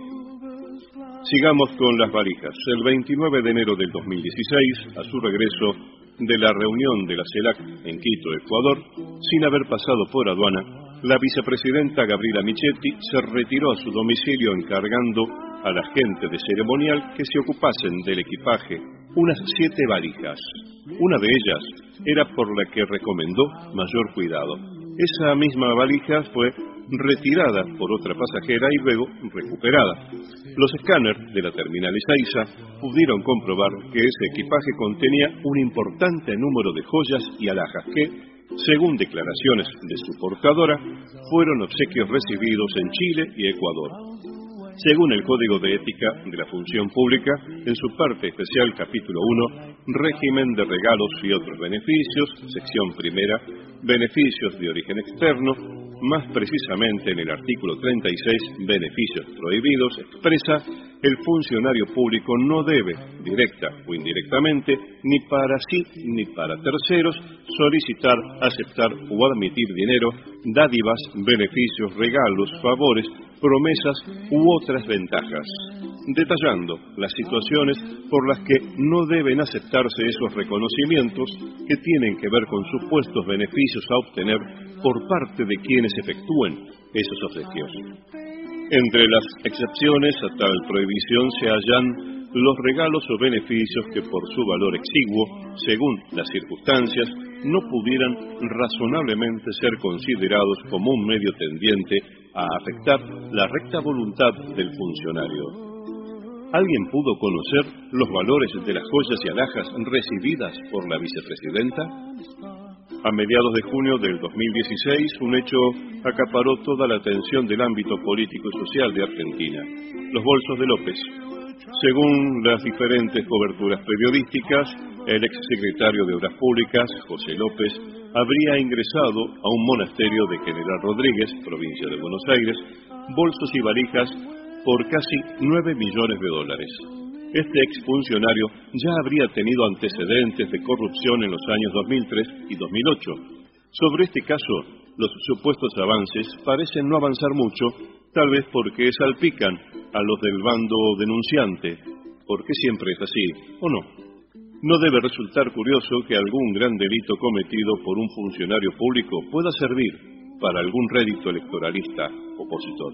[SPEAKER 2] Sigamos con las valijas. El veintinueve de enero del dos mil dieciséis, a su regreso de la reunión de la CELAC en Quito, Ecuador, sin haber pasado por aduana, la vicepresidenta Gabriela Michetti se retiró a su domicilio encargando a la gente de ceremonial que se ocupasen del equipaje, unas siete valijas. Una de ellas era por la que recomendó mayor cuidado. Esa misma valija fue retirada por otra pasajera y luego recuperada. Los escáneres de la terminal Ezeiza pudieron comprobar que ese equipaje contenía un importante número de joyas y alhajas que, según declaraciones de su portadora, fueron obsequios recibidos en Chile y Ecuador. Según el Código de Ética de la Función Pública, en su parte especial, capítulo uno, régimen de regalos y otros beneficios, sección primera, beneficios de origen externo, más precisamente en el artículo treinta y seis, beneficios prohibidos, expresa: el funcionario público no debe, directa o indirectamente, ni para sí ni para terceros, solicitar, aceptar o admitir dinero, dádivas, beneficios, regalos, favores, promesas u otras ventajas, detallando las situaciones por las que no deben aceptarse esos reconocimientos que tienen que ver con supuestos beneficios a obtener por parte de quienes efectúen esos obsequios. Entre las excepciones a tal prohibición se hallan los regalos o beneficios que por su valor exiguo, según las circunstancias, no pudieran razonablemente ser considerados como un medio tendiente a afectar la recta voluntad del funcionario. ¿Alguien pudo conocer los valores de las joyas y alhajas recibidas por la vicepresidenta? A mediados de junio del dos mil dieciséis, un hecho acaparó toda la atención del ámbito político y social de Argentina: los bolsos de López. Según las diferentes coberturas periodísticas, el exsecretario de Obras Públicas, José López, habría ingresado a un monasterio de General Rodríguez, provincia de Buenos Aires, bolsos y valijas por casi nueve millones de dólares. Este exfuncionario ya habría tenido antecedentes de corrupción en los años dos mil tres y dos mil ocho. Sobre este caso, los supuestos avances parecen no avanzar mucho, tal vez porque salpican a los del bando denunciante, porque siempre es así, ¿o no? No debe resultar curioso que algún gran delito cometido por un funcionario público pueda servir para algún rédito electoralista opositor.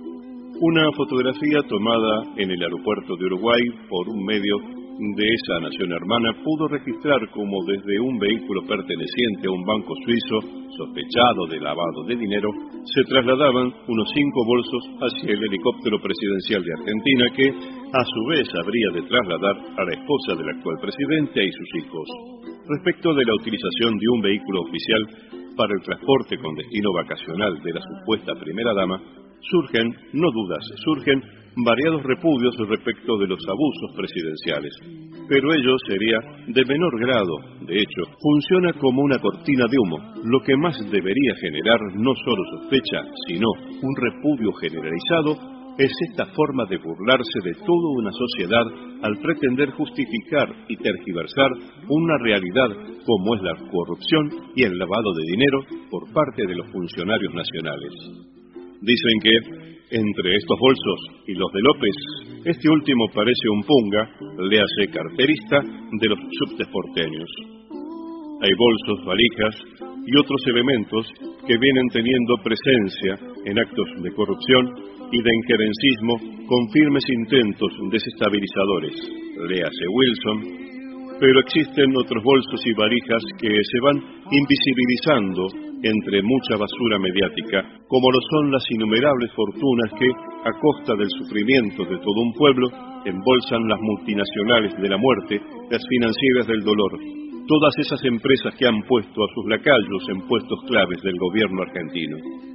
[SPEAKER 2] Una fotografía tomada en el aeropuerto de Uruguay por un medio de esa nación hermana pudo registrar cómo desde un vehículo perteneciente a un banco suizo, sospechado de lavado de dinero, se trasladaban unos cinco bolsos hacia el helicóptero presidencial de Argentina que, a su vez, habría de trasladar a la esposa del actual presidente y sus hijos. Respecto de la utilización de un vehículo oficial para el transporte con destino vacacional de la supuesta primera dama, surgen, no dudas, surgen variados repudios respecto de los abusos presidenciales, pero ello sería de menor grado. De hecho, funciona como una cortina de humo. Lo que más debería generar no solo sospecha, sino un repudio generalizado, es esta forma de burlarse de toda una sociedad al pretender justificar y tergiversar una realidad como es la corrupción y el lavado de dinero por parte de los funcionarios nacionales. Dicen que, entre estos bolsos y los de López, este último parece un punga, léase carterista, de los subtes porteños. Hay bolsos, valijas y otros elementos que vienen teniendo presencia en actos de corrupción y de injerencismo con firmes intentos desestabilizadores, léase Wilson, pero existen otros bolsos y valijas que se van invisibilizando entre mucha basura mediática, como lo son las innumerables fortunas que, a costa del sufrimiento de todo un pueblo, embolsan las multinacionales de la muerte, las financieras del dolor, todas esas empresas que han puesto a sus lacayos en puestos claves del gobierno argentino.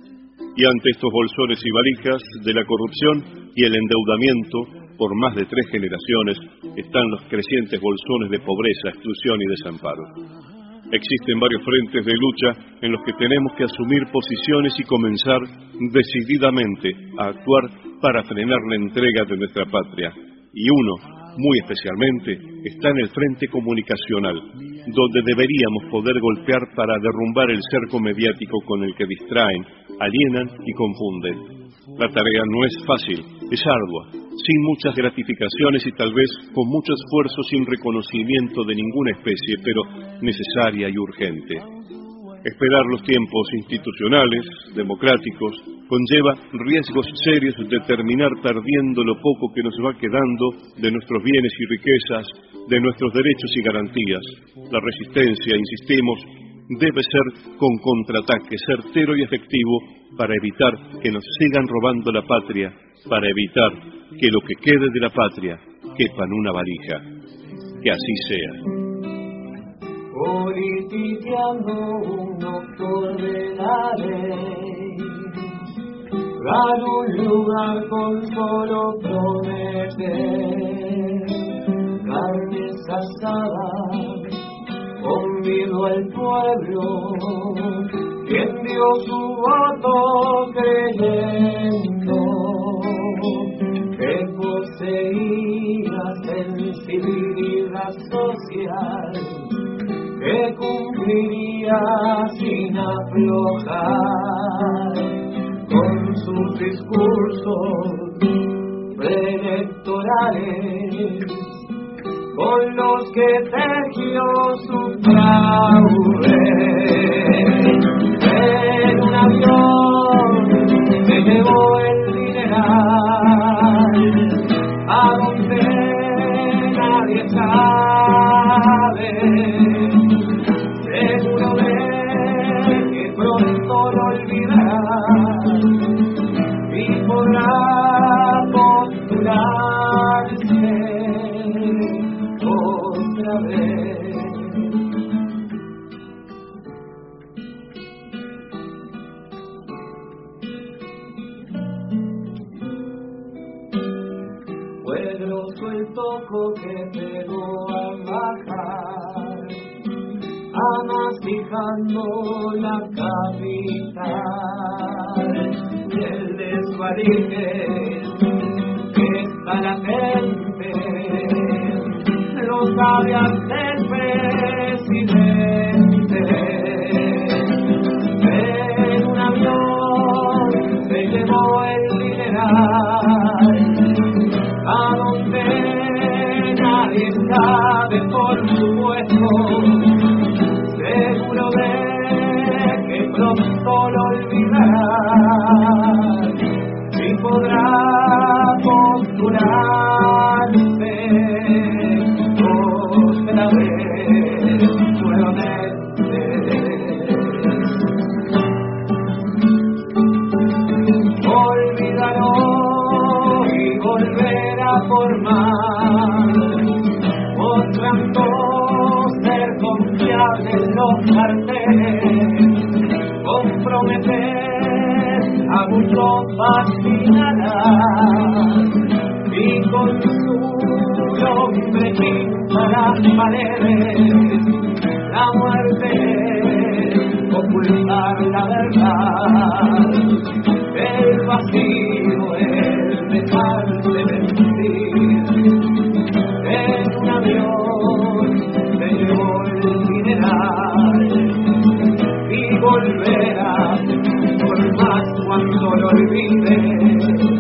[SPEAKER 2] Y ante estos bolsones y valijas de la corrupción y el endeudamiento por más de tres generaciones están los crecientes bolsones de pobreza, exclusión y desamparo. Existen varios frentes de lucha en los que tenemos que asumir posiciones y comenzar decididamente a actuar para frenar la entrega de nuestra patria. Y uno muy especialmente, está en el frente comunicacional, donde deberíamos poder golpear para derrumbar el cerco mediático con el que distraen, alienan y confunden. La tarea no es fácil, es ardua, sin muchas gratificaciones y tal vez con mucho esfuerzo sin reconocimiento de ninguna especie, pero necesaria y urgente. Esperar los tiempos institucionales, democráticos, conlleva riesgos serios de terminar perdiendo lo poco que nos va quedando de nuestros bienes y riquezas, de nuestros derechos y garantías. La resistencia, insistimos, debe ser con contraataque certero y efectivo para evitar que nos sigan robando la patria, para evitar que lo que quede de la patria quepa en una valija. Que así sea.
[SPEAKER 11] Politiqueando un doctor de la ley, gano un lugar con solo prometer carnes asadas, convido al pueblo, quien dio su voto creyendo que poseía sensibilidad social, que cumpliría sin aflojar con sus discursos preelectorales, con los que tejió su fraude. En un avión se llevó el dineral a donde nadie sabe. Seguro de que pronto lo olvidará y podrá postularse otra vez. Fue grosso el toco que pegó a bajar, amasijando la capital, y el desvalije que está la gente lo sabe hacer presidente. En un avión se llevó el dineral a donde nadie sabe, por supuesto. Seguro de que pronto lo olvidará y podrá postularse otra vez nuevamente. Olvidará y volverá a formar, mostrando ser confiable los carteles, comprometer a muchos fascinará y con su nombre pintará paredes, la muerte, ocultar la verdad, el vacío, el dejarse mentir. En un avión se llevó el dineral y volverá por más cuando lo olvide.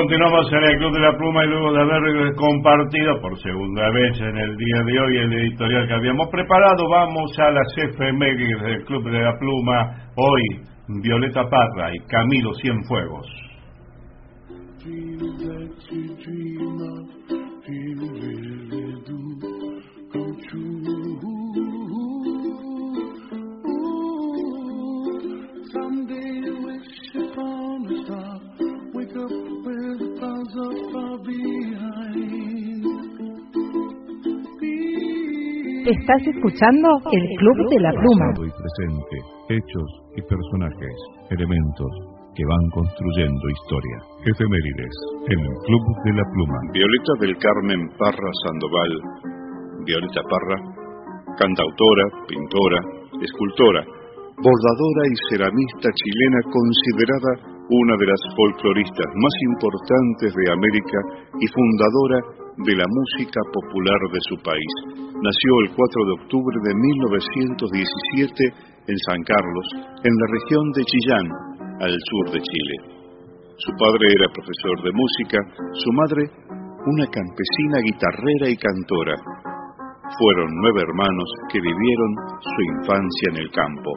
[SPEAKER 13] continuamos en el Club de la Pluma y luego de haber compartido por segunda vez en el día de hoy el editorial que habíamos preparado, vamos a las efemérides del Club de la Pluma. Hoy, Violeta Parra y Camilo Cienfuegos.
[SPEAKER 6] Estás escuchando el Club de la Pluma.
[SPEAKER 18] Pasado y presente, hechos y personajes, elementos que van construyendo historia. Efemérides en el Club de la Pluma.
[SPEAKER 2] Violeta del Carmen Parra Sandoval. Violeta Parra, cantautora, pintora, escultora, bordadora y ceramista chilena, considerada una de las folcloristas más importantes de América y fundadora de la música popular de su país. Nació el cuatro de octubre de mil novecientos diecisiete en San Carlos, en la región de Chillán, al sur de Chile. Su padre era profesor de música, su madre una campesina guitarrera y cantora. Fueron nueve hermanos que vivieron su infancia en el campo.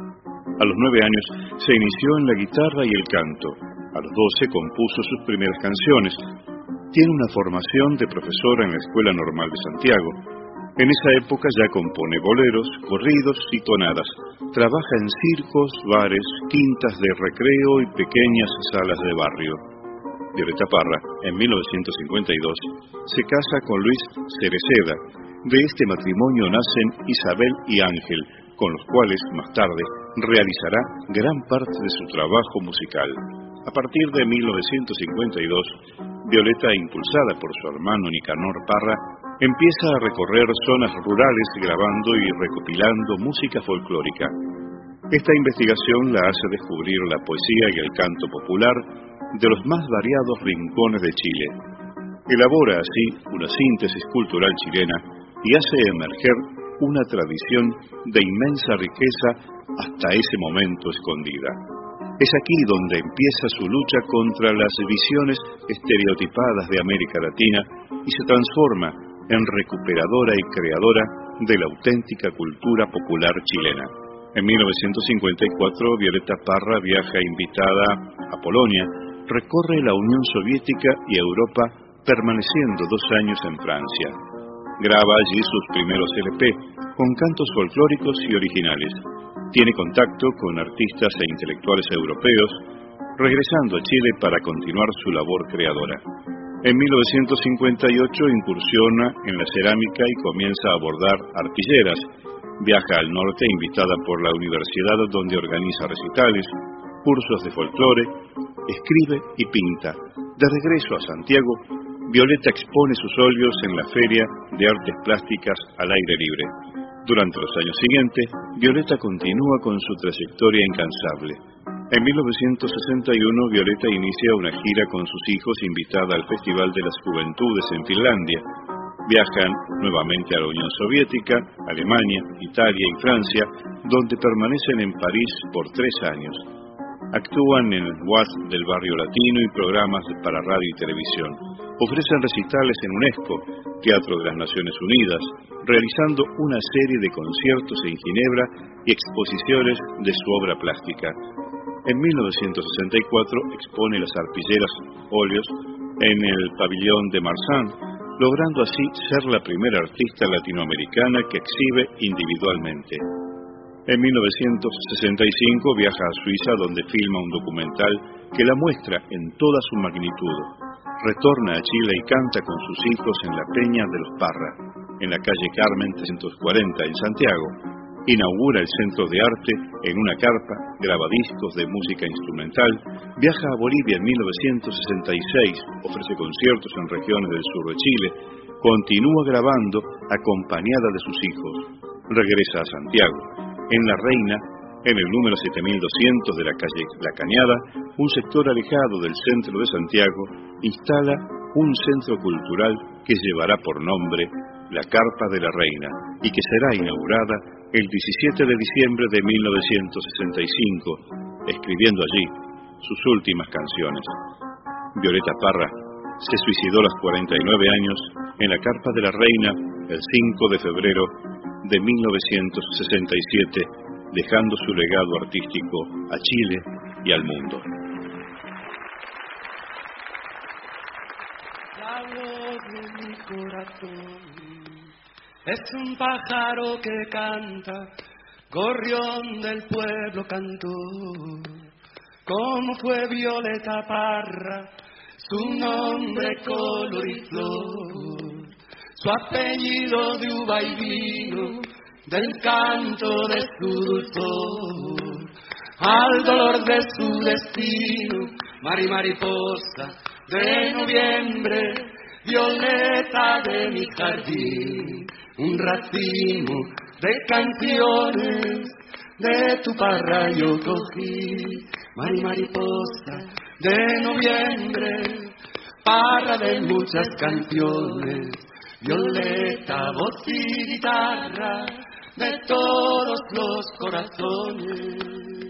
[SPEAKER 2] A los nueve años se inició en la guitarra y el canto. A los doce compuso sus primeras canciones. Tiene una formación de profesora en la Escuela Normal de Santiago. En esa época ya compone boleros, corridos y tonadas. Trabaja en circos, bares, quintas de recreo y pequeñas salas de barrio. Violeta Parra, en mil novecientos cincuenta y dos, se casa con Luis Cereceda. De este matrimonio nacen Isabel y Ángel, con los cuales más tarde realizará gran parte de su trabajo musical. A partir de mil novecientos cincuenta y dos, Violeta, impulsada por su hermano Nicanor Parra, empieza a recorrer zonas rurales grabando y recopilando música folclórica. Esta investigación la hace descubrir la poesía y el canto popular de los más variados rincones de Chile. Elabora así una síntesis cultural chilena y hace emerger una tradición de inmensa riqueza hasta ese momento escondida. Es aquí donde empieza su lucha contra las visiones estereotipadas de América Latina y se transforma en recuperadora y creadora de la auténtica cultura popular chilena. En mil novecientos cincuenta y cuatro, Violeta Parra viaja invitada a Polonia, recorre la Unión Soviética y Europa, permaneciendo dos años en Francia. Graba allí sus primeros L P, con cantos folclóricos y originales. Tiene contacto con artistas e intelectuales europeos, regresando a Chile para continuar su labor creadora. En mil novecientos cincuenta y ocho incursiona en la cerámica y comienza a bordar arpilleras. Viaja al norte invitada por la universidad, donde organiza recitales, cursos de folclore, escribe y pinta. De regreso a Santiago, Violeta expone sus óleos en la Feria de Artes Plásticas al aire libre. Durante los años siguientes, Violeta continúa con su trayectoria incansable. En mil novecientos sesenta y uno, Violeta inicia una gira con sus hijos, invitada al Festival de las Juventudes en Finlandia. Viajan nuevamente a la Unión Soviética, Alemania, Italia y Francia, donde permanecen en París por tres años. Actúan en el W A S del Barrio Latino y programas para radio y televisión. Ofrecen recitales en UNESCO, Teatro de las Naciones Unidas, realizando una serie de conciertos en Ginebra y exposiciones de su obra plástica. En mil novecientos sesenta y cuatro expone las arpilleras óleos en el pabellón de Marsan, logrando así ser la primera artista latinoamericana que exhibe individualmente. En mil novecientos sesenta y cinco viaja a Suiza, donde filma un documental que la muestra en toda su magnitud. Retorna a Chile y canta con sus hijos en la Peña de los Parra, en la calle Carmen trescientos cuarenta en Santiago. Inaugura el Centro de Arte en una carpa, graba discos de música instrumental, viaja a Bolivia en mil novecientos sesenta y seis, ofrece conciertos en regiones del sur de Chile, continúa grabando acompañada de sus hijos. Regresa a Santiago. En La Reina, en el número siete mil doscientos de la calle La Cañada, un sector alejado del centro de Santiago, instala un centro cultural que llevará por nombre La Carpa de la Reina y que será inaugurada el diecisiete de diciembre de mil novecientos sesenta y cinco, escribiendo allí sus últimas canciones. Violeta Parra, se suicidó a los cuarenta y nueve años en la Carpa de la Reina el cinco de febrero de mil novecientos sesenta y siete, dejando su legado artístico a Chile y al mundo.
[SPEAKER 5] La voz de mi corazón es un pájaro que canta, gorrión del pueblo cantó. Como fue Violeta Parra, su nombre color y flor, su apellido de uva y vino, del canto de su dulzor, al dolor de su destino, mari mariposa de noviembre, violeta de mi jardín, un racimo de canciones de tu parra yo cogí, mari mariposa de noviembre, parra de muchas canciones, violeta, voz y guitarra de todos los corazones.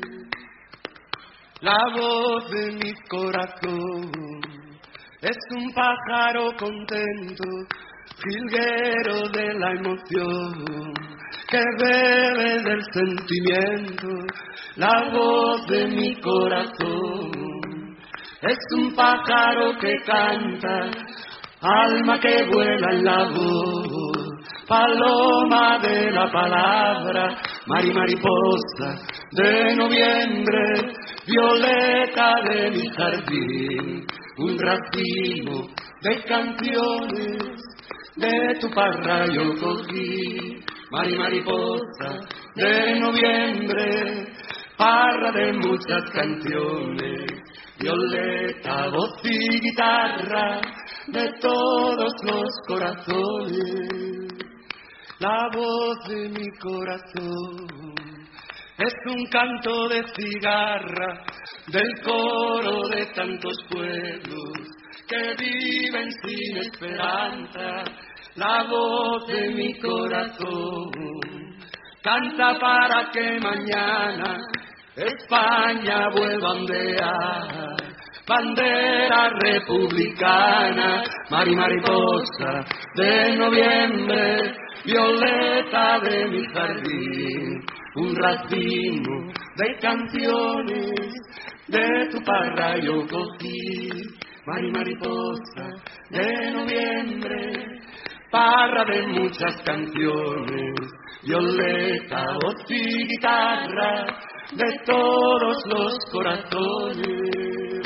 [SPEAKER 5] La voz de mi corazón es un pájaro contento, jilguero de la emoción, que bebe del sentimiento. La voz de mi corazón es un pájaro que canta, alma que vuela en la voz, paloma de la palabra, mari mariposa de noviembre, violeta de mi jardín, un racimo de canciones de tu parra yo cogí, mari mariposa de noviembre, parra de muchas canciones, violeta, voz y guitarra de todos los corazones. La voz de mi corazón es un canto de cigarra del coro de tantos pueblos que viven sin esperanza. La voz de mi corazón canta para que mañana España vuelva a ondear, bandera republicana, mari mariposa de noviembre, violeta de mi jardín, un racimo de canciones de tu parra yo cogí, mari mariposa de noviembre, parra de muchas canciones, violeta, voz y guitarra de todos los corazones.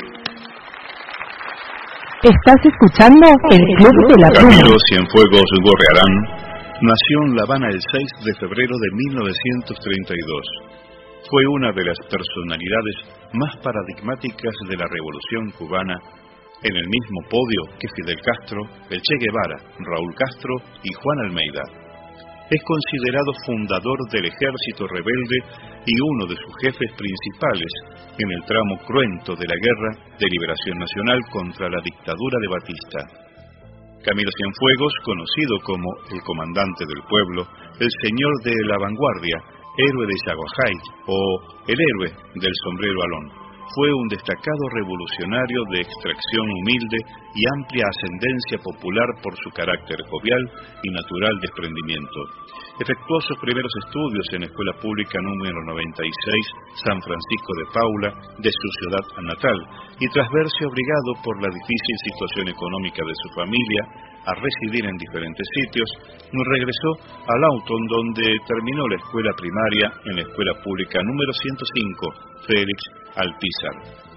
[SPEAKER 6] Estás escuchando el Club de la Pluma.
[SPEAKER 2] Camilo Cienfuegos Gorrearán nació en La Habana el seis de febrero de mil novecientos treinta y dos. Fue una de las personalidades más paradigmáticas de la Revolución Cubana, en el mismo podio que Fidel Castro, el Che Guevara, Raúl Castro y Juan Almeida. Es considerado fundador del ejército rebelde y uno de sus jefes principales en el tramo cruento de la Guerra de Liberación Nacional contra la dictadura de Batista. Camilo Cienfuegos, conocido como el comandante del pueblo, el señor de la vanguardia, héroe de Yaguajay o el héroe del sombrero alón, fue un destacado revolucionario de extracción humilde y amplia ascendencia popular por su carácter jovial y natural desprendimiento. Efectuó sus primeros estudios en la Escuela Pública número noventa y seis, San Francisco de Paula, de su ciudad natal, y tras verse obligado por la difícil situación económica de su familia a residir en diferentes sitios, regresó a Lawton, donde terminó la escuela primaria en la Escuela Pública número ciento cinco, Félix Alpizar.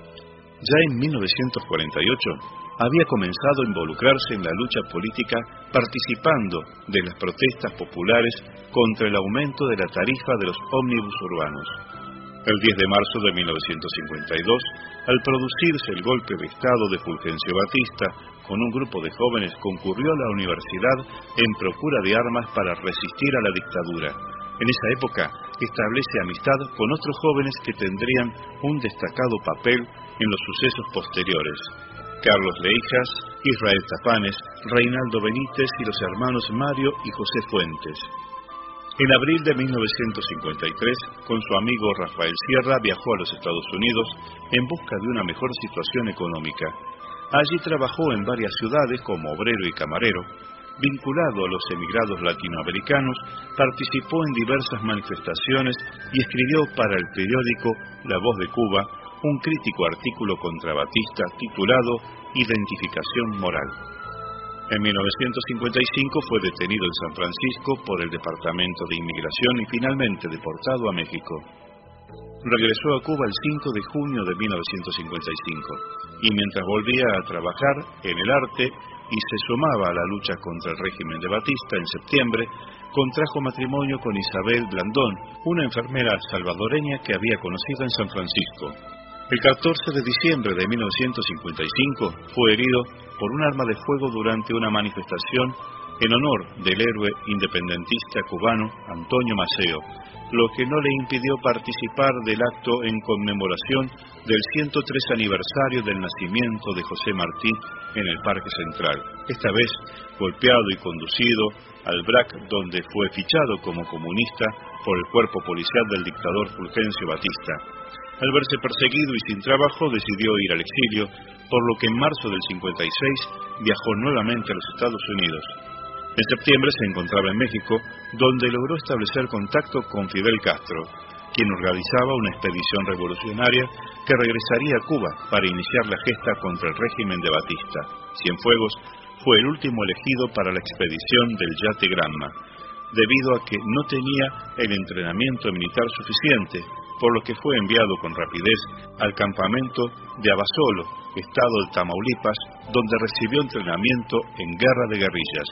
[SPEAKER 2] Ya en mil novecientos cuarenta y ocho había comenzado a involucrarse en la lucha política participando de las protestas populares contra el aumento de la tarifa de los ómnibus urbanos. El diez de marzo de mil novecientos cincuenta y dos, al producirse el golpe de Estado de Fulgencio Batista, con un grupo de jóvenes concurrió a la universidad en procura de armas para resistir a la dictadura. En esa época establece amistad con otros jóvenes que tendrían un destacado papel en los sucesos posteriores: Carlos Leijas, Israel Tafanes, Reinaldo Benítez y los hermanos Mario y José Fuentes. En abril de mil novecientos cincuenta y tres, con su amigo Rafael Sierra, viajó a los Estados Unidos en busca de una mejor situación económica. Allí trabajó en varias ciudades como obrero y camarero. Vinculado a los emigrados latinoamericanos, participó en diversas manifestaciones y escribió para el periódico La Voz de Cuba un crítico artículo contra Batista titulado Identificación Moral. En mil novecientos cincuenta y cinco fue detenido en San Francisco por el Departamento de Inmigración y finalmente deportado a México. Regresó a Cuba el cinco de junio de mil novecientos cincuenta y cinco y mientras volvía a trabajar en el arte y se sumaba a la lucha contra el régimen de Batista en septiembre, contrajo matrimonio con Isabel Blandón, una enfermera salvadoreña que había conocido en San Francisco. El catorce de diciembre de mil novecientos cincuenta y cinco fue herido por un arma de fuego durante una manifestación en honor del héroe independentista cubano Antonio Maceo, lo que no le impidió participar del acto en conmemoración del ciento tres aniversario del nacimiento de José Martí en el Parque Central, esta vez golpeado y conducido al B R A C, donde fue fichado como comunista por el cuerpo policial del dictador Fulgencio Batista. Al verse perseguido y sin trabajo, decidió ir al exilio, por lo que en marzo del cincuenta y seis viajó nuevamente a los Estados Unidos. En septiembre se encontraba en México, donde logró establecer contacto con Fidel Castro, quien organizaba una expedición revolucionaria que regresaría a Cuba para iniciar la gesta contra el régimen de Batista. Cienfuegos fue el último elegido para la expedición del Yate Granma, debido a que no tenía el entrenamiento militar suficiente, por lo que fue enviado con rapidez al campamento de Abasolo, estado de Tamaulipas, donde recibió entrenamiento en guerra de guerrillas.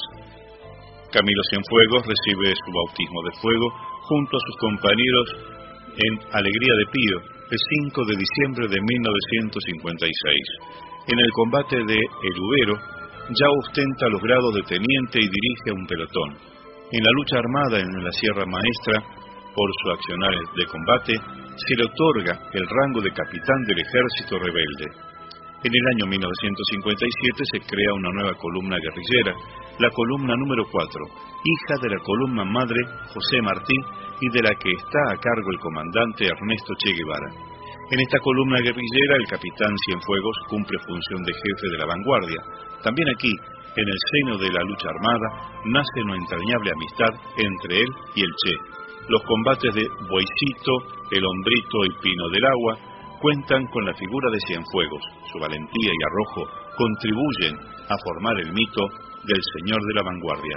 [SPEAKER 2] Camilo Cienfuegos recibe su bautismo de fuego junto a sus compañeros en Alegría de Pío, el cinco de diciembre de mil novecientos cincuenta y seis. En el combate de El Ubero, ya ostenta los grados de teniente y dirige un pelotón. En la lucha armada en la Sierra Maestra, por su accionar de combate, se le otorga el rango de capitán del ejército rebelde. En el año mil novecientos cincuenta y siete se crea una nueva columna guerrillera, la columna número cuatro, hija de la columna madre José Martí y de la que está a cargo el comandante Ernesto Che Guevara. En esta columna guerrillera el capitán Cienfuegos cumple función de jefe de la vanguardia. También aquí, en el seno de la lucha armada, nace una entrañable amistad entre él y el Che. Los combates de Boicito, El Hombrito y Pino del Agua cuentan con la figura de Cienfuegos. Su valentía y arrojo contribuyen a formar el mito del señor de la vanguardia.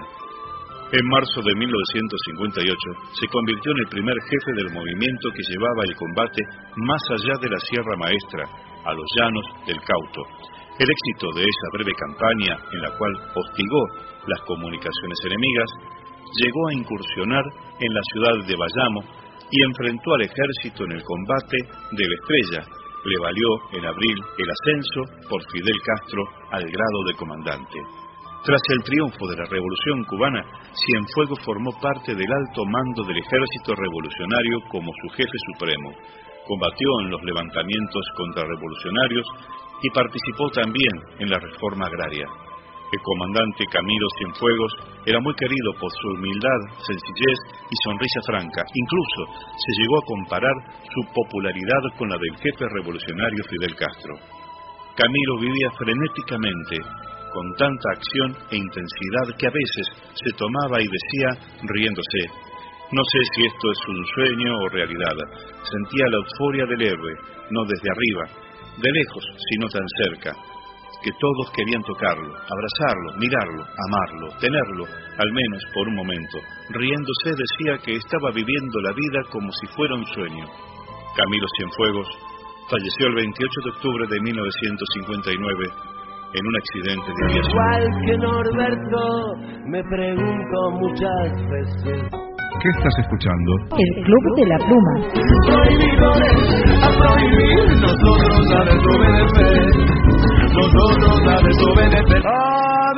[SPEAKER 2] En marzo de mil novecientos cincuenta y ocho se convirtió en el primer jefe del movimiento que llevaba el combate más allá de la Sierra Maestra, a los llanos del Cauto. El éxito de esa breve campaña, en la cual hostigó las comunicaciones enemigas, llegó a incursionar en la ciudad de Bayamo y enfrentó al ejército en el combate de la Estrella. Le valió en abril el ascenso por Fidel Castro al grado de comandante. Tras el triunfo de la Revolución Cubana, Cienfuegos formó parte del alto mando del ejército revolucionario como su jefe supremo. Combatió en los levantamientos contrarrevolucionarios y participó también en la reforma agraria. El comandante Camilo Cienfuegos era muy querido por su humildad, sencillez y sonrisa franca. Incluso se llegó a comparar su popularidad con la del jefe revolucionario Fidel Castro. Camilo vivía frenéticamente, con tanta acción e intensidad que a veces se tomaba y decía, riéndose: no sé si esto es un sueño o realidad. Sentía la euforia del héroe, no desde arriba, de lejos, sino tan cerca, que todos querían tocarlo, abrazarlo, mirarlo, amarlo, tenerlo, al menos por un momento. Riéndose decía que estaba viviendo la vida como si fuera un sueño. Camilo Cienfuegos falleció el veintiocho de octubre de mil novecientos cincuenta y nueve en un accidente de aviación.
[SPEAKER 5] Igual que Norberto, me pregunto muchas veces.
[SPEAKER 18] ¿Qué estás escuchando?
[SPEAKER 6] El Club de la Pluma.
[SPEAKER 5] Prohibidores a prohibir, nosotros a desobedecer, nosotros a desobedecer, a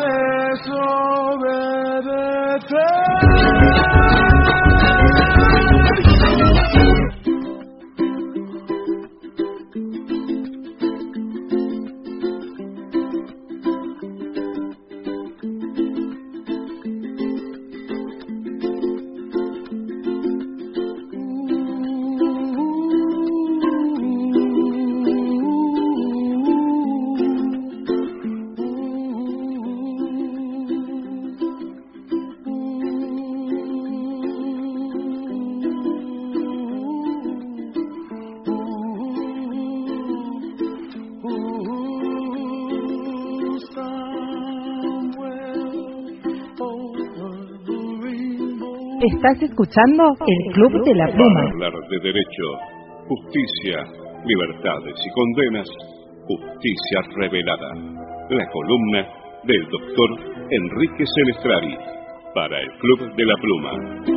[SPEAKER 5] desobedecer.
[SPEAKER 6] Estás escuchando el Club de la Pluma.
[SPEAKER 2] Para hablar de derecho, justicia, libertades y condenas, Justicia Revelada. La columna del doctor Enrique Senestrari para el Club de la Pluma.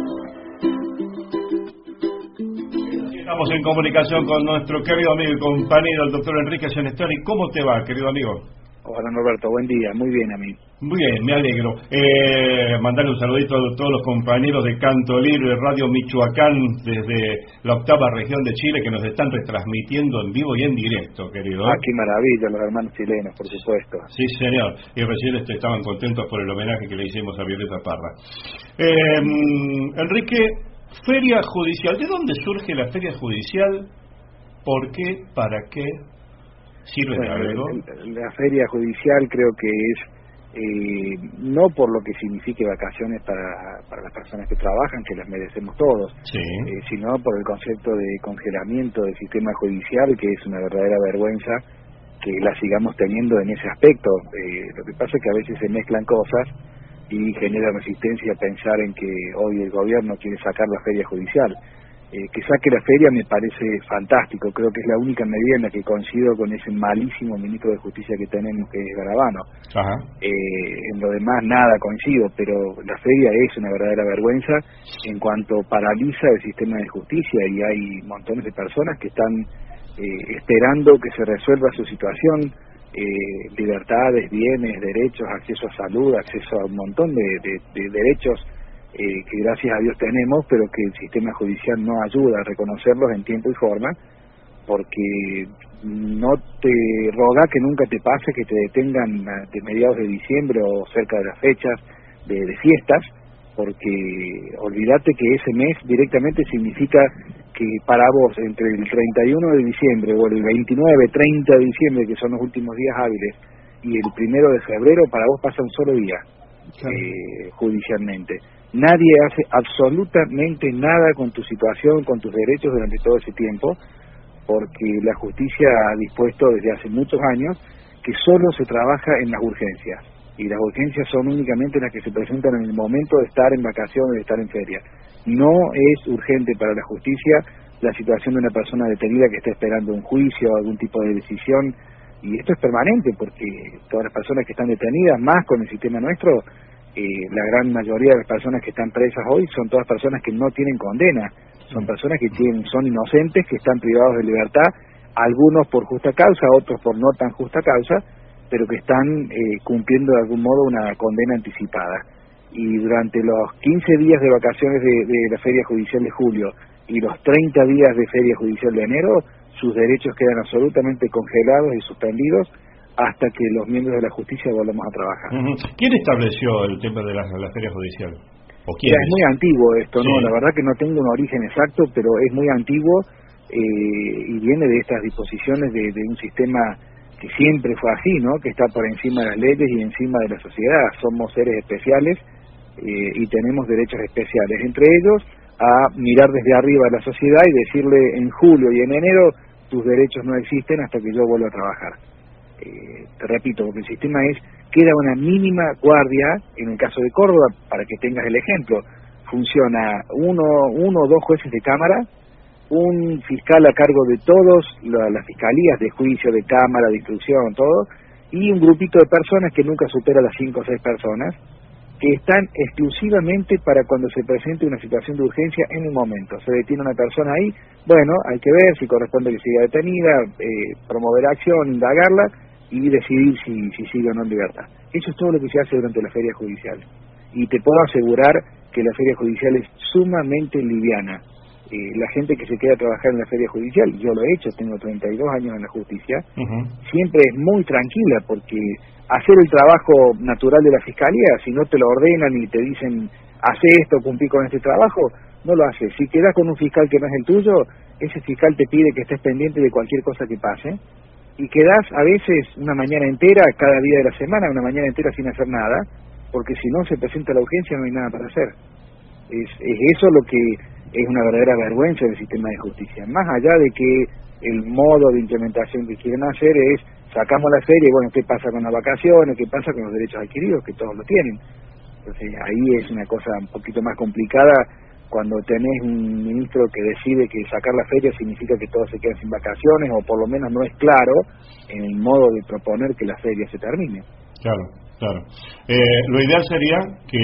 [SPEAKER 13] Estamos en comunicación con nuestro querido amigo y compañero, el doctor Enrique Senestrari. ¿Cómo te va, querido amigo?
[SPEAKER 1] Hola Norberto, buen día, muy bien a mí.
[SPEAKER 13] Muy bien, me alegro. Eh, mandarle un saludito a todos los compañeros de Canto Libre, Radio Michoacán, desde la octava región de Chile, que nos están retransmitiendo en vivo y en directo, querido.
[SPEAKER 1] Ah, qué maravilla, los hermanos chilenos, por supuesto.
[SPEAKER 13] Sí, señor. Y recién este, estaban contentos por el homenaje que le hicimos a Violeta Parra. Eh, Enrique, Feria Judicial. ¿De dónde surge la Feria Judicial? ¿Por qué? ¿Para qué? ¿Sirve de algo?
[SPEAKER 1] La Feria Judicial creo que es eh, no por lo que signifique vacaciones para, para las personas que trabajan, que las merecemos todos,
[SPEAKER 13] sí.
[SPEAKER 1] eh, sino por el concepto de congelamiento del sistema judicial, que es una verdadera vergüenza que la sigamos teniendo en ese aspecto. Eh, lo que pasa es que a veces se mezclan cosas y genera resistencia a pensar en que hoy el gobierno quiere sacar la Feria Judicial. Eh, que saque la feria me parece fantástico, creo que es la única medida en la que coincido con ese malísimo ministro de Justicia que tenemos, que es Garabano.
[SPEAKER 13] Ajá.
[SPEAKER 1] Eh, en lo demás nada coincido, pero la feria es una verdadera vergüenza en cuanto paraliza el sistema de justicia, y hay montones de personas que están eh, esperando que se resuelva su situación, eh, libertades, bienes, derechos, acceso a salud, acceso a un montón de, de, de derechos Eh, que gracias a Dios tenemos, pero que el sistema judicial no ayuda a reconocerlos en tiempo y forma, porque no te roga que nunca te pase que te detengan de mediados de diciembre o cerca de las fechas de, de fiestas, porque olvídate que ese mes directamente significa que para vos entre el treinta y uno de diciembre o el veintinueve, treinta de diciembre, que son los últimos días hábiles, y el primero de febrero, para vos pasa un solo día, claro. eh, judicialmente. Nadie hace absolutamente nada con tu situación, con tus derechos durante todo ese tiempo, porque la justicia ha dispuesto desde hace muchos años que solo se trabaja en las urgencias, y las urgencias son únicamente las que se presentan en el momento de estar en vacaciones, de estar en feria. No es urgente para la justicia la situación de una persona detenida que está esperando un juicio o algún tipo de decisión, y esto es permanente, porque todas las personas que están detenidas, más con el sistema nuestro, Eh, la gran mayoría de las personas que están presas hoy son todas personas que no tienen condena, son personas que tienen, son inocentes, que están privados de libertad, algunos por justa causa, otros por no tan justa causa, pero que están eh, cumpliendo de algún modo una condena anticipada. Y durante los quince días de vacaciones de, de la Feria Judicial de julio y los treinta días de Feria Judicial de enero, sus derechos quedan absolutamente congelados y suspendidos hasta que los miembros de la justicia volvamos a trabajar.
[SPEAKER 13] Uh-huh. ¿Quién estableció el tema de la, la Feria Judicial? ¿O quién
[SPEAKER 1] es? Es muy antiguo esto, ¿no?
[SPEAKER 13] Sí.
[SPEAKER 1] La verdad que no tengo un origen exacto, pero es muy antiguo eh, y viene de estas disposiciones de, de un sistema que siempre fue así, ¿no? Que está por encima de las leyes y encima de la sociedad. Somos seres especiales eh, y tenemos derechos especiales, entre ellos a mirar desde arriba a la sociedad y decirle en julio y en enero tus derechos no existen hasta que yo vuelva a trabajar. Eh, te repito, porque el sistema es, queda una mínima guardia. En el caso de Córdoba, para que tengas el ejemplo, funciona uno, uno o dos jueces de cámara, un fiscal a cargo de todos la, las fiscalías de juicio, de cámara, de instrucción, todo, y un grupito de personas que nunca supera las cinco o seis personas, que están exclusivamente para cuando se presente una situación de urgencia en un momento. Se detiene una persona ahí, bueno, hay que ver si corresponde que siga detenida, eh, promover acción, indagarla y decidir si, si sigue o no en libertad. Eso es todo lo que se hace durante la Feria Judicial. Y te puedo asegurar que la Feria Judicial es sumamente liviana. Eh, la gente que se queda a trabajar en la Feria Judicial, yo lo he hecho, tengo treinta y dos años en la justicia, uh-huh. siempre es muy tranquila, porque hacer el trabajo natural de la Fiscalía, si no te lo ordenan y te dicen, hace esto, cumplí con este trabajo, no lo haces. Si quedás con un fiscal que no es el tuyo, ese fiscal te pide que estés pendiente de cualquier cosa que pase, y quedás a veces una mañana entera, cada día de la semana, una mañana entera sin hacer nada, porque si no se presenta la urgencia no hay nada para hacer. Es, es eso lo que es una verdadera vergüenza del sistema de justicia. Más allá de que el modo de implementación que quieren hacer es, sacamos la feria y bueno, ¿qué pasa con las vacaciones? ¿Qué pasa con los derechos adquiridos? Que todos lo tienen. Entonces ahí es una cosa un poquito más complicada cuando tenés un ministro que decide que sacar la feria significa que todos se quedan sin vacaciones, o por lo menos no es claro en el modo de proponer que la feria se termine.
[SPEAKER 13] Claro, claro. Eh, lo ideal sería que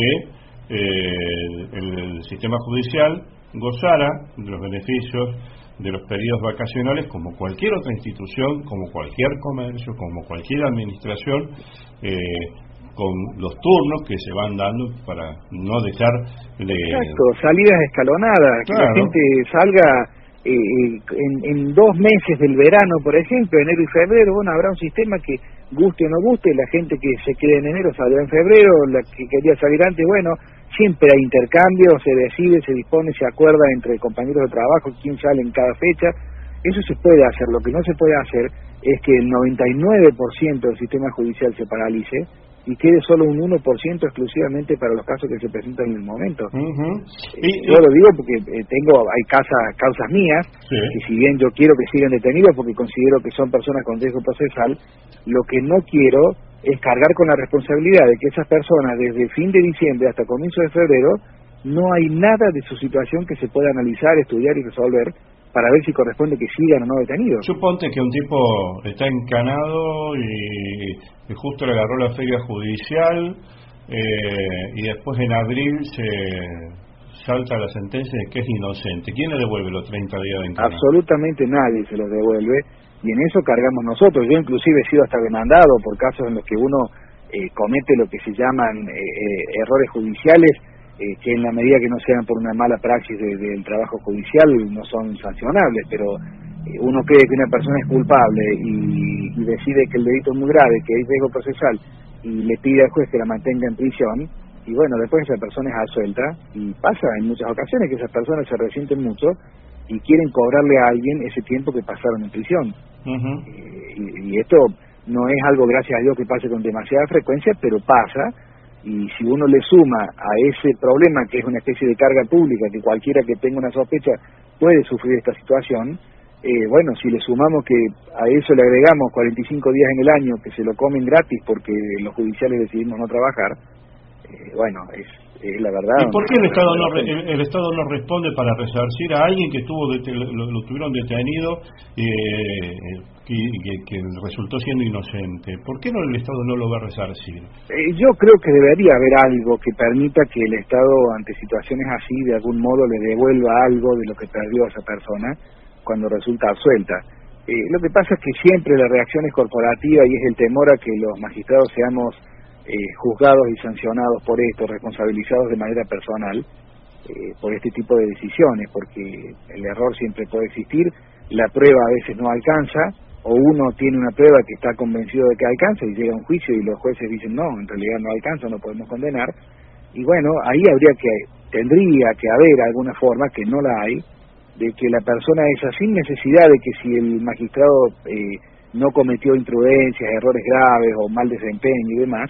[SPEAKER 13] eh, el, el sistema judicial gozara de los beneficios de los periodos vacacionales como cualquier otra institución, como cualquier comercio, como cualquier administración, eh, con los turnos que se van dando para no dejar de...
[SPEAKER 1] Exacto, salidas escalonadas, que
[SPEAKER 13] claro.
[SPEAKER 1] La gente salga eh, en, en dos meses del verano, por ejemplo, enero y febrero. Bueno, habrá un sistema que guste o no guste, la gente que se quede en enero saldrá en febrero, la que quería salir antes, bueno, siempre hay intercambio, se decide, se dispone, se acuerda entre compañeros de trabajo quién sale en cada fecha. Eso se puede hacer. Lo que no se puede hacer es que el noventa y nueve por ciento del sistema judicial se paralice y quede solo un uno por ciento exclusivamente para los casos que se presentan en el momento.
[SPEAKER 13] Uh-huh.
[SPEAKER 1] Eh, y, yo lo digo porque eh, tengo hay causas, causas mías, sí. Que si bien yo quiero que sigan detenidos porque considero que son personas con riesgo procesal, lo que no quiero es cargar con la responsabilidad de que esas personas desde fin de diciembre hasta comienzo de febrero no hay nada de su situación que se pueda analizar, estudiar y resolver para ver si corresponde que sigan o no detenidos.
[SPEAKER 13] Suponte que un tipo está encanado y, y justo le agarró la feria judicial eh, y después en abril se salta la sentencia de que es inocente. ¿Quién le devuelve los treinta días de encanado?
[SPEAKER 1] Absolutamente nadie se los devuelve, y en eso cargamos nosotros. Yo inclusive he sido hasta demandado por casos en los que uno eh, comete lo que se llaman eh, eh, errores judiciales, Eh, que en la medida que no sean por una mala praxis de, del trabajo judicial no son sancionables, pero eh, uno cree que una persona es culpable y, y decide que el delito es muy grave, que hay riesgo procesal, y le pide al juez que la mantenga en prisión, y bueno, después esa persona es absuelta, y pasa en muchas ocasiones que esas personas se resienten mucho y quieren cobrarle a alguien ese tiempo que pasaron en prisión. Uh-huh. eh, y, y esto no es algo, gracias a Dios, que pase con demasiada frecuencia, pero pasa. Y si uno le suma a ese problema, que es una especie de carga pública, que cualquiera que tenga una sospecha puede sufrir esta situación, eh, bueno, si le sumamos que a eso le agregamos cuarenta y cinco días en el año que se lo comen gratis porque los judiciales decidimos no trabajar, eh, bueno, es, es la verdad.
[SPEAKER 13] ¿Y por qué el Estado no el, el Estado no responde para resarcir a alguien que estuvo det lo, lo tuvieron detenido eh, y que, que resultó siendo inocente? ¿Por qué no el Estado no lo va a resarcir?
[SPEAKER 1] Eh, yo creo que debería haber algo que permita que el Estado, ante situaciones así, de algún modo le devuelva algo de lo que perdió a esa persona cuando resulta absuelta. Eh, lo que pasa es que siempre la reacción es corporativa y es el temor a que los magistrados seamos eh, juzgados y sancionados por esto, responsabilizados de manera personal eh, por este tipo de decisiones, porque el error siempre puede existir, la prueba a veces no alcanza, o uno tiene una prueba que está convencido de que alcanza y llega a un juicio y los jueces dicen no, en realidad no alcanza, no podemos condenar, y bueno, ahí habría que, tendría que haber alguna forma, que no la hay, de que la persona esa, sin necesidad de que si el magistrado eh, no cometió imprudencias, errores graves o mal desempeño y demás,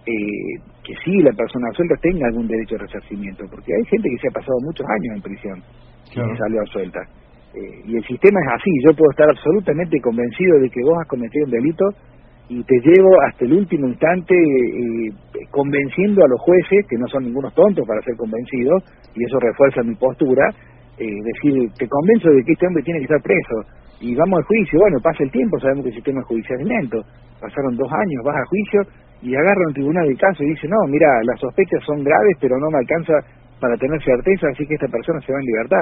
[SPEAKER 1] eh, que sí la persona absuelta tenga algún derecho de resarcimiento, porque hay gente que se ha pasado muchos años en prisión, claro, y salió absuelta. Eh, y el sistema es así. Yo puedo estar absolutamente convencido de que vos has cometido un delito y te llevo hasta el último instante eh, convenciendo a los jueces, que no son ningunos tontos para ser convencidos, y eso refuerza mi postura, eh, decir, te convenzo de que este hombre tiene que estar preso, y vamos al juicio. Bueno, pasa el tiempo, sabemos que el sistema judicial es lento, pasaron dos años, vas a juicio y agarra un tribunal el caso y dice, no, mira, las sospechas son graves, pero no me alcanza para tener certeza, así que esta persona se va en libertad.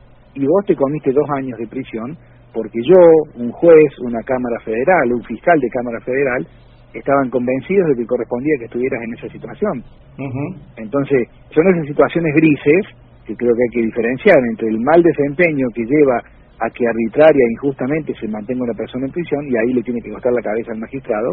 [SPEAKER 1] Y vos te comiste dos años de prisión porque yo, un juez, una Cámara Federal, un fiscal de Cámara Federal, estaban convencidos de que correspondía que estuvieras en esa situación. Uh-huh. Entonces, son esas situaciones grises que creo que hay que diferenciar entre el mal desempeño que lleva a que arbitraria e injustamente se mantenga una persona en prisión, y ahí le tiene que costar la cabeza al magistrado,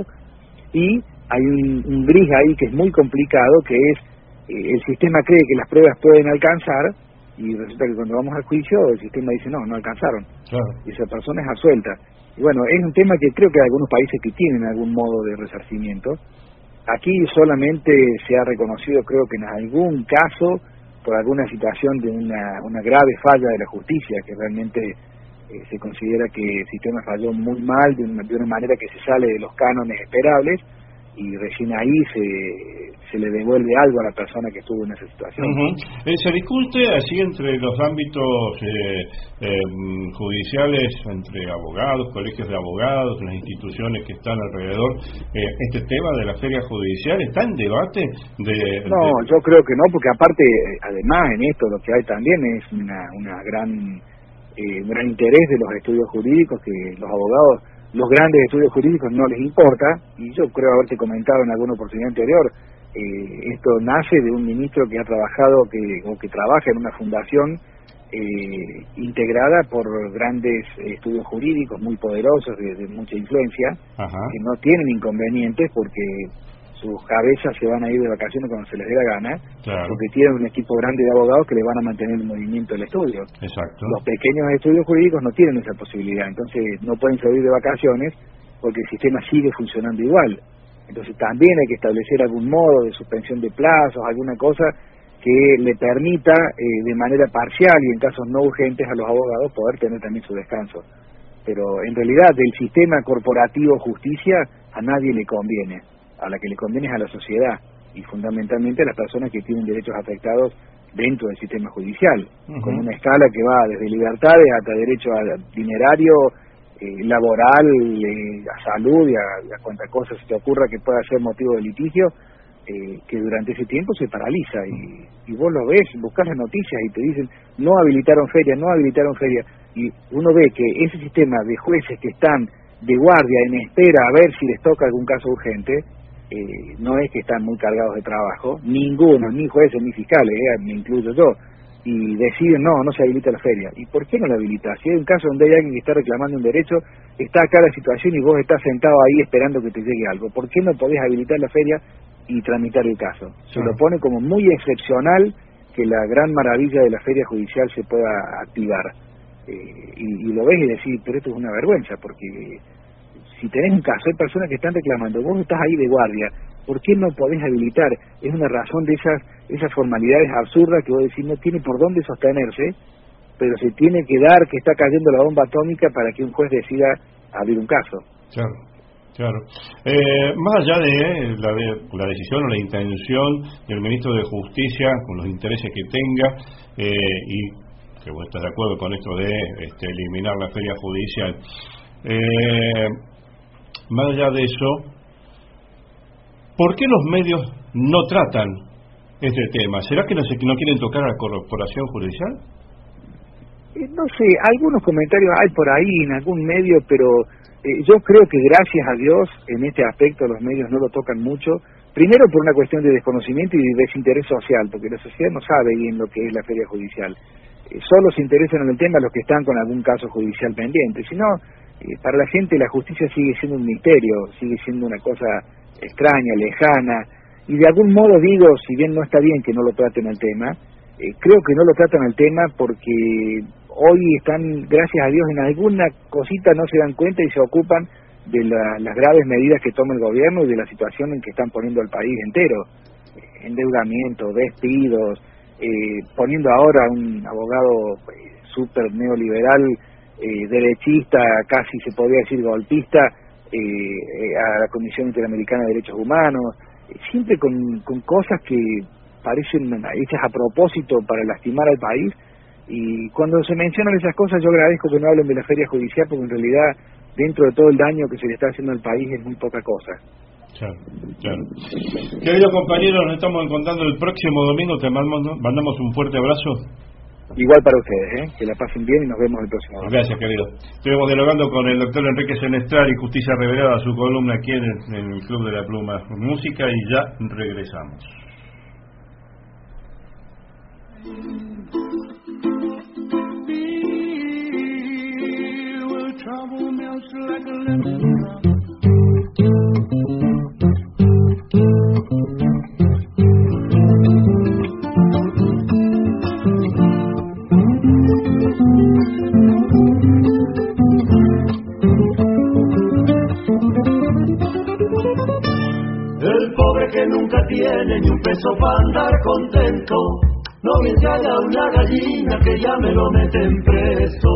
[SPEAKER 1] y hay un, un gris ahí que es muy complicado, que es eh, el sistema cree que las pruebas pueden alcanzar, y resulta que cuando vamos al juicio el sistema dice no, no alcanzaron, claro, y esa persona es absuelta. Y bueno, es un tema que creo que hay algunos países que tienen algún modo de resarcimiento. Aquí solamente se ha reconocido, creo que en algún caso, por alguna situación de una, una grave falla de la justicia, que realmente eh, se considera que el sistema falló muy mal, de una, de una manera que se sale de los cánones esperables, y recién ahí se, se le devuelve algo a la persona que estuvo en esa situación.
[SPEAKER 13] Uh-huh. eh, ¿Se discute así entre los ámbitos eh, eh, judiciales, entre abogados, colegios de abogados, las instituciones que están alrededor, eh, este tema de la feria judicial? ¿Está en debate? De,
[SPEAKER 1] no,
[SPEAKER 13] de...
[SPEAKER 1] yo creo que no, porque aparte, además en esto lo que hay también es una, una gran, eh, un gran interés de los estudios jurídicos, que los abogados, los grandes estudios jurídicos no les importa, y yo creo haberte comentado en alguna oportunidad anterior, eh, esto nace de un ministro que ha trabajado que o que trabaja en una fundación eh, integrada por grandes estudios jurídicos muy poderosos, de, de mucha influencia, Ajá. que no tienen inconvenientes porque sus cabezas se van a ir de vacaciones cuando se les dé la gana, claro. porque tienen un equipo grande de abogados que les van a mantener el movimiento del estudio.
[SPEAKER 13] Exacto.
[SPEAKER 1] Los pequeños estudios jurídicos no tienen esa posibilidad, entonces no pueden salir de vacaciones porque el sistema sigue funcionando igual. Entonces también hay que establecer algún modo de suspensión de plazos, alguna cosa que le permita eh, de manera parcial y en casos no urgentes a los abogados poder tener también su descanso. Pero en realidad del sistema corporativo justicia a nadie le conviene. A la que le conviene es a la sociedad y fundamentalmente a las personas que tienen derechos afectados dentro del sistema judicial, uh-huh. con una escala que va desde libertades hasta derecho a dinerario, eh, laboral, eh, a salud y a, a cuanta cosa se te ocurra que pueda ser motivo de litigio, eh, que durante ese tiempo se paraliza y, y vos lo ves, buscas las noticias y te dicen no habilitaron feria, no habilitaron feria, y uno ve que ese sistema de jueces que están de guardia en espera a ver si les toca algún caso urgente, Eh, no es que están muy cargados de trabajo, ninguno, ni jueces ni fiscales, eh, me incluyo yo, y deciden, no, no se habilita la feria. ¿Y por qué no la habilita? Si hay un caso donde hay alguien que está reclamando un derecho, está acá la situación y vos estás sentado ahí esperando que te llegue algo, ¿por qué no podés habilitar la feria y tramitar el caso? Se lo pone como muy excepcional que la gran maravilla de la feria judicial se pueda activar. Eh, y, y lo ves y decís, pero esto es una vergüenza, porque si tenés un caso, hay personas que están reclamando, vos estás ahí de guardia, ¿por qué no podés habilitar? Es una razón de esas esas formalidades absurdas que vos decís no tiene por dónde sostenerse, pero se tiene que dar que está cayendo la bomba atómica para que un juez decida abrir un caso.
[SPEAKER 13] Claro, claro. Eh, más allá de la, de la decisión o la intención del ministro de Justicia, con los intereses que tenga, eh, y que vos estás de acuerdo con esto de este, eliminar la feria judicial, eh, más allá de eso, ¿por qué los medios no tratan este tema? ¿Será que no, se, que no quieren tocar a la corporación judicial?
[SPEAKER 1] Eh, no sé, algunos comentarios hay por ahí en algún medio, pero eh, yo creo que gracias a Dios en este aspecto los medios no lo tocan mucho. Primero por una cuestión de desconocimiento y de desinterés social, porque la sociedad no sabe bien lo que es la feria judicial. Eh, solo se interesan en el tema los que están con algún caso judicial pendiente. Si no, Eh, para la gente la justicia sigue siendo un misterio, sigue siendo una cosa extraña, lejana, y de algún modo digo, si bien no está bien que no lo traten el tema, eh, creo que no lo tratan el tema porque hoy están, gracias a Dios, en alguna cosita no se dan cuenta y se ocupan de la, las graves medidas que toma el gobierno y de la situación en que están poniendo al país entero, eh, endeudamiento, despidos, eh, poniendo ahora a un abogado eh, súper neoliberal, Eh, derechista, casi se podría decir golpista, eh, eh, a la Comisión Interamericana de Derechos Humanos, eh, siempre con, con cosas que parecen hechas a propósito para lastimar al país, y cuando se mencionan esas cosas yo agradezco que no hablen de la feria judicial, porque en realidad dentro de todo el daño que se le está haciendo al país es muy poca cosa.
[SPEAKER 13] Claro, claro. Queridos compañeros, nos estamos encontrando el próximo domingo, te mandamos, mandamos un fuerte abrazo.
[SPEAKER 1] Igual para ustedes, ¿eh? Que la pasen bien y nos vemos el próximo día.
[SPEAKER 13] Gracias, querido. Estuvimos dialogando con el doctor Enrique Senestral y Justicia Revelada, su columna aquí en el, en el Club de la Pluma Música, y ya regresamos.
[SPEAKER 5] Que nunca tiene ni un peso para andar contento, no bien se haga una gallina que ya me lo meten preso.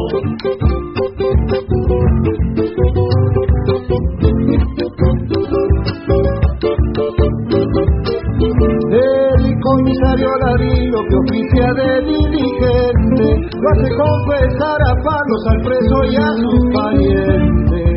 [SPEAKER 5] El comisario Ladino que oficia de dirigente lo hace confesar a palos al preso y a sus parientes.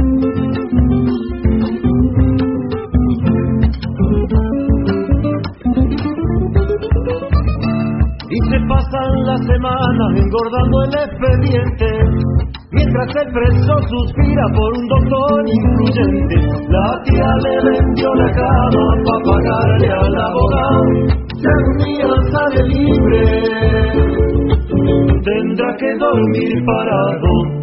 [SPEAKER 5] Y se pasan las semanas engordando el expediente, mientras el preso suspira por un doctor influyente. La tía le vendió la cama para pagarle al abogado. Si algún día sale libre, tendrá que dormir parado.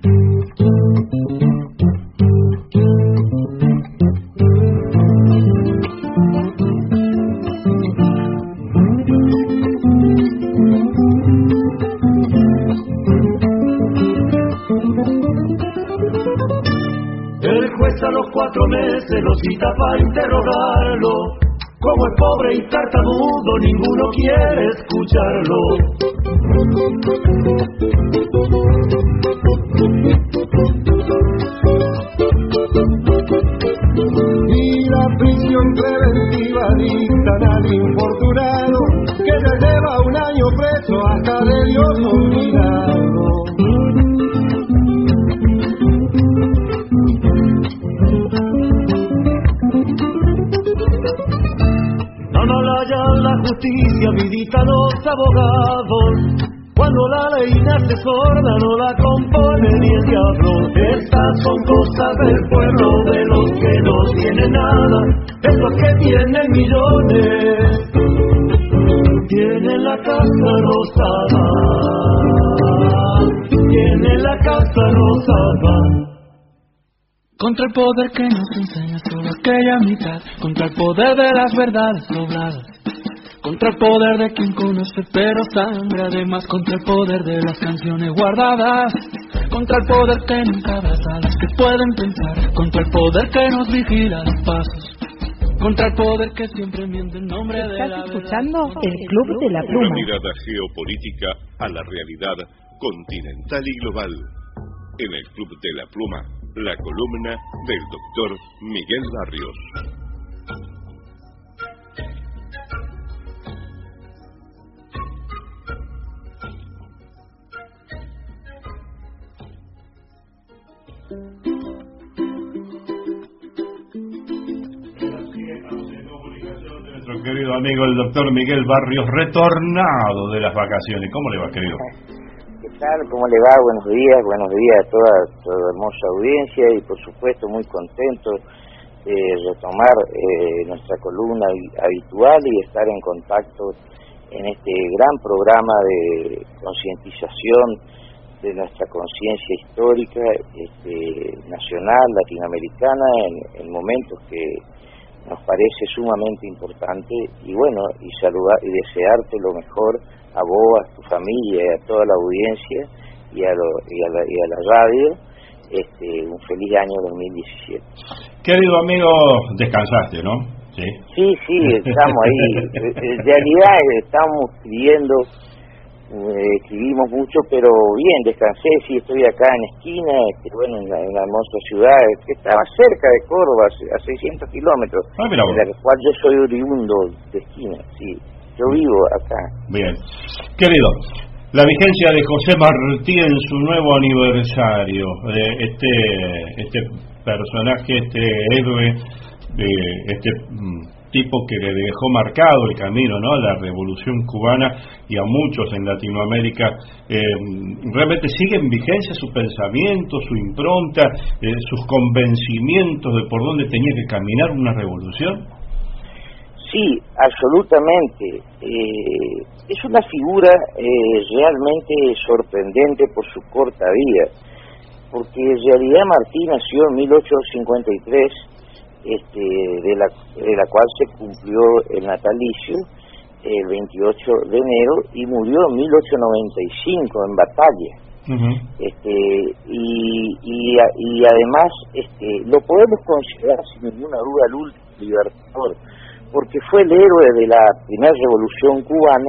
[SPEAKER 5] A los cuatro meses lo cita para interrogarlo. Como es pobre y tartamudo, ninguno quiere escucharlo. Y la prisión preventiva dictan al infortunado, que ya lleva un año preso hasta de Dios olvidado. La justicia medita los abogados, cuando la ley nace sorda no la compone ni el diablo. Estas son cosas del pueblo, de los que no tienen nada, esos que tienen millones, tienen la casa rosada, tienen la casa rosada.
[SPEAKER 21] Contra el poder que nos enseña solo aquella mitad, contra el poder de las verdades dobladas, contra el poder de quien conoce pero sangre, además contra el poder de las canciones guardadas, contra el poder que nunca abraza a los que pueden pensar, contra el poder que nos vigila los pasos, contra el poder que siempre miente en nombre de la verdad.
[SPEAKER 6] ¿Estás escuchando el Club de la Pluma?
[SPEAKER 2] Una mirada geopolítica a la realidad continental y global. En el Club de la Pluma, la columna del doctor Miguel Barrios.
[SPEAKER 13] Nuestro querido amigo el doctor Miguel Barrios, retornado de las vacaciones. ¿Cómo le va, querido?
[SPEAKER 7] ¿Qué tal? ¿Cómo le va? Buenos días, buenos días a toda su hermosa audiencia y por supuesto muy contento de retomar eh, nuestra columna habitual y estar en contacto en este gran programa de concientización de nuestra conciencia histórica este, nacional, latinoamericana, en, en momentos que nos parece sumamente importante y bueno, y saludar y desearte lo mejor a vos, a tu familia y a toda la audiencia y a, lo, y a, la, y a la radio, este, un feliz año dos mil diecisiete.
[SPEAKER 13] Querido amigo, descansaste, ¿no? Sí,
[SPEAKER 7] sí, sí, estamos ahí. En realidad estamos escribiendo, eh, escribimos mucho, pero bien, descansé, sí, estoy acá en Esquina, que bueno, en la, en la hermosa ciudad, que estaba cerca de Córdoba, a seiscientos kilómetros,
[SPEAKER 13] ah, mira,
[SPEAKER 7] de la cual yo soy oriundo de Esquina, sí. Yo vivo acá.
[SPEAKER 13] Bien. Querido, la vigencia de José Martí en su nuevo aniversario, eh, este este personaje, este héroe, eh, este mm, tipo que le dejó marcado el camino, ¿no?, a la Revolución Cubana y a muchos en Latinoamérica, eh, ¿realmente sigue en vigencia su pensamiento, su impronta, eh, sus convencimientos de por dónde tenía que caminar una revolución?
[SPEAKER 7] Sí, absolutamente. Eh, es una figura eh, realmente sorprendente por su corta vida, porque en realidad Martí nació en mil ochocientos cincuenta y tres, este, de, la, de la cual se cumplió el natalicio el veintiocho de enero y murió en mil ochocientos noventa y cinco en batalla. Uh-huh. Este, y, y, y además este, lo podemos considerar sin ninguna duda el último libertador, porque fue el héroe de la primera revolución cubana,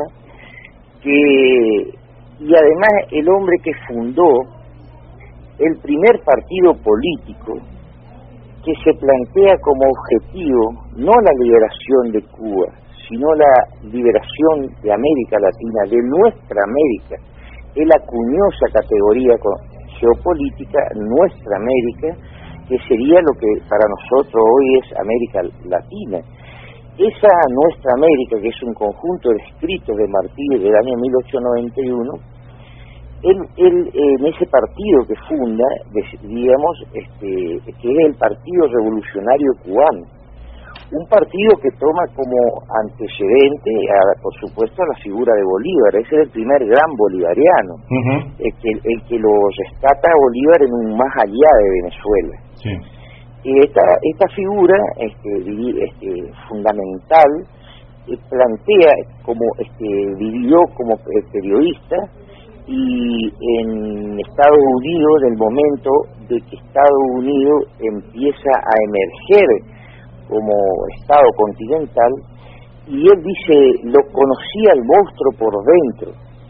[SPEAKER 7] que y además el hombre que fundó el primer partido político que se plantea como objetivo no la liberación de Cuba, sino la liberación de América Latina, de nuestra América. Él acuñó esa categoría geopolítica, nuestra América, que sería lo que para nosotros hoy es América Latina. Esa nuestra América, que es un conjunto de escritos de Martí del año mil ochocientos noventa y uno, él, él en ese partido que funda, digamos, este, que es el Partido Revolucionario Cubano, un partido que toma como antecedente, a, por supuesto, a la figura de Bolívar. Ese es el primer gran bolivariano, uh-huh. el, que, el que lo rescata a Bolívar en un más allá de Venezuela.
[SPEAKER 13] Sí.
[SPEAKER 7] Y esta, esta figura este, este, fundamental eh, plantea como este, vivió como periodista, y en Estados Unidos, en el momento de que Estados Unidos empieza a emerger como Estado continental, y él dice, lo conocía el monstruo por dentro,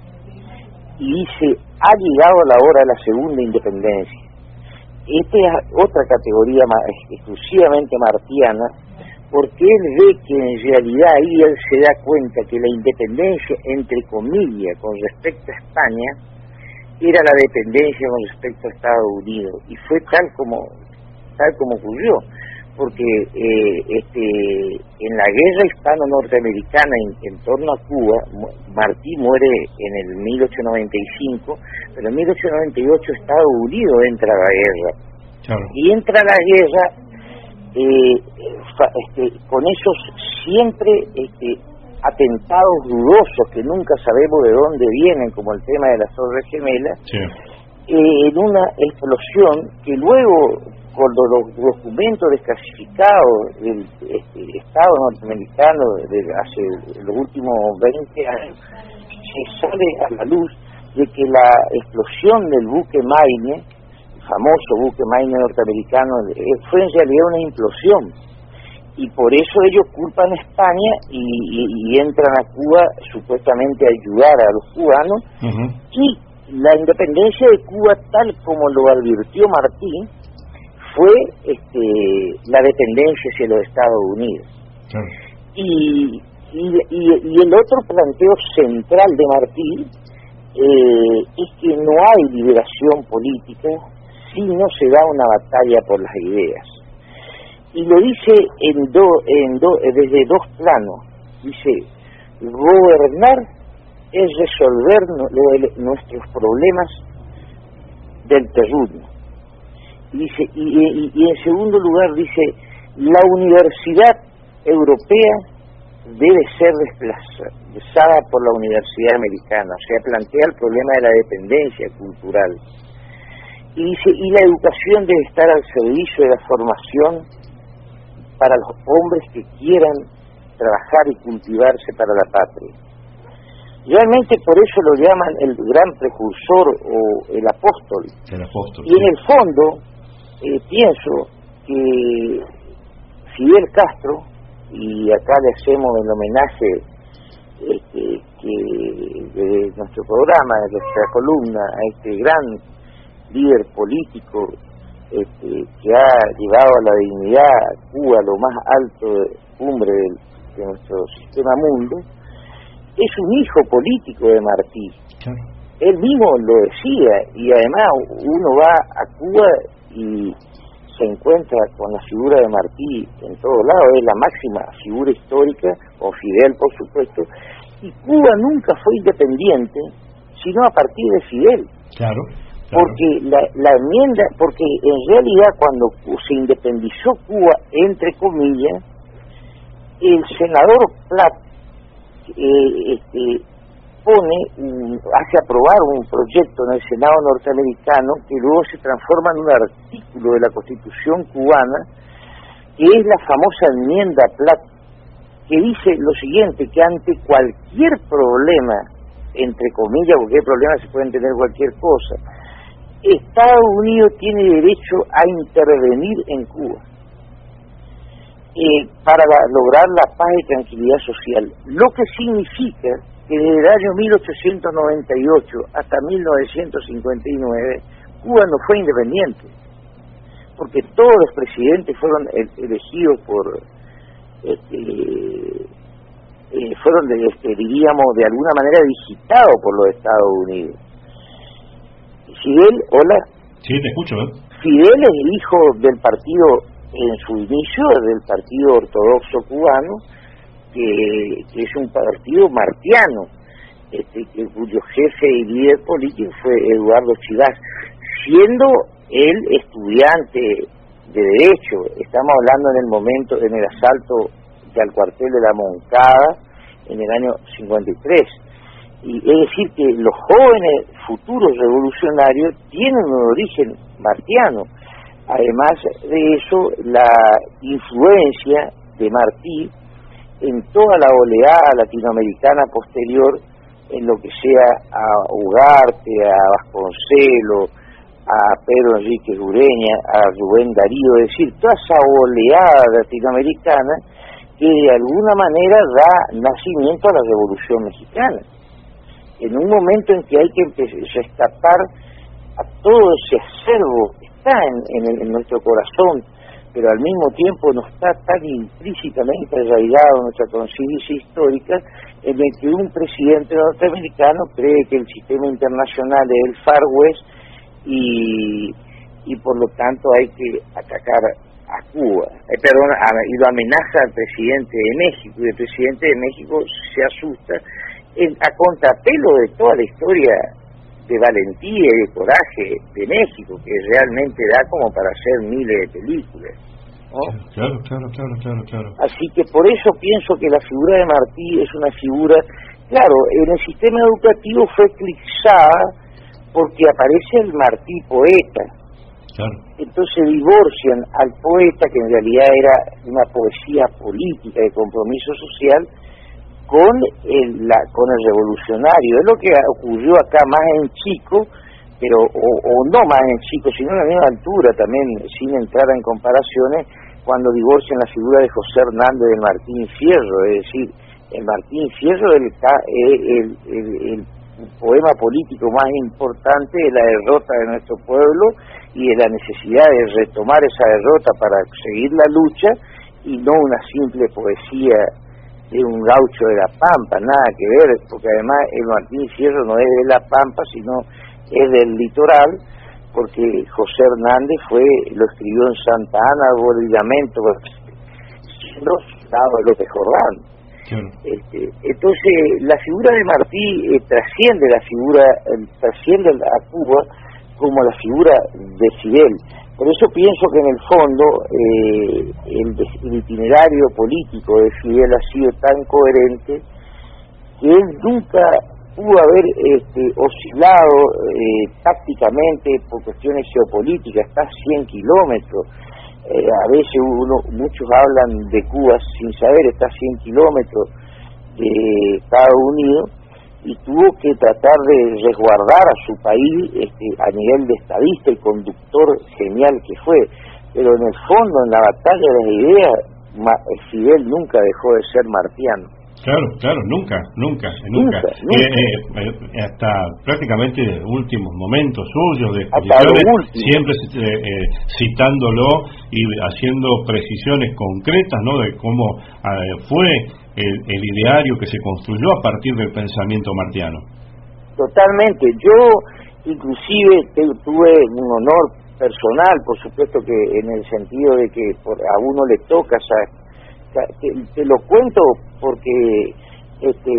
[SPEAKER 7] y dice, ha llegado la hora de la segunda independencia. Esta es otra categoría exclusivamente martiana, porque él ve que en realidad ahí él se da cuenta que la independencia, entre comillas, con respecto a España, era la dependencia con respecto a Estados Unidos, y fue tal como tal como ocurrió, porque eh, este en la guerra hispano-norteamericana en, en torno a Cuba, Martí muere en el mil ochocientos noventa y cinco, pero en mil ochocientos noventa y ocho Estados Unidos entra a la guerra, claro. y entra a la guerra eh, este, con esos siempre este, atentados dudosos que nunca sabemos de dónde vienen, como el tema de las Torres Gemelas, sí. eh, en una explosión que luego, con los documentos desclasificados del este, Estado norteamericano de hace los últimos veinte años, se sale a la luz de que la explosión del buque Maine, el famoso buque Maine norteamericano, fue en realidad una implosión, y por eso ellos culpan a España y, y, y entran a Cuba supuestamente a ayudar a los cubanos, uh-huh. y la independencia de Cuba, tal como lo advirtió Martí, fue este, la dependencia hacia los Estados Unidos. Claro. Y, y, y, y el otro planteo central de Martí eh, es que no hay liberación política si no se da una batalla por las ideas. Y lo dice en do, en do, desde dos planos. Dice, gobernar es resolver no, lo, nuestros problemas del terruño. Dice, y, y, y en segundo lugar dice, la universidad europea debe ser desplazada por la universidad americana, o sea, plantea el problema de la dependencia cultural. Y dice, y la educación debe estar al servicio de la formación para los hombres que quieran trabajar y cultivarse para la patria. Realmente por eso lo llaman el gran precursor o el apóstol.
[SPEAKER 13] El apóstol.
[SPEAKER 7] Y en el fondo, eh, pienso que Fidel Castro, y acá le hacemos el homenaje este, que de nuestro programa, de nuestra columna, a este gran líder político este, que ha llevado a la dignidad a Cuba, lo más alto de cumbre de, de nuestro sistema mundo, es un hijo político de Martí. Claro. Él mismo lo decía, y además uno va a Cuba y se encuentra con la figura de Martí en todos lados, es la máxima figura histórica, con Fidel por supuesto, y Cuba nunca fue independiente, sino a partir de Fidel.
[SPEAKER 13] Claro. Claro.
[SPEAKER 7] Porque la, la enmienda, porque en realidad cuando se independizó Cuba, entre comillas, el senador Platt eh, este, pone, un, hace aprobar un proyecto en el Senado norteamericano que luego se transforma en un artículo de la Constitución cubana, que es la famosa enmienda Platt, que dice lo siguiente, que ante cualquier problema, entre comillas, porque hay problemas se pueden tener cualquier cosa, Estados Unidos tiene derecho a intervenir en Cuba eh, para la, lograr la paz y tranquilidad social, lo que significa que desde el año mil ochocientos noventa y ocho hasta mil novecientos cincuenta y nueve Cuba no fue independiente, porque todos los presidentes fueron elegidos por, este, eh, fueron, de, este, diríamos, de alguna manera digitados por los Estados Unidos. Fidel, hola.
[SPEAKER 13] Sí, te escucho, ¿eh?
[SPEAKER 7] Fidel es el hijo del partido, en su inicio, del Partido Ortodoxo Cubano, que, que es un partido martiano, este, que, cuyo jefe y líder político fue Eduardo Chivas, siendo él estudiante de Derecho. Estamos hablando en el momento, en el asalto al cuartel de la Moncada, en el año cincuenta y tres. Y es decir, que los jóvenes futuros revolucionarios tienen un origen martiano. Además de eso, la influencia de Martí en toda la oleada latinoamericana posterior, en lo que sea a Ugarte, a Vasconcelos, a Pedro Enrique Ureña, a Rubén Darío, es decir, toda esa oleada latinoamericana que de alguna manera da nacimiento a la Revolución Mexicana. En un momento en que hay que empezar a escapar a todo ese acervo que está en, en, en nuestro corazón, pero al mismo tiempo no está tan implícitamente arraigado en nuestra conciencia histórica, en el que un presidente norteamericano cree que el sistema internacional es el Far West y, y por lo tanto hay que atacar a Cuba, eh, perdón, a, y lo amenaza al presidente de México, y el presidente de México se asusta en, a contrapelo de toda la historia de valentía y de coraje de México, que realmente da como para hacer miles de películas, ¿no?
[SPEAKER 13] Claro, claro, claro, claro, claro.
[SPEAKER 7] Así que por eso pienso que la figura de Martí es una figura, claro, en el sistema educativo fue eclipsada porque aparece el Martí poeta.
[SPEAKER 13] Claro.
[SPEAKER 7] Entonces divorcian al poeta, que en realidad era una poesía política de compromiso social, con el, la, con el revolucionario. Es lo que ocurrió acá más en chico, pero o, o no más en chico, sino a la misma altura también, sin entrar en comparaciones, cuando divorcian la figura de José Hernández del Martín Fierro. Es decir, el Martín Fierro es el, el, el, el poema político más importante de la derrota de nuestro pueblo y de la necesidad de retomar esa derrota para seguir la lucha, y no una simple poesía de un gaucho de la Pampa, nada que ver, porque además el Martín Fierro no es de la Pampa, sino es del litoral, porque José Hernández fue lo escribió en Santa Ana, Bolillamento, siendo lado de López Jordán.
[SPEAKER 13] Claro.
[SPEAKER 7] Este, entonces la figura de Martí eh, trasciende la figura, eh, trasciende a Cuba como la figura de Fidel. Por eso pienso que en el fondo eh, el, el itinerario político de Fidel ha sido tan coherente que él nunca pudo haber este, oscilado eh, tácticamente por cuestiones geopolíticas. Está a cien kilómetros. Eh, a veces uno, muchos hablan de Cuba sin saber, está a cien kilómetros de Estados Unidos, y tuvo que tratar de resguardar a su país este, a nivel de estadista y conductor genial que fue. Pero en el fondo, en la batalla de las ideas, Fidel nunca dejó de ser martiano.
[SPEAKER 13] Claro, claro, nunca, nunca, nunca.
[SPEAKER 7] nunca, nunca.
[SPEAKER 13] Eh, eh, hasta prácticamente últimos momentos suyos de exposiciones, siempre eh, eh, citándolo y haciendo precisiones concretas, ¿no?, de cómo eh, fue el, el ideario que se construyó a partir del pensamiento martiano.
[SPEAKER 7] Totalmente. Yo, inclusive, te, tuve un honor personal, por supuesto que en el sentido de que por, a uno le toca, o sea, Te, te lo cuento porque este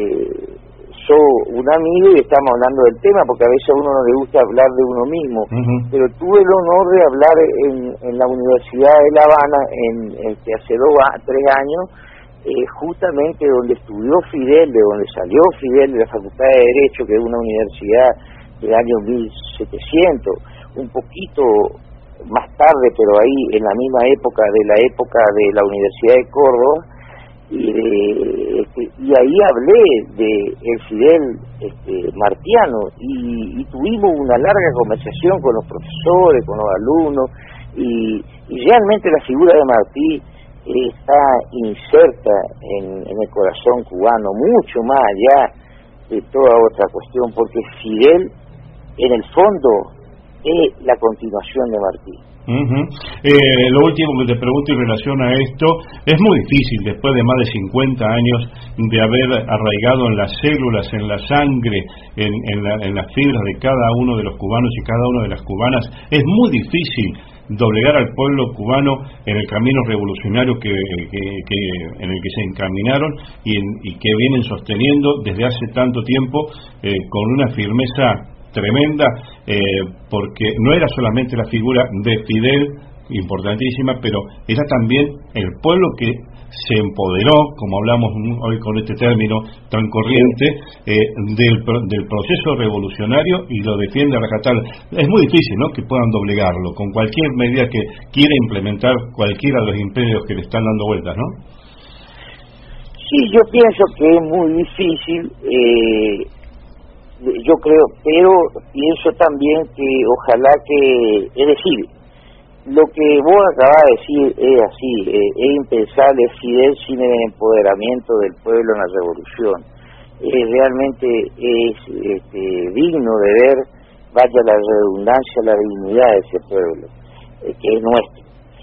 [SPEAKER 7] soy un amigo y estamos hablando del tema, porque a veces a uno no le gusta hablar de uno mismo. Uh-huh. Pero tuve el honor de hablar en, en la Universidad de La Habana en, este, hace dos, tres años, eh, justamente donde estudió Fidel, de donde salió Fidel, de la Facultad de Derecho, que es una universidad del año mil setecientos, un poquito más tarde, pero ahí en la misma época de la época de la Universidad de Córdoba, y, de, este, y ahí hablé de el Fidel este, martiano, y, y tuvimos una larga conversación con los profesores, con los alumnos, y, y realmente la figura de Martí está inserta en, en el corazón cubano, mucho más allá de toda otra cuestión, porque Fidel en el fondo es la continuación de Martí.
[SPEAKER 13] Uh-huh. Eh, lo último que te pregunto en relación a esto, es muy difícil después de más de cincuenta años de haber arraigado en las células, en la sangre, en, en, la, en las fibras de cada uno de los cubanos y cada una de las cubanas, es muy difícil doblegar al pueblo cubano en el camino revolucionario que, que, que en el que se encaminaron y, en, y que vienen sosteniendo desde hace tanto tiempo eh, con una firmeza tremenda, eh, porque no era solamente la figura de Fidel, importantísima, pero era también el pueblo que se empoderó, como hablamos hoy con este término tan corriente, eh, del, del proceso revolucionario y lo defiende a rajatabla. Es muy difícil, ¿no?, que puedan doblegarlo con cualquier medida que quiera implementar cualquiera de los imperios que le están dando vueltas, ¿no?
[SPEAKER 7] Sí, yo pienso que es muy difícil, eh, yo creo, pero pienso también que ojalá que, es decir, lo que vos acabas de decir es así, eh, es impensable Fidel sin el empoderamiento del pueblo en la revolución. Eh, realmente es este, digno de ver, vaya la redundancia, la dignidad de ese pueblo, eh, que es nuestro.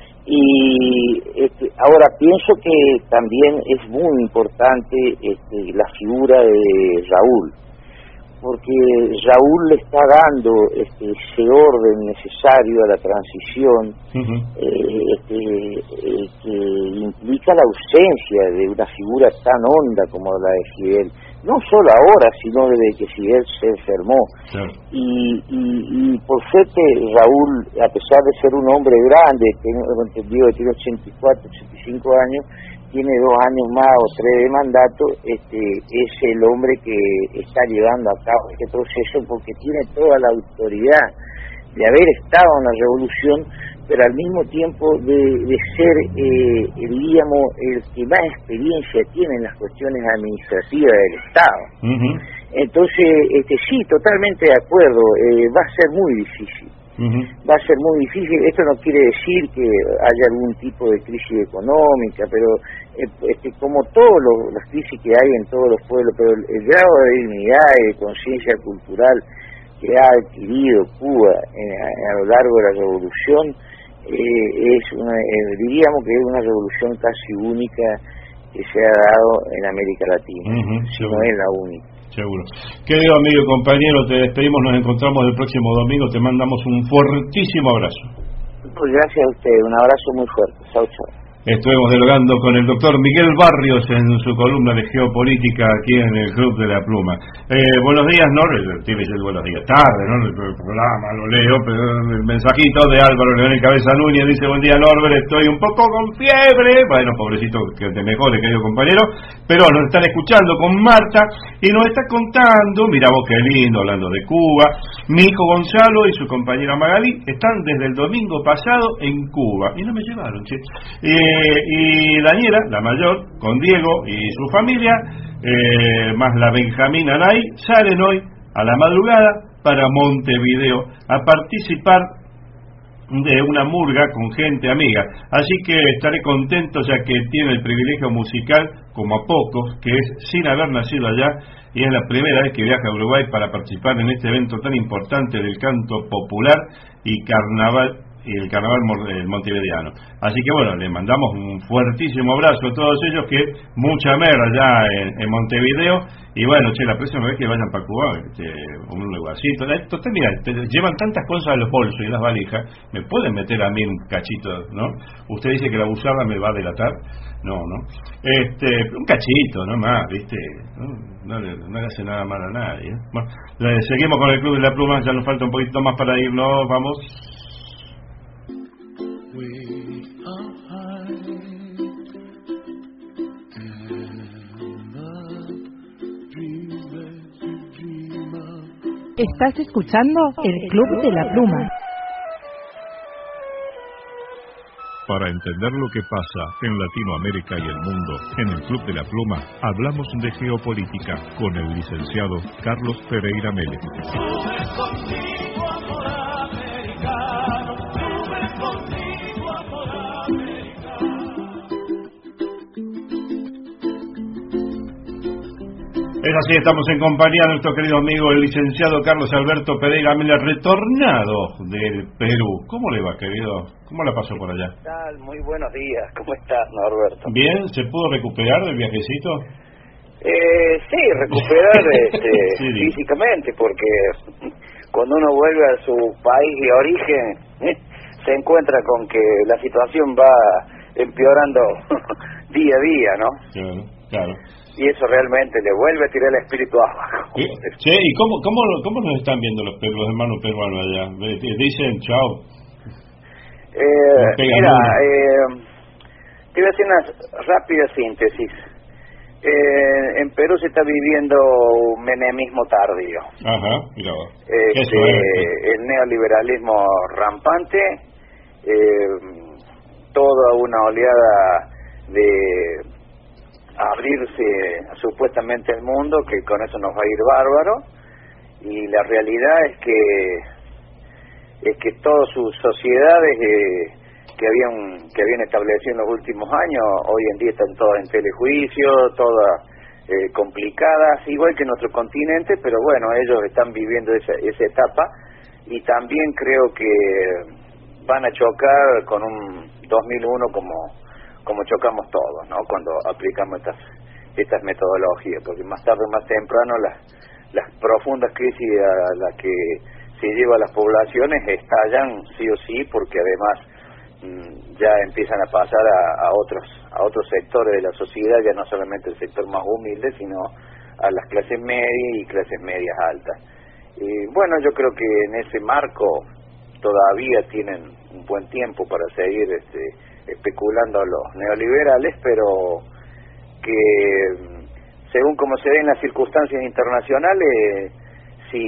[SPEAKER 7] Y este, ahora pienso que también es muy importante este, la figura de Raúl, porque Raúl le está dando este, ese orden necesario a la transición, uh-huh. eh, este, eh, que implica la ausencia de una figura tan honda como la de Fidel, no solo ahora, sino desde que Fidel se enfermó. Claro. Y, y, y por suerte Raúl, a pesar de ser un hombre grande, tengo entendido que tiene ochenta y cuatro, ochenta y cinco años, tiene dos años más o tres de mandato, este, es el hombre que está llevando a cabo este proceso porque tiene toda la autoridad de haber estado en la revolución, pero al mismo tiempo de, de ser, eh, diríamos, el que más experiencia tiene en las cuestiones administrativas del Estado. Uh-huh. Entonces, este, sí, totalmente de acuerdo, eh, va a ser muy difícil. Uh-huh. Va a ser muy difícil. Esto no quiere decir que haya algún tipo de crisis económica, pero eh, este, como todas las crisis que hay en todos los pueblos, pero el, el grado de dignidad y de conciencia cultural que ha adquirido Cuba eh, a, a lo largo de la revolución eh, es una, eh, diríamos que es una revolución casi única que se ha dado en América Latina, uh-huh, si no es la única.
[SPEAKER 13] Seguro. Querido amigo y compañero, te despedimos, nos encontramos el próximo domingo, te mandamos un fuertísimo abrazo.
[SPEAKER 7] Pues gracias a usted, un abrazo muy fuerte. Chau, chau.
[SPEAKER 13] Estuvimos dialogando con el doctor Miguel Barrios en su columna de geopolítica aquí en el Club de la Pluma. Eh, buenos días, Norbert. Tienes el buenos días tarde, ¿no? El programa lo leo, pero el mensajito de Álvaro León y Cabeza Núñez dice: buen día, Norbert, estoy un poco con fiebre. Bueno, pobrecito, que te mejore, querido compañero. Pero nos están escuchando con Marta y nos está contando, mira vos qué lindo, hablando de Cuba. Mi hijo Gonzalo y su compañera Magalí están desde el domingo pasado en Cuba. Y no me llevaron, che. Eh, y Daniela, la mayor, con Diego y su familia, eh, más la Benjamina Nay, salen hoy a la madrugada para Montevideo a participar de una murga con gente amiga. Así que estaré contento, ya que tiene el privilegio musical, como a pocos, que es sin haber nacido allá, y es la primera vez que viaja a Uruguay para participar en este evento tan importante del canto popular y carnaval, y el carnaval montevideano. Así que bueno, le mandamos un fuertísimo abrazo a todos ellos, que mucha merda allá en, en Montevideo, y bueno, che, la próxima vez que vayan para Cuba, este, un lugarcito, total, mira, te llevan tantas cosas a los bolsos y las valijas, me pueden meter a mí un cachito, ¿no? Usted dice que la buzarda me va a delatar, no, no, este, un cachito, no más, viste, no, no, le, no le hace nada mal a nadie, ¿eh? Bueno, seguimos con el Club de la Pluma, ya nos falta un poquito más para irnos, vamos.
[SPEAKER 6] Estás escuchando el Club de la Pluma.
[SPEAKER 18] Para entender lo que pasa en Latinoamérica y el mundo, en el Club de la Pluma hablamos de geopolítica con el licenciado Carlos Pereira Mele.
[SPEAKER 13] Es así, estamos en compañía de nuestro querido amigo, el licenciado Carlos Alberto Pereira Miller, retornado del Perú. ¿Cómo le va, querido? ¿Cómo la pasó por allá?
[SPEAKER 7] ¿Qué tal? Muy buenos días. ¿Cómo estás, Norberto?
[SPEAKER 13] ¿Bien? ¿Se pudo recuperar del viajecito?
[SPEAKER 7] Eh, sí, recuperar este,
[SPEAKER 13] sí,
[SPEAKER 7] físicamente, porque cuando uno vuelve a su país de origen, eh, se encuentra con que la situación va empeorando día a día, ¿no?
[SPEAKER 13] Claro, claro.
[SPEAKER 7] Y eso realmente le vuelve a tirar el espíritu abajo.
[SPEAKER 13] ¿Y, che, ¿y cómo, cómo, cómo nos están viendo los, los hermanos peruanos allá? Dicen chao.
[SPEAKER 7] Eh, mira, eh, te voy a hacer una rápida síntesis. Eh, en Perú se está viviendo un menemismo tardío.
[SPEAKER 13] Ajá, mira.
[SPEAKER 7] Este,
[SPEAKER 13] Eso es.
[SPEAKER 7] El neoliberalismo rampante, eh, toda una oleada de abrirse supuestamente al mundo, que con eso nos va a ir bárbaro, y la realidad es que es que todas sus sociedades eh, que habían que habían establecido en los últimos años hoy en día están todas en telejuicio, todas eh, complicadas, igual que nuestro continente, pero bueno, ellos están viviendo esa, esa etapa, y también creo que van a chocar con un dos mil uno como como chocamos todos, ¿no? Cuando aplicamos estas estas metodologías, porque más tarde o más temprano las las profundas crisis a las que se lleva a las poblaciones estallan sí o sí, porque además mmm, ya empiezan a pasar a, a otros a otros sectores de la sociedad, ya no solamente el sector más humilde, sino a las clases medias y clases medias altas. Y bueno, yo creo que en ese marco todavía tienen un buen tiempo para seguir este especulando a los neoliberales, pero que según como se ven las circunstancias internacionales, si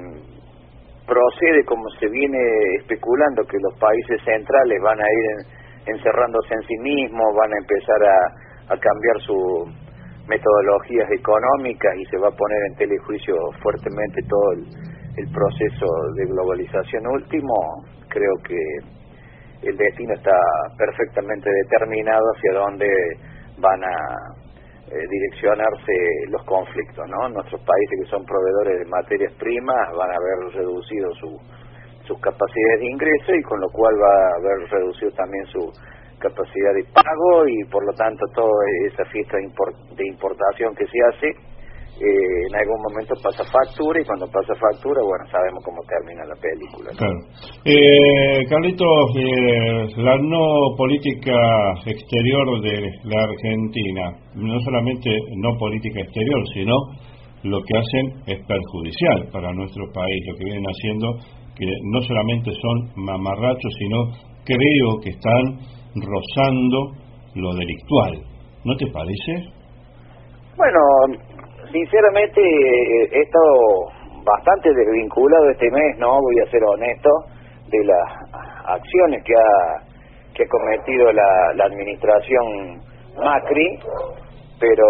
[SPEAKER 7] procede como se viene especulando, que los países centrales van a ir en, encerrándose en sí mismos, van a empezar a, a cambiar sus metodologías económicas y se va a poner en telejuicio fuertemente todo el, el proceso de globalización último, creo que el destino está perfectamente determinado hacia dónde van a eh, direccionarse los conflictos, ¿no? Nuestros países que son proveedores de materias primas van a haber reducido su, sus capacidades de ingreso, y con lo cual va a haber reducido también su capacidad de pago, y por lo tanto toda esa fiesta de, import, de importación que se hace Eh, en algún momento pasa factura, y cuando pasa factura, bueno, sabemos cómo termina la película, ¿no?
[SPEAKER 13] Claro. Eh, Carlitos, eh, la no política exterior de la Argentina, no solamente no política exterior, sino lo que hacen es perjudicial para nuestro país, lo que vienen haciendo, que no solamente son mamarrachos, sino creo que están rozando lo delictual. ¿No te parece?
[SPEAKER 7] Bueno, sinceramente he estado bastante desvinculado este mes, no voy a ser honesto, de las acciones que ha que ha cometido la, la administración Macri, pero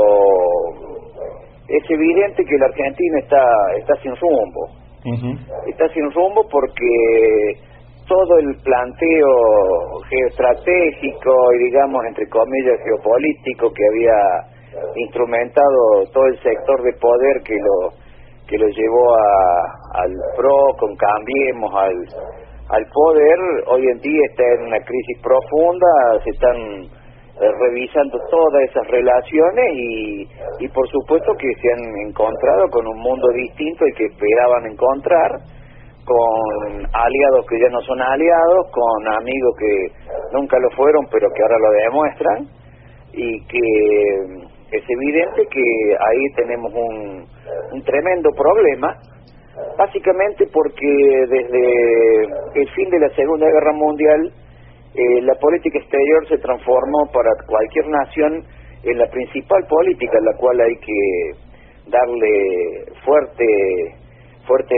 [SPEAKER 7] es evidente que la Argentina está está sin rumbo. Uh-huh. Está sin rumbo porque todo el planteo geoestratégico y, digamos, entre comillas, geopolítico que había instrumentado todo el sector de poder que lo que lo llevó a, al P R O, con Cambiemos, al, al poder, hoy en día está en una crisis profunda, se están eh, revisando todas esas relaciones y, y por supuesto que se han encontrado con un mundo distinto al que esperaban encontrar, con aliados que ya no son aliados, con amigos que nunca lo fueron pero que ahora lo demuestran, y que es evidente que ahí tenemos un, un tremendo problema, básicamente porque desde el fin de la Segunda Guerra Mundial eh, la política exterior se transformó para cualquier nación en la principal política, a la cual hay que darle fuerte fuerte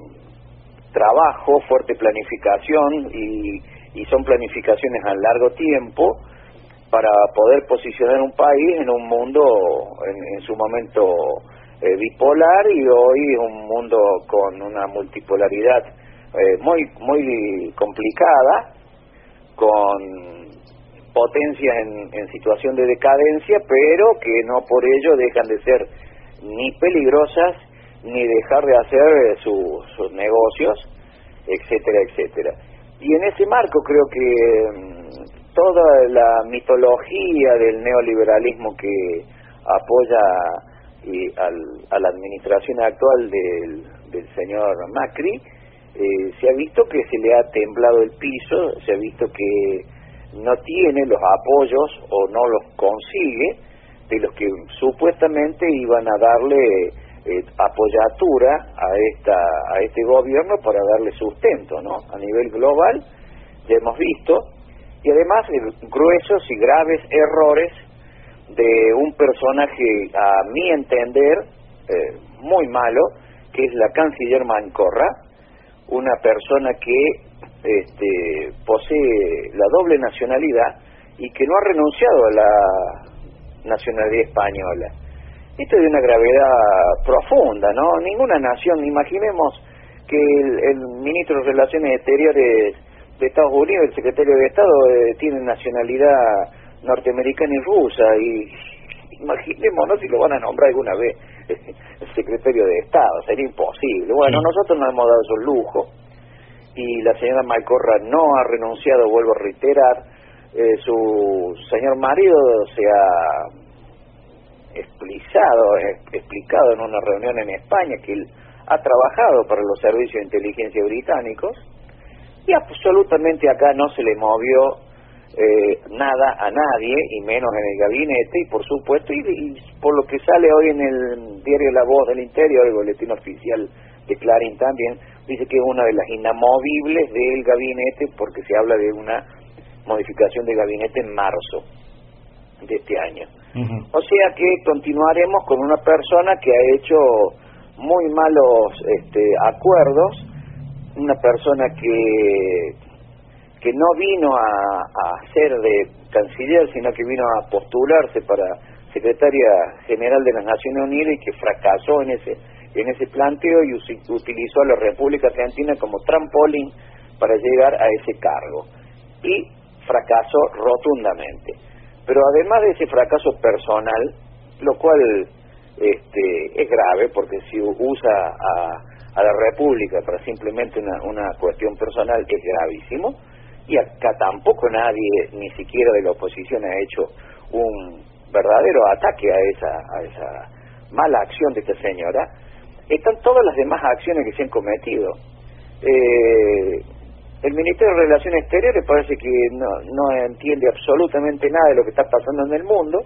[SPEAKER 7] trabajo, fuerte planificación, y, y son planificaciones a largo tiempo, para poder posicionar un país en un mundo en, en su momento eh, bipolar, y hoy un mundo con una multipolaridad eh, muy muy complicada, con potencias en, en situación de decadencia, pero que no por ello dejan de ser ni peligrosas, ni dejar de hacer eh, su, sus negocios, etcétera, etcétera. Y en ese marco creo que mmm, toda la mitología del neoliberalismo que apoya y al, a la administración actual del, del señor Macri, eh, se ha visto que se le ha temblado el piso, se ha visto que no tiene los apoyos o no los consigue de los que supuestamente iban a darle eh, apoyatura a esta a este gobierno para darle sustento, ¿no? A nivel global ya hemos visto, y además eh, gruesos y graves errores de un personaje, a mi entender, eh, muy malo, que es la canciller Malcorra, una persona que este, posee la doble nacionalidad y que no ha renunciado a la nacionalidad española. Esto es de una gravedad profunda, ¿no? Ninguna nación, imaginemos que el, el ministro de Relaciones Exteriores de Estados Unidos, el secretario de Estado, eh, tiene nacionalidad norteamericana y rusa, y imaginémonos si lo van a nombrar alguna vez el secretario de Estado, sería imposible. Bueno, nosotros nos hemos dado esos lujos, y la señora Malcorra no ha renunciado, vuelvo a reiterar, eh, su señor marido se ha explicado, eh, explicado en una reunión en España que él ha trabajado para los servicios de inteligencia británicos, y absolutamente acá no se le movió Eh, nada a nadie, y menos en el gabinete, y por supuesto, y, y por lo que sale hoy en el diario La Voz del Interior, el boletín oficial de Clarín también, dice que es una de las inamovibles del gabinete, porque se habla de una modificación de gabinete en marzo de este año. Uh-huh. O sea que continuaremos con una persona que ha hecho muy malos este, acuerdos, una persona que que no vino a, a ser de canciller, sino que vino a postularse para secretaria general de las Naciones Unidas, y que fracasó en ese en ese planteo y utilizó a la República Argentina como trampolín para llegar a ese cargo, y fracasó rotundamente. Pero además de ese fracaso personal, lo cual este, es grave, porque si usa a, a la República para simplemente una, una cuestión personal, es gravísimo. Y acá tampoco nadie, ni siquiera de la oposición, ha hecho un verdadero ataque a esa a esa mala acción de esta señora. Están todas las demás acciones que se han cometido. Eh, el Ministerio de Relaciones Exteriores parece que no, no entiende absolutamente nada de lo que está pasando en el mundo.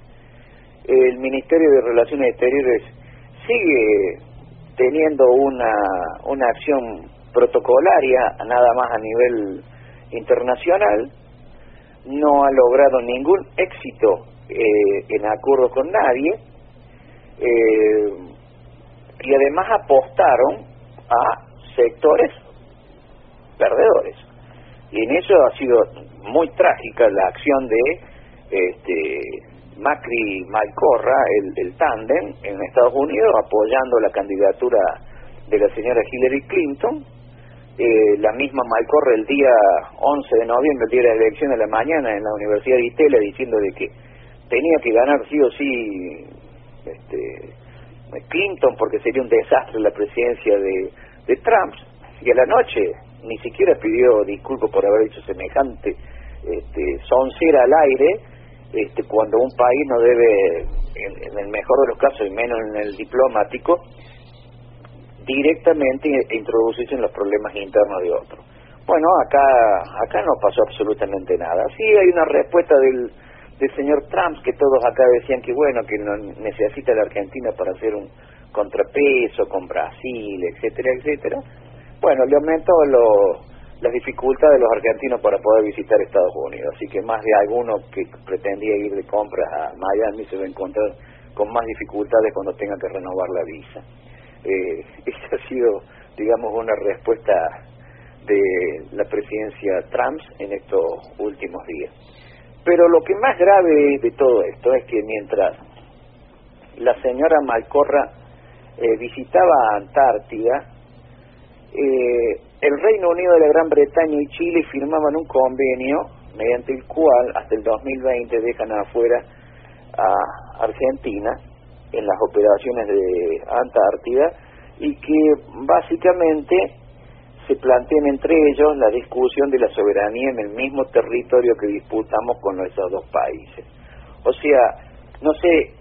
[SPEAKER 7] El Ministerio de Relaciones Exteriores sigue teniendo una, una acción protocolaria, nada más a nivel internacional, no ha logrado ningún éxito eh, en acuerdo con nadie, eh, y además apostaron a sectores perdedores, y en eso ha sido muy trágica la acción de este Macri Malcorra, el, el tándem en Estados Unidos, apoyando la candidatura de la señora Hillary Clinton. Eh, la misma Malcorra el día once de noviembre, el día de la elección de la mañana, en la Universidad de Itela, diciendo de que tenía que ganar sí o sí este, Clinton, porque sería un desastre la presidencia de, de Trump, y a la noche ni siquiera pidió disculpas por haber hecho semejante este, soncera al aire, este, cuando un país no debe, en, en el mejor de los casos, y menos en el diplomático, directamente introducirse en los problemas internos de otro. Bueno, acá acá no pasó absolutamente nada. Sí hay una respuesta del, del señor Trump, que todos acá decían que bueno, que no necesita la Argentina para hacer un contrapeso con Brasil, etcétera, etcétera. Bueno, le aumentó lo, las dificultades de los argentinos para poder visitar Estados Unidos, así que más de alguno que pretendía ir de compras a Miami se va a encontrar con más dificultades cuando tenga que renovar la visa. Eh, esa ha sido, digamos, una respuesta de la presidencia Trump en estos últimos días. Pero lo que más grave de todo esto es que mientras la señora Malcorra eh, visitaba Antártida, eh, el Reino Unido de la Gran Bretaña y Chile firmaban un convenio mediante el cual hasta el dos mil veinte dejan afuera a Argentina, en las operaciones de Antártida y que básicamente se planteen entre ellos la discusión de la soberanía en el mismo territorio que disputamos con nuestros dos países. O sea, no sé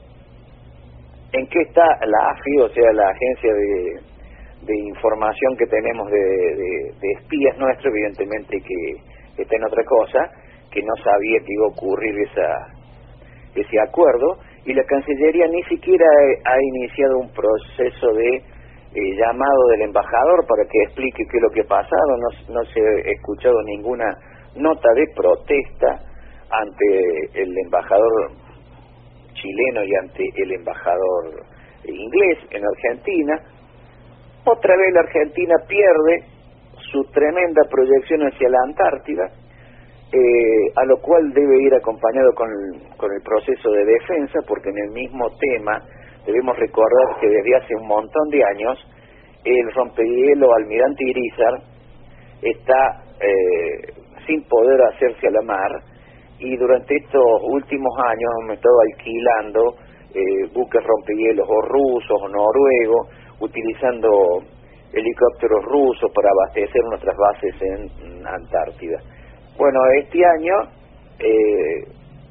[SPEAKER 7] en qué está la A F I, o sea, la agencia de, de información que tenemos de, de, de espías nuestros, evidentemente que está en otra cosa, que no sabía que iba a ocurrir esa, ese acuerdo, y la Cancillería ni siquiera ha, ha iniciado un proceso de Eh, llamado del embajador para que explique qué es lo que ha pasado. No, no se ha escuchado ninguna nota de protesta ante el embajador chileno y ante el embajador inglés en Argentina. Otra vez la Argentina pierde su tremenda proyección hacia la Antártida, eh, a lo cual debe ir acompañado con, con el proceso de defensa, porque en el mismo tema debemos recordar que desde hace un montón de años el rompehielo Almirante Irízar está eh, sin poder hacerse a la mar, y durante estos últimos años hemos estado alquilando eh, buques rompehielos o rusos o noruegos, utilizando helicópteros rusos para abastecer nuestras bases en Antártida. Bueno, este año eh,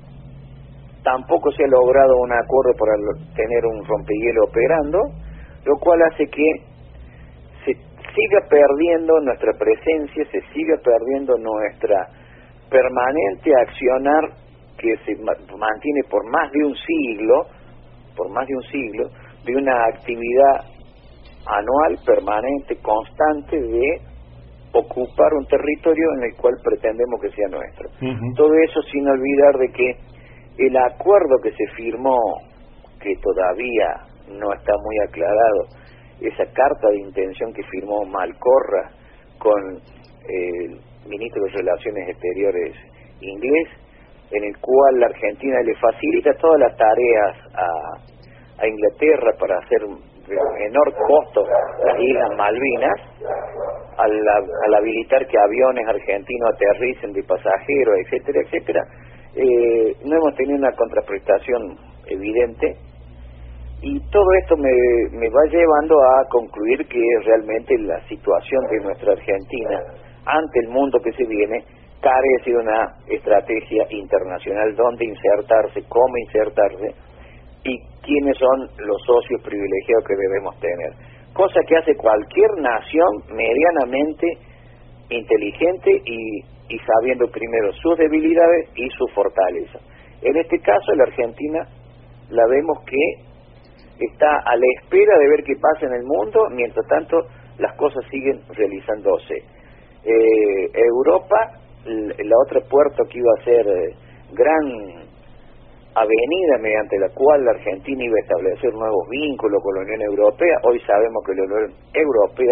[SPEAKER 7] tampoco se ha logrado un acuerdo para tener un rompehielo operando, lo cual hace que se siga perdiendo nuestra presencia, se siga perdiendo nuestra permanente accionar que se mantiene por más de un siglo, por más de un siglo, de una actividad anual, permanente, constante de ocupar un territorio en el cual pretendemos que sea nuestro. Uh-huh. Todo eso sin olvidar de que el acuerdo que se firmó, que todavía no está muy aclarado, esa carta de intención que firmó Malcorra con el ministro de Relaciones Exteriores inglés, en el cual la Argentina le facilita todas las tareas a, a Inglaterra para hacer de menor costo las Islas Malvinas, al, al habilitar que aviones argentinos aterricen de pasajeros, etcétera, etcétera. Eh, no hemos tenido una contraprestación evidente, y todo esto me, me va llevando a concluir que realmente la situación de nuestra Argentina ante el mundo que se viene carece de una estrategia internacional donde insertarse, cómo insertarse y quiénes son los socios privilegiados que debemos tener, cosa que hace cualquier nación medianamente inteligente y, y sabiendo primero sus debilidades y su fortaleza. En este caso la Argentina la vemos que está a la espera de ver qué pasa en el mundo, mientras tanto las cosas siguen realizándose. Eh, Europa, la otra puerta que iba a ser eh, gran avenida mediante la cual la Argentina iba a establecer nuevos vínculos con la Unión Europea, hoy sabemos que la Unión Europea,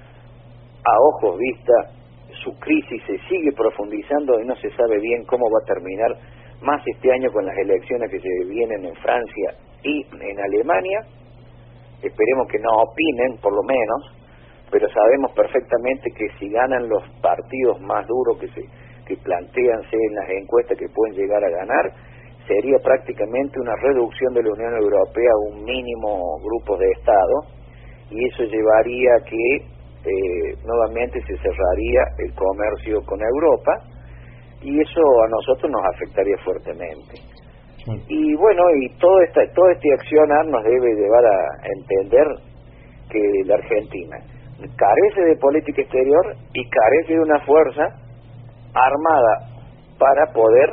[SPEAKER 7] a ojos vista, su crisis se sigue profundizando y no se sabe bien cómo va a terminar, más este año con las elecciones que se vienen en Francia y en Alemania. Esperemos que no opinen, por lo menos, pero sabemos perfectamente que si ganan los partidos más duros que se que planteanse en las encuestas que pueden llegar a ganar, sería prácticamente una reducción de la Unión Europea a un mínimo grupo de Estados, y eso llevaría a que eh, nuevamente se cerraría el comercio con Europa, y eso a nosotros nos afectaría fuertemente. Sí. Y bueno, y todo esta, todo este accionar nos debe llevar a entender que la Argentina carece de política exterior y carece de una fuerza armada para poder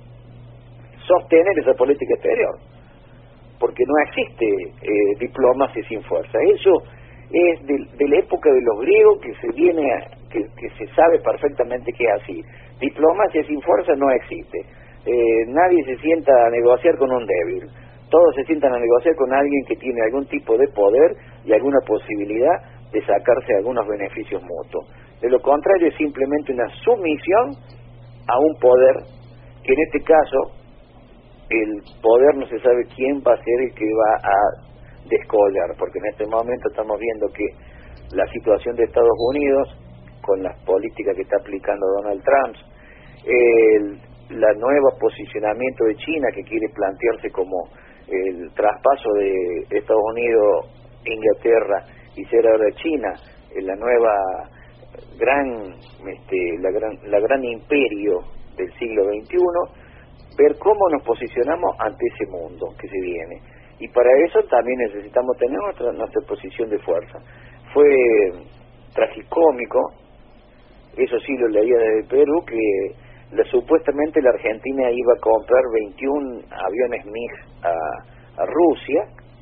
[SPEAKER 7] sostener esa política exterior, porque no existe eh, diplomacia sin fuerza. Eso es de, de la época de los griegos, que se viene a, que, que se sabe perfectamente que es así. Diplomacia sin fuerza no existe. Eh, nadie se sienta a negociar con un débil, todos se sientan a negociar con alguien que tiene algún tipo de poder y alguna posibilidad de sacarse algunos beneficios mutuos. De lo contrario es simplemente una sumisión a un poder, que en este caso el poder no se sabe quién va a ser el que va a descollar, porque en este momento estamos viendo que la situación de Estados Unidos, con las políticas que está aplicando Donald Trump, el la nuevo posicionamiento de China, que quiere plantearse como el traspaso de Estados Unidos, Inglaterra y ser ahora China, en la nueva gran, este, la gran, la gran imperio del siglo veintiuno, ver cómo nos posicionamos ante ese mundo que se viene. Y para eso también necesitamos tener nuestra, nuestra posición de fuerza. Fue tragicómico, eso sí lo leía desde Perú, que la, supuestamente la Argentina iba a comprar veintiún aviones MiG a, a Rusia,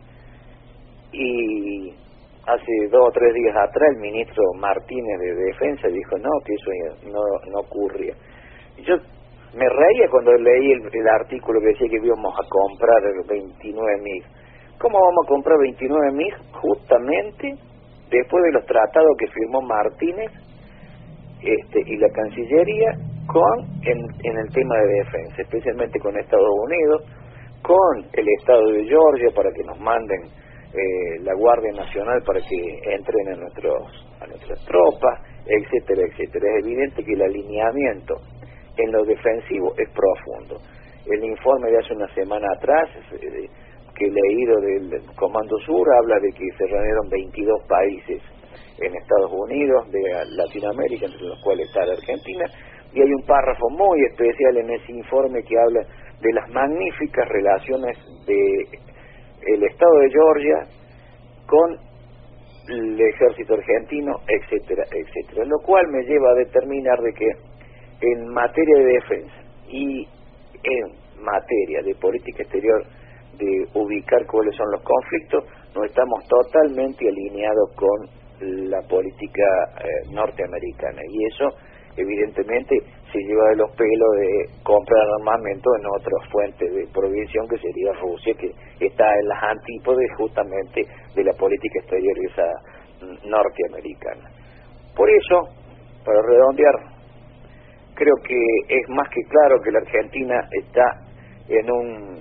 [SPEAKER 7] y hace dos o tres días atrás el ministro Martínez de Defensa dijo no, que eso no, no ocurría. Yo me reía cuando leí el, el artículo que decía que íbamos a comprar veintinueve MiG. ¿Cómo vamos a comprar veintinueve MiG? Justamente después de los tratados que firmó Martínez este, y la Cancillería con en, en el tema de defensa, especialmente con Estados Unidos, con el Estado de Georgia para que nos manden eh, la Guardia Nacional para que entren a, nuestros, a nuestras tropas, etcétera, etcétera. Es evidente que el alineamiento en lo defensivo es profundo. El informe de hace una semana atrás, eh, que he leído del Comando Sur, habla de que se reunieron veintidós países en Estados Unidos, de Latinoamérica, entre los cuales está la Argentina, y hay un párrafo muy especial en ese informe que habla de las magníficas relaciones de el Estado de Georgia con el ejército argentino, etcétera, etcétera, lo cual me lleva a determinar de que en materia de defensa y en materia de política exterior, de ubicar cuáles son los conflictos, no estamos totalmente alineados con la política eh, norteamericana, y eso evidentemente se lleva de los pelos de comprar armamento en otras fuentes de provisión, que sería Rusia, que está en las antípodas justamente de la política exterior esa norteamericana. Por eso, para redondear, creo que es más que claro que la Argentina está en un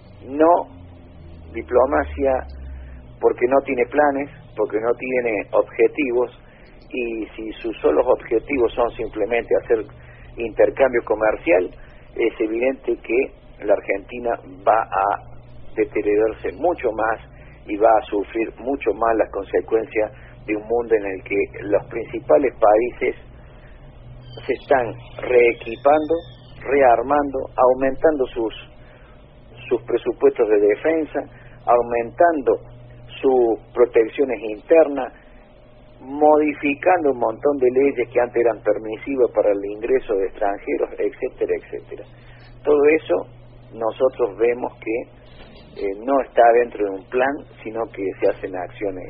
[SPEAKER 7] no diplomacia porque no tiene planes, porque no tiene objetivos, y si sus solos objetivos son simplemente hacer intercambio comercial, es evidente que la Argentina va a deteriorarse mucho más y va a sufrir mucho más las consecuencias de un mundo en el que los principales países se están reequipando, rearmando, aumentando sus sus presupuestos de defensa, aumentando sus protecciones internas, modificando un montón de leyes que antes eran permisivas para el ingreso de extranjeros, etcétera, etcétera. Todo eso nosotros vemos que eh, no está dentro de un plan, sino que se hacen acciones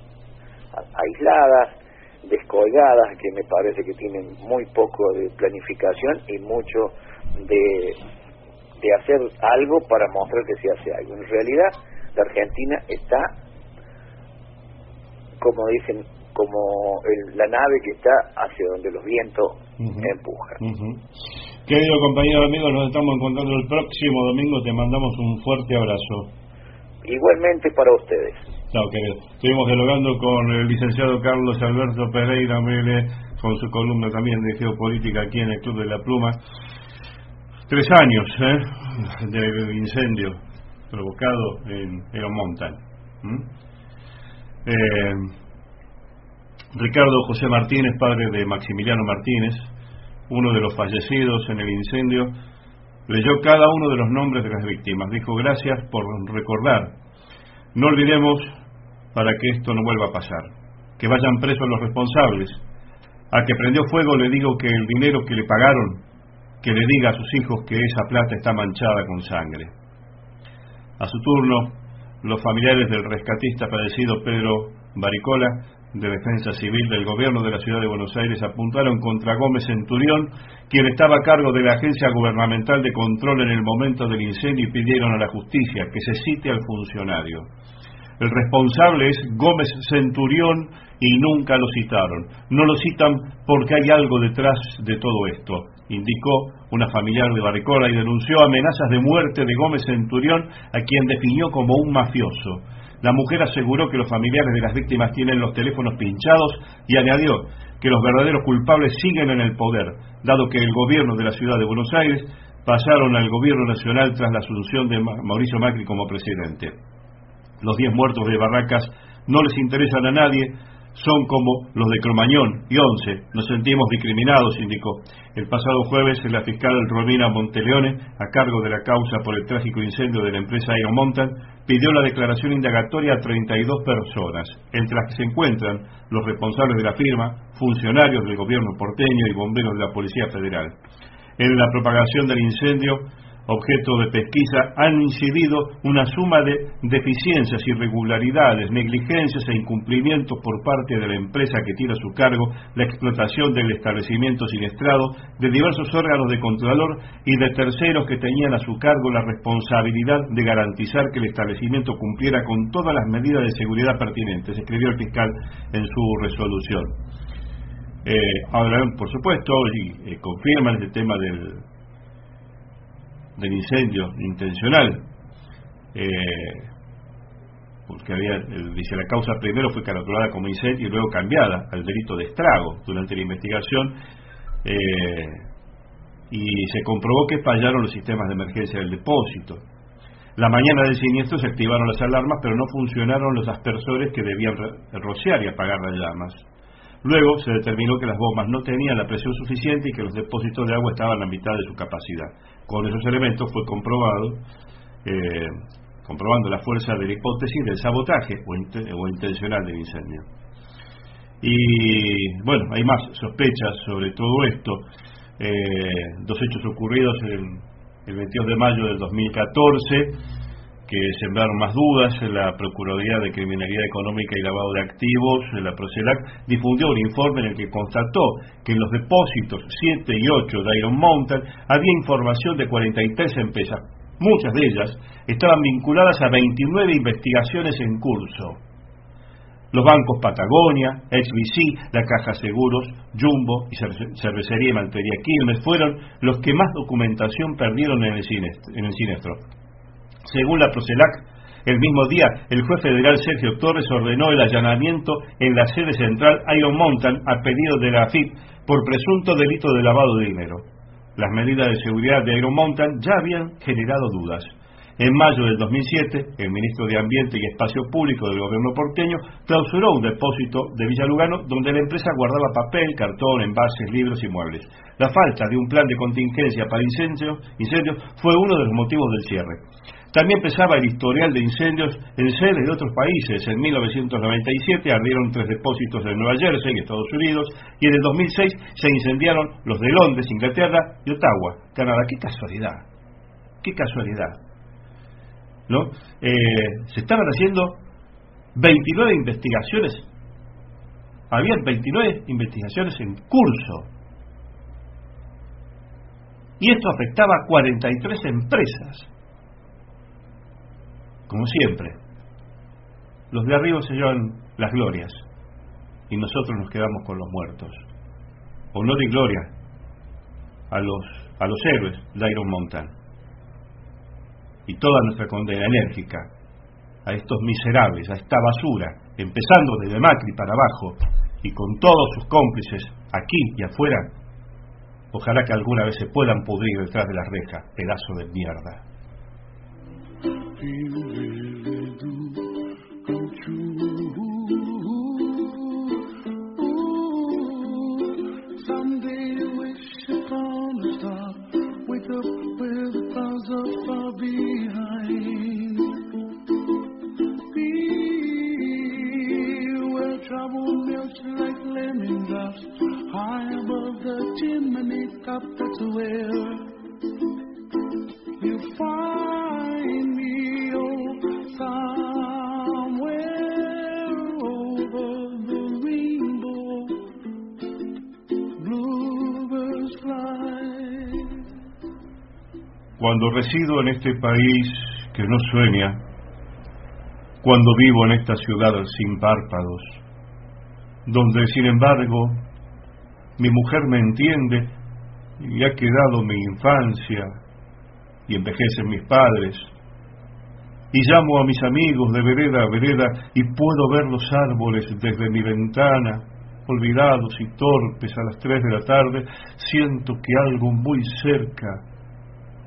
[SPEAKER 7] aisladas, descolgadas, que me parece que tienen muy poco de planificación y mucho de, de hacer algo para mostrar que se hace algo. En realidad, la Argentina está, como dicen, como el, la nave que está hacia donde los vientos uh-huh. empujan.
[SPEAKER 13] Uh-huh. Querido compañero amigo, nos estamos encontrando el próximo domingo, te mandamos un fuerte abrazo.
[SPEAKER 7] Igualmente para ustedes.
[SPEAKER 13] Chao, querido. Estuvimos dialogando con el licenciado Carlos Alberto Pereira Mele, con su columna también de geopolítica aquí en el Club de la Pluma. Tres años ¿eh? de incendio provocado en Eromontal. ¿Mm? Eh, Ricardo José Martínez, padre de Maximiliano Martínez, uno de los fallecidos en el incendio, leyó cada uno de los nombres de las víctimas. Dijo: gracias por recordar. No olvidemos para que esto no vuelva a pasar. Que vayan presos los responsables. Al que prendió fuego le digo que el dinero que le pagaron, que le diga a sus hijos que esa plata está manchada con sangre. A su turno, los familiares del rescatista fallecido Pedro Baricola, de Defensa Civil del Gobierno de la Ciudad de Buenos Aires, apuntaron contra Gómez Centurión, quien estaba a cargo de la Agencia Gubernamental de Control en el momento del incendio, y pidieron a la justicia que se cite al funcionario. El responsable es Gómez Centurión y nunca lo citaron. No lo citan porque hay algo detrás de todo esto, indicó una familiar de Baricola, y denunció amenazas de muerte de Gómez Centurión, a quien definió como un mafioso. La mujer aseguró que los familiares de las víctimas tienen los teléfonos pinchados y añadió que los verdaderos culpables siguen en el poder, dado que el gobierno de la Ciudad de Buenos Aires pasaron al gobierno nacional tras la asunción de Mauricio Macri como presidente. Los diez muertos de Barracas no les interesan a nadie, son como los de Cromañón y Once. Nos sentimos discriminados, indicó. El pasado jueves, la fiscal Romina Monteleone, a cargo de la causa por el trágico incendio de la empresa Iron Mountain, pidió la declaración indagatoria a treinta y dos personas, entre las que se encuentran los responsables de la firma, funcionarios del gobierno porteño y bomberos de la Policía Federal. En la propagación del incendio, objeto de pesquisa, han incidido una suma de deficiencias, irregularidades, negligencias e incumplimientos por parte de la empresa que tiene a su cargo la explotación del establecimiento siniestrado, de diversos órganos de controlador y de terceros que tenían a su cargo la responsabilidad de garantizar que el establecimiento cumpliera con todas las medidas de seguridad pertinentes, escribió el fiscal en su resolución. Eh, ahora, por supuesto, y eh, confirman el tema del del incendio intencional, eh, porque había, el, dice, la causa primero fue catalogada como incendio y luego cambiada al delito de estrago durante la investigación, eh, y se comprobó que fallaron los sistemas de emergencia del depósito. La mañana del siniestro se activaron las alarmas, pero no funcionaron los aspersores que debían rociar y apagar las llamas. Luego se determinó que las bombas no tenían la presión suficiente y que los depósitos de agua estaban a mitad de su capacidad. Con esos elementos fue comprobado, eh, comprobando la fuerza de la hipótesis del sabotaje o, int o intencional del incendio. Y bueno, hay más sospechas sobre todo esto. Eh, dos hechos ocurridos el, el veintidós de mayo del dos mil catorce, que sembraron más dudas. La Procuraduría de Criminalidad Económica y Lavado de Activos, la Procelac, difundió un informe en el que constató que en los depósitos siete y ocho de Iron Mountain había información de cuarenta y tres empresas. Muchas de ellas estaban vinculadas a veintinueve investigaciones en curso. Los bancos Patagonia, X B C, la Caja Seguros, Jumbo y Cervecería y Maltería Quilmes fueron los que más documentación perdieron en el siniestro. Según la Procelac, el mismo día, el juez federal Sergio Torres ordenó el allanamiento en la sede central Iron Mountain a pedido de la A F I P por presunto delito de lavado de dinero. Las medidas de seguridad de Iron Mountain ya habían generado dudas. En mayo del dos mil siete, el ministro de Ambiente y Espacio Público del gobierno porteño clausuró un depósito de Villa Lugano donde la empresa guardaba papel, cartón, envases, libros y muebles. La falta de un plan de contingencia para incendios, incendios fue uno de los motivos del cierre. También pesaba el historial de incendios en sedes de otros países. En mil novecientos noventa y siete ardieron tres depósitos de Nueva Jersey, Estados Unidos, y en el dos mil seis se incendiaron los de Londres, Inglaterra, y Ottawa, Canadá. ¡Qué casualidad! ¡Qué casualidad! ¿No? Eh, se estaban haciendo veintinueve investigaciones. Habían veintinueve investigaciones en curso. Y esto afectaba a cuarenta y tres empresas. Como siempre, los de arriba se llevan las glorias y nosotros nos quedamos con los muertos. Honor y gloria a los, a los héroes de Iron Mountain. Y toda nuestra condena enérgica a estos miserables, a esta basura, empezando desde Macri para abajo y con todos sus cómplices aquí y afuera. Ojalá que alguna vez se puedan pudrir detrás de las rejas, pedazo de mierda. Cuando resido en este país que no sueña, cuando vivo en esta ciudad sin párpados, donde sin embargo mi mujer me entiende y ha quedado mi infancia y envejecen mis padres, y llamo a mis amigos de vereda a vereda y puedo ver los árboles desde mi ventana, olvidados y torpes a las tres de la tarde, siento que algo muy cerca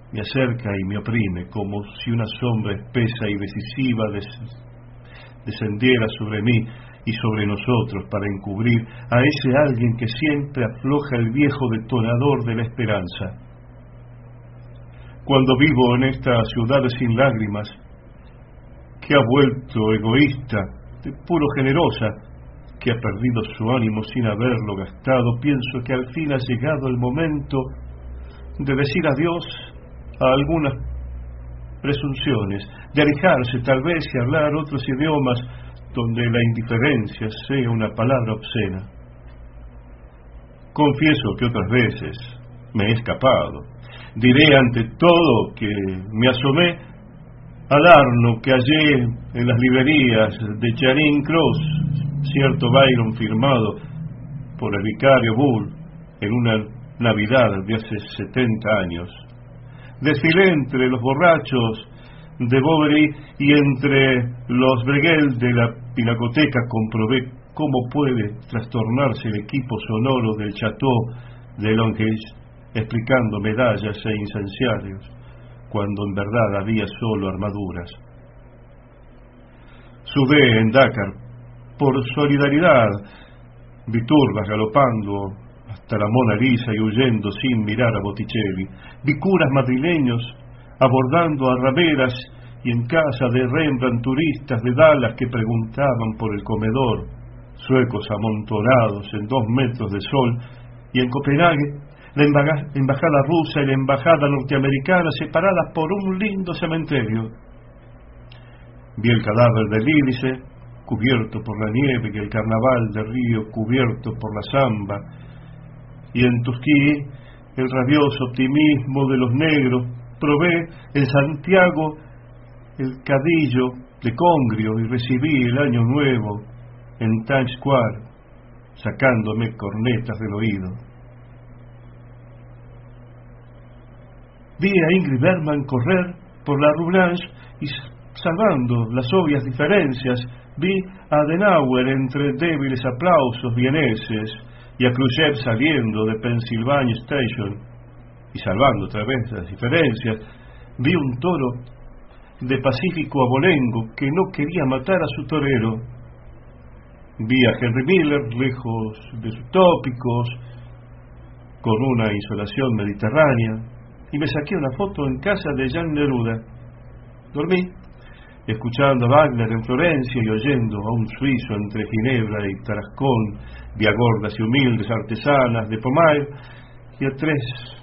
[SPEAKER 13] me acerca y me oprime, como si una sombra espesa y decisiva des- descendiera sobre mí y sobre nosotros para encubrir a ese alguien que siempre afloja el viejo detonador de la esperanza. Cuando vivo en esta ciudad sin lágrimas, que ha vuelto egoísta, de puro generosa, que ha perdido su ánimo sin haberlo gastado, pienso que al fin ha llegado el momento de decir adiós a algunas presunciones, de alejarse tal vez y hablar otros idiomas donde la indiferencia sea una palabra obscena. Confieso que otras veces me he escapado. Diré ante todo que me asomé al Arno que hallé en las librerías de Charing Cross, cierto Byron firmado por el vicario Bull en una Navidad de hace setenta años. Desfilé entre los borrachos de Bovary y entre los Breguel de la Pinacoteca comprobé cómo puede trastornarse el equipo sonoro del Chateau de Longueuil, explicando medallas e incenciarios, cuando en verdad había solo armaduras. Sudé en Dakar por solidaridad, vi turbas galopando hasta la Mona Lisa y huyendo sin mirar a Botticelli, vi curas madrileños abordando a rameras y en casa de Rembrandt turistas de Dallas que preguntaban por el comedor, suecos amontonados en dos metros de sol, y en Copenhague la embajada rusa y la embajada norteamericana separadas por un lindo cementerio. Vi el cadáver del Lídice cubierto por la nieve y el carnaval de Río cubierto por la samba, y en Tusquí el rabioso optimismo de los negros. Probé en Santiago el cadillo de Congrio y recibí el año nuevo en Times Square, sacándome cornetas del oído. Vi a Ingrid Bergman correr por la Rue Blanche y salvando las obvias diferencias, vi a Adenauer entre débiles aplausos vieneses y a Khrushchev saliendo de Pennsylvania Station y salvando otra vez las diferencias. Vi un toro de Pacífico abolengo que no quería matar a su torero. Vi a Henry Miller lejos de sus tópicos, con una insolación mediterránea, y me saqué una foto en casa de Jean Neruda. Dormí, escuchando a Wagner en Florencia y oyendo a un suizo entre Ginebra y Tarascón. Vi a gordas y humildes artesanas de Pomaire y a tres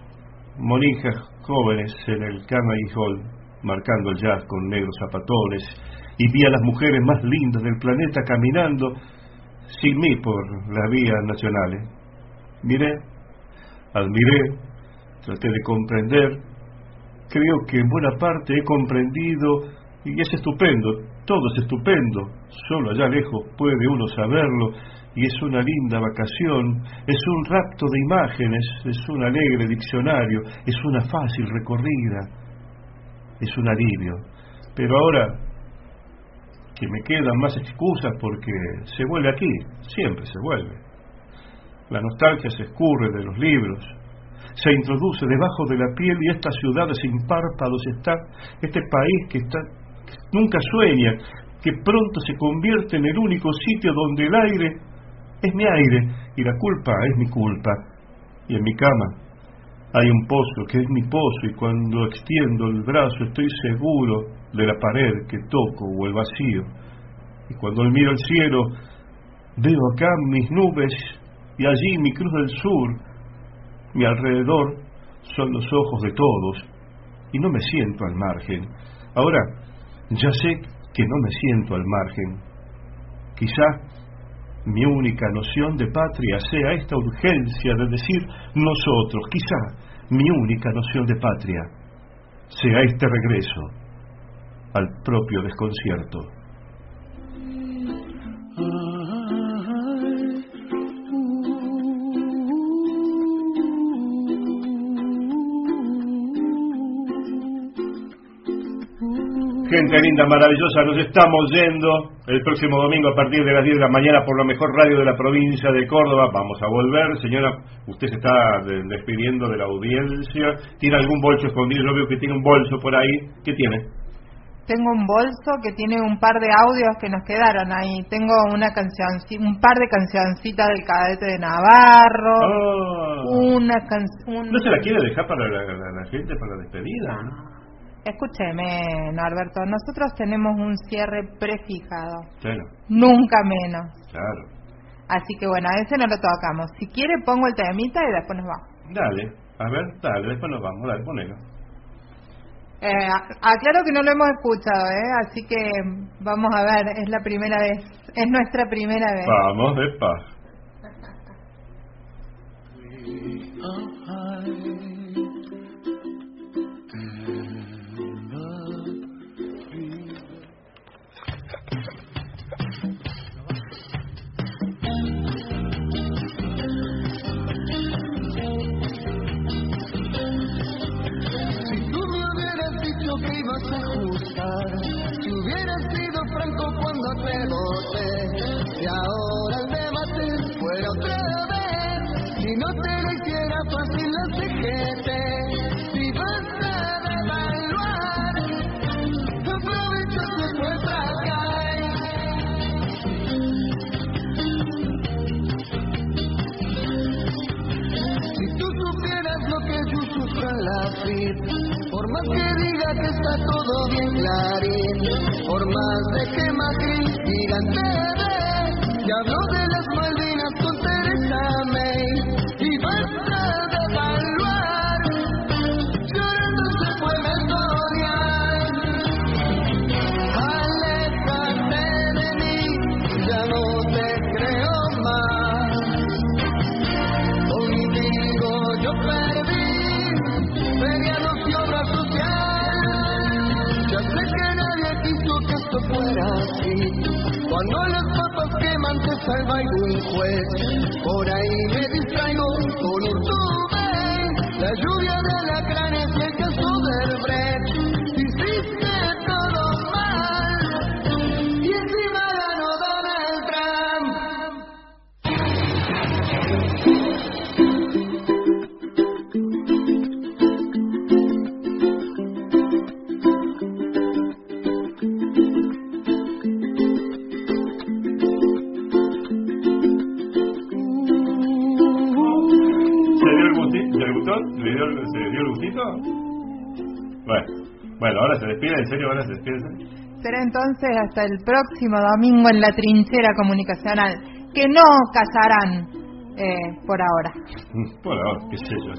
[SPEAKER 13] monijas jóvenes en el Carnegie Hall, marcando el jazz con negros zapatones, y vi a las mujeres más lindas del planeta caminando sin mí por las vías nacionales. Miré, admiré, traté de comprender. Creo que en buena parte he comprendido, y es estupendo, todo es estupendo, solo allá lejos puede uno saberlo, y es una linda vacación, es un rapto de imágenes, es un alegre diccionario, es una fácil recorrida, es un alivio. Pero ahora que me quedan más excusas porque se vuelve aquí, siempre se vuelve. La nostalgia se escurre de los libros, se introduce debajo de la piel, y esta ciudad sin párpados está, este país que está, que nunca sueña, que pronto se convierte en el único sitio donde el aire es mi aire y la culpa es mi culpa. Y en mi cama hay un pozo que es mi pozo, y cuando extiendo el brazo estoy seguro de la pared que toco o el vacío. Y cuando miro al cielo veo acá mis nubes y allí mi cruz del sur. Mi alrededor son los ojos de todos y no me siento al margen. Ahora ya sé que no me siento al margen. Quizá mi única noción de patria sea esta urgencia de decir nosotros. Quizá mi única noción de patria sea este regreso al propio desconcierto. Gente linda, maravillosa, nos estamos yendo el próximo domingo a partir de las diez de la mañana por la mejor radio de la provincia de Córdoba. Vamos a volver. Señora, usted se está de- despidiendo de la audiencia. ¿Tiene algún bolso escondido? Yo veo que tiene un bolso por ahí. ¿Qué tiene?
[SPEAKER 15] Tengo un bolso que tiene un par de audios que nos quedaron ahí. Tengo una canción, un par de cancioncitas del Cadete de Navarro.
[SPEAKER 13] Oh.
[SPEAKER 15] Una canción.
[SPEAKER 13] ¿No se la quiere dejar para la, la- la gente, para la despedida? ¿no?
[SPEAKER 15] Escúcheme, Norberto, nosotros tenemos un cierre prefijado.
[SPEAKER 13] Claro,
[SPEAKER 15] Nunca menos.
[SPEAKER 13] claro.
[SPEAKER 15] Así que bueno, a ese no lo tocamos. Si quiere pongo el temita y después nos vamos.
[SPEAKER 13] Dale, a ver, dale, después nos vamos, dale, ponelo.
[SPEAKER 15] Eh, aclaro que no lo hemos escuchado, ¿eh? Así que vamos a ver, es la primera vez, es nuestra primera vez.
[SPEAKER 13] Vamos, de paz.
[SPEAKER 11] Si tú me hubieras dicho que ibas a juzgar, si hubieras sido franco cuando te voté, si ahora el debate fuera otra vez, si no te lo hiciera fácil la secrete, si vas a devaluar, aprovecha que fue fracaso. Si tú supieras lo que yo sufro en la F I P, por más que diga que está todo bien clarín, por más de que Macri diga en T V, ya habló de las Malvinas con Teresa May, y basta de evaluar, llorando se fue la historia. Aléjate de mí, ya no te creo más. Hoy digo yo perdí, feriados y obra social. Ya sé que nadie quiso que esto fuera así. Cuando las papas queman te salva algún juez. Por ahí me distraigo con Urtubey, la lluvia de alacranes y el caso del Brecht. Hiciste todo mal y encima ganó Donald Trump.
[SPEAKER 13] ¿Se dio el gustito? ¿Le gustó? ¿Le dio, el- ¿Se dio el gustito? Bueno, bueno, ahora se despide, ¿en serio? ¿Ahora se despide?
[SPEAKER 15] Será entonces hasta el próximo domingo en la trinchera comunicacional, que no casarán eh, por ahora.
[SPEAKER 13] Por ahora, qué sé yo.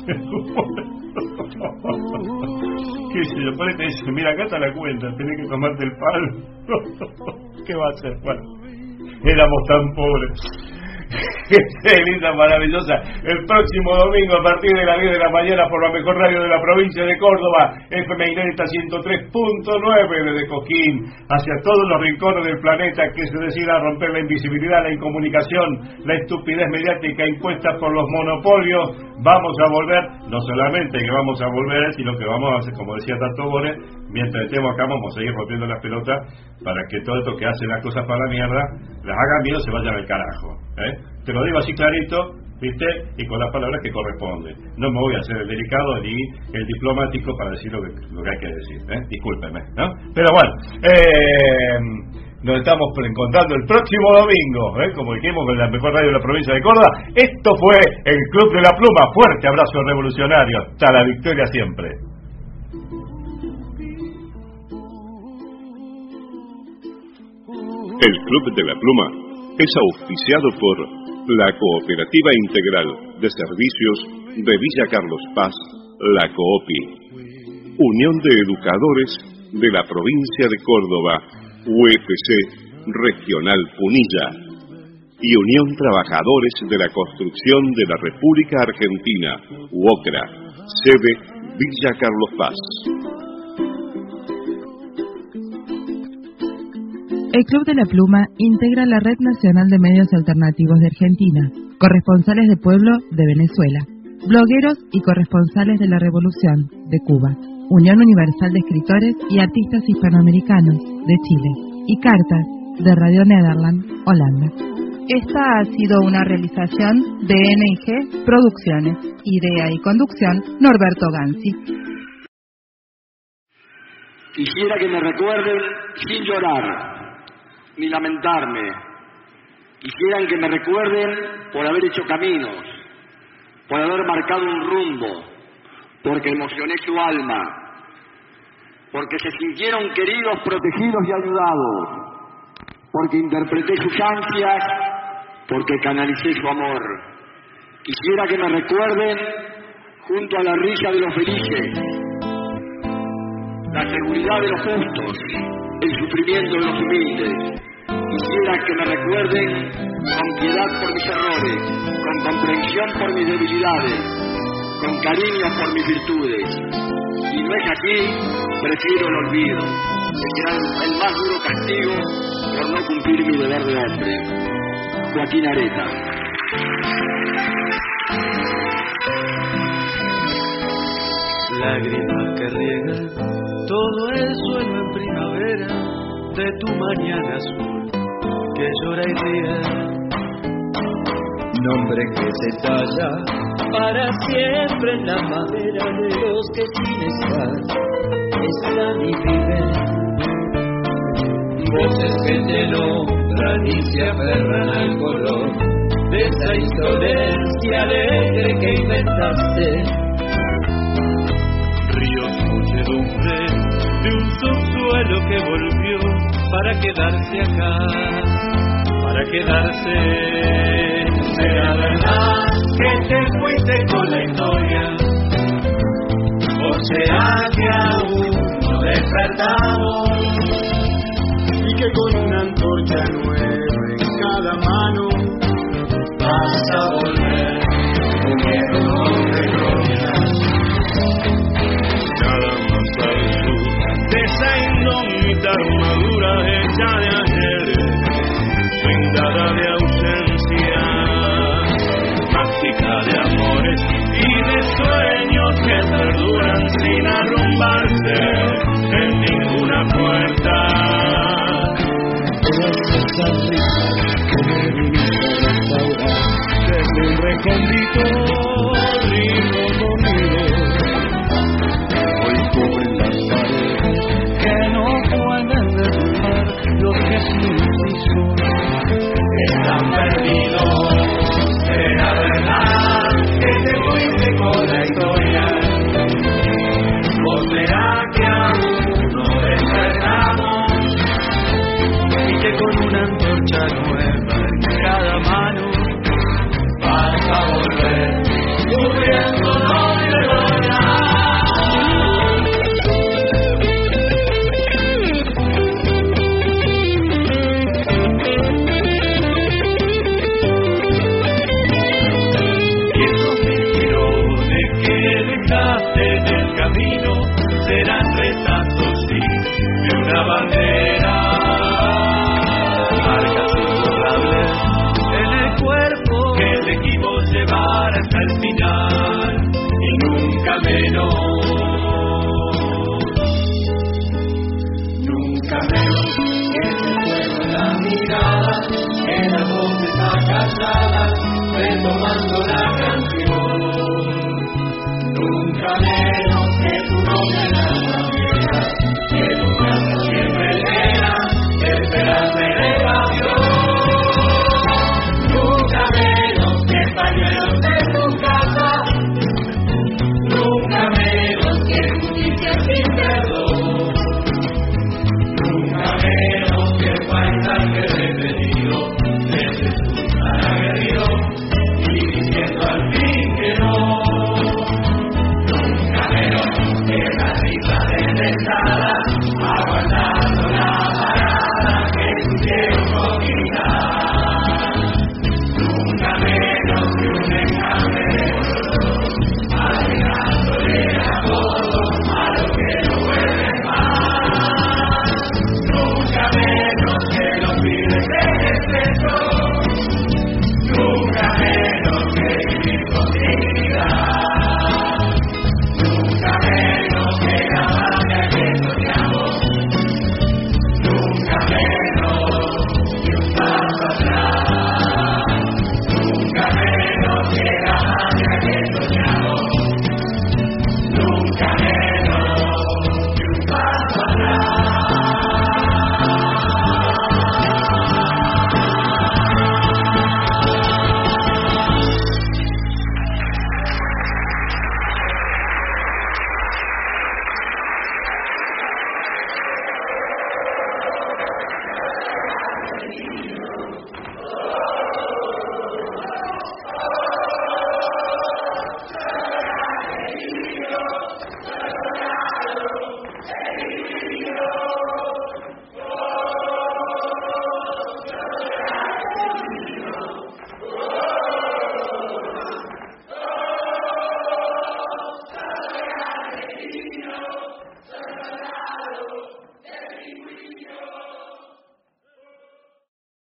[SPEAKER 13] Qué sé yo, por ahí te dice, mira, acá está la cuenta, tenés que tomarte el palo. ¿Qué va a hacer? Bueno, éramos tan pobres. Qué linda, maravillosa. El próximo domingo a partir de las diez de la mañana por la mejor radio de la provincia de Córdoba, F M Inédita ciento tres punto nueve desde Coquín, hacia todos los rincones del planeta que se decida romper la invisibilidad, la incomunicación, la estupidez mediática impuesta por los monopolios. Vamos a volver, no solamente que vamos a volver, sino que vamos a hacer, como decía Tato Bore, mientras estemos acá vamos a seguir rompiendo las pelotas para que todo esto que hacen las cosas para la mierda, las hagan miedo, se vayan al carajo, ¿eh? Te lo digo así clarito, ¿viste? Y con las palabras que corresponden. No me voy a hacer el delicado ni el diplomático para decir lo que, lo que hay que decir, ¿eh? Discúlpenme, ¿no? Pero bueno, eh, nos estamos encontrando el próximo domingo, ¿eh? Como dijimos, con la mejor radio de la provincia de Córdoba. Esto fue el Club de la Pluma. Fuerte abrazo revolucionario. Hasta la victoria siempre.
[SPEAKER 2] El Club de la Pluma es auspiciado por la Cooperativa Integral de Servicios de Villa Carlos Paz, la COOPI, Unión de Educadores de la Provincia de Córdoba, U F C Regional Punilla, y Unión Trabajadores de la Construcción de la República Argentina, UOCRA, sede Villa Carlos Paz.
[SPEAKER 3] El Club de la Pluma integra la Red Nacional de Medios Alternativos de Argentina, corresponsales de pueblo de Venezuela, blogueros y corresponsales de la Revolución de Cuba. Unión Universal de Escritores y Artistas Hispanoamericanos de Chile, y Cartas, de Radio Nederland, Holanda.
[SPEAKER 15] Esta ha sido una realización de N I G Producciones. Idea y conducción, Norberto Gansi.
[SPEAKER 10] Quisiera que me recuerden sin llorar, ni lamentarme. Quisieran que me recuerden por haber hecho caminos, por haber marcado un rumbo, porque emocioné su alma, porque se sintieron queridos, protegidos y ayudados, porque interpreté sus ansias, porque canalicé su amor. Quisiera que me recuerden junto a la risa de los felices, la seguridad de los justos, el sufrimiento de los humildes. Quisiera que me recuerden con piedad por mis errores, con comprensión por mis debilidades, con cariño por mis virtudes. Si no es así, prefiero el olvido, que será el más duro castigo por no cumplir mi deber de hombre. Joaquín Areta.
[SPEAKER 5] Lágrimas que riegan todo el suelo en primavera de tu mañana azul que llora y ríe. Nombre que se talla para siempre en la madera de los que sin estar están y viven. Voces que te nombran y se aferran al color de esa insolencia alegre que inventaste. Ríos, muchedumbre de un subsuelo que volvió para quedarse acá, para quedarse. Será verdad que te fuiste con la historia, o será que aún no despertamos y que con una antorcha nueva en cada mano vas a volver uniendo de gloria. Nada más al sur de esa indómita armadura hecha de ayer, blindada de ausencia, mágica de amores y de sueños que perduran sin arrumbarse en ninguna puerta. Esa risa que me viniste a restaurar desde un recóndito río dormido, hoy cubren las paredes que no pueden derrumbar los que sin ti son están perdidos. Será verdad que te fuiste con la historia, o será que aún no despertamos y que con una antorcha nueva en cada mano vas a volver cubriéndonos de gloria. Serán retazos, sí, de una bandera, marcas imborrables en el cuerpo que elegimos llevar hasta el final y nunca menos, nunca menos que se fueron la mirada, que la voz está callada, retomando la canción, nunca menos que tu nombre la vida, que tu casa siempre llena de esperanza y de pasión. Nunca menos que pañuelos de tu casa, nunca menos que justicia sin perdón, nunca menos que paisaje repetido desde tu cara aguerrido y diciendo al fin que no. Aguardando la parada que tu cielo conquistar, nunca menos que un enjambre de oro, agregándole a todo a lo que no vuelve más, nunca menos que los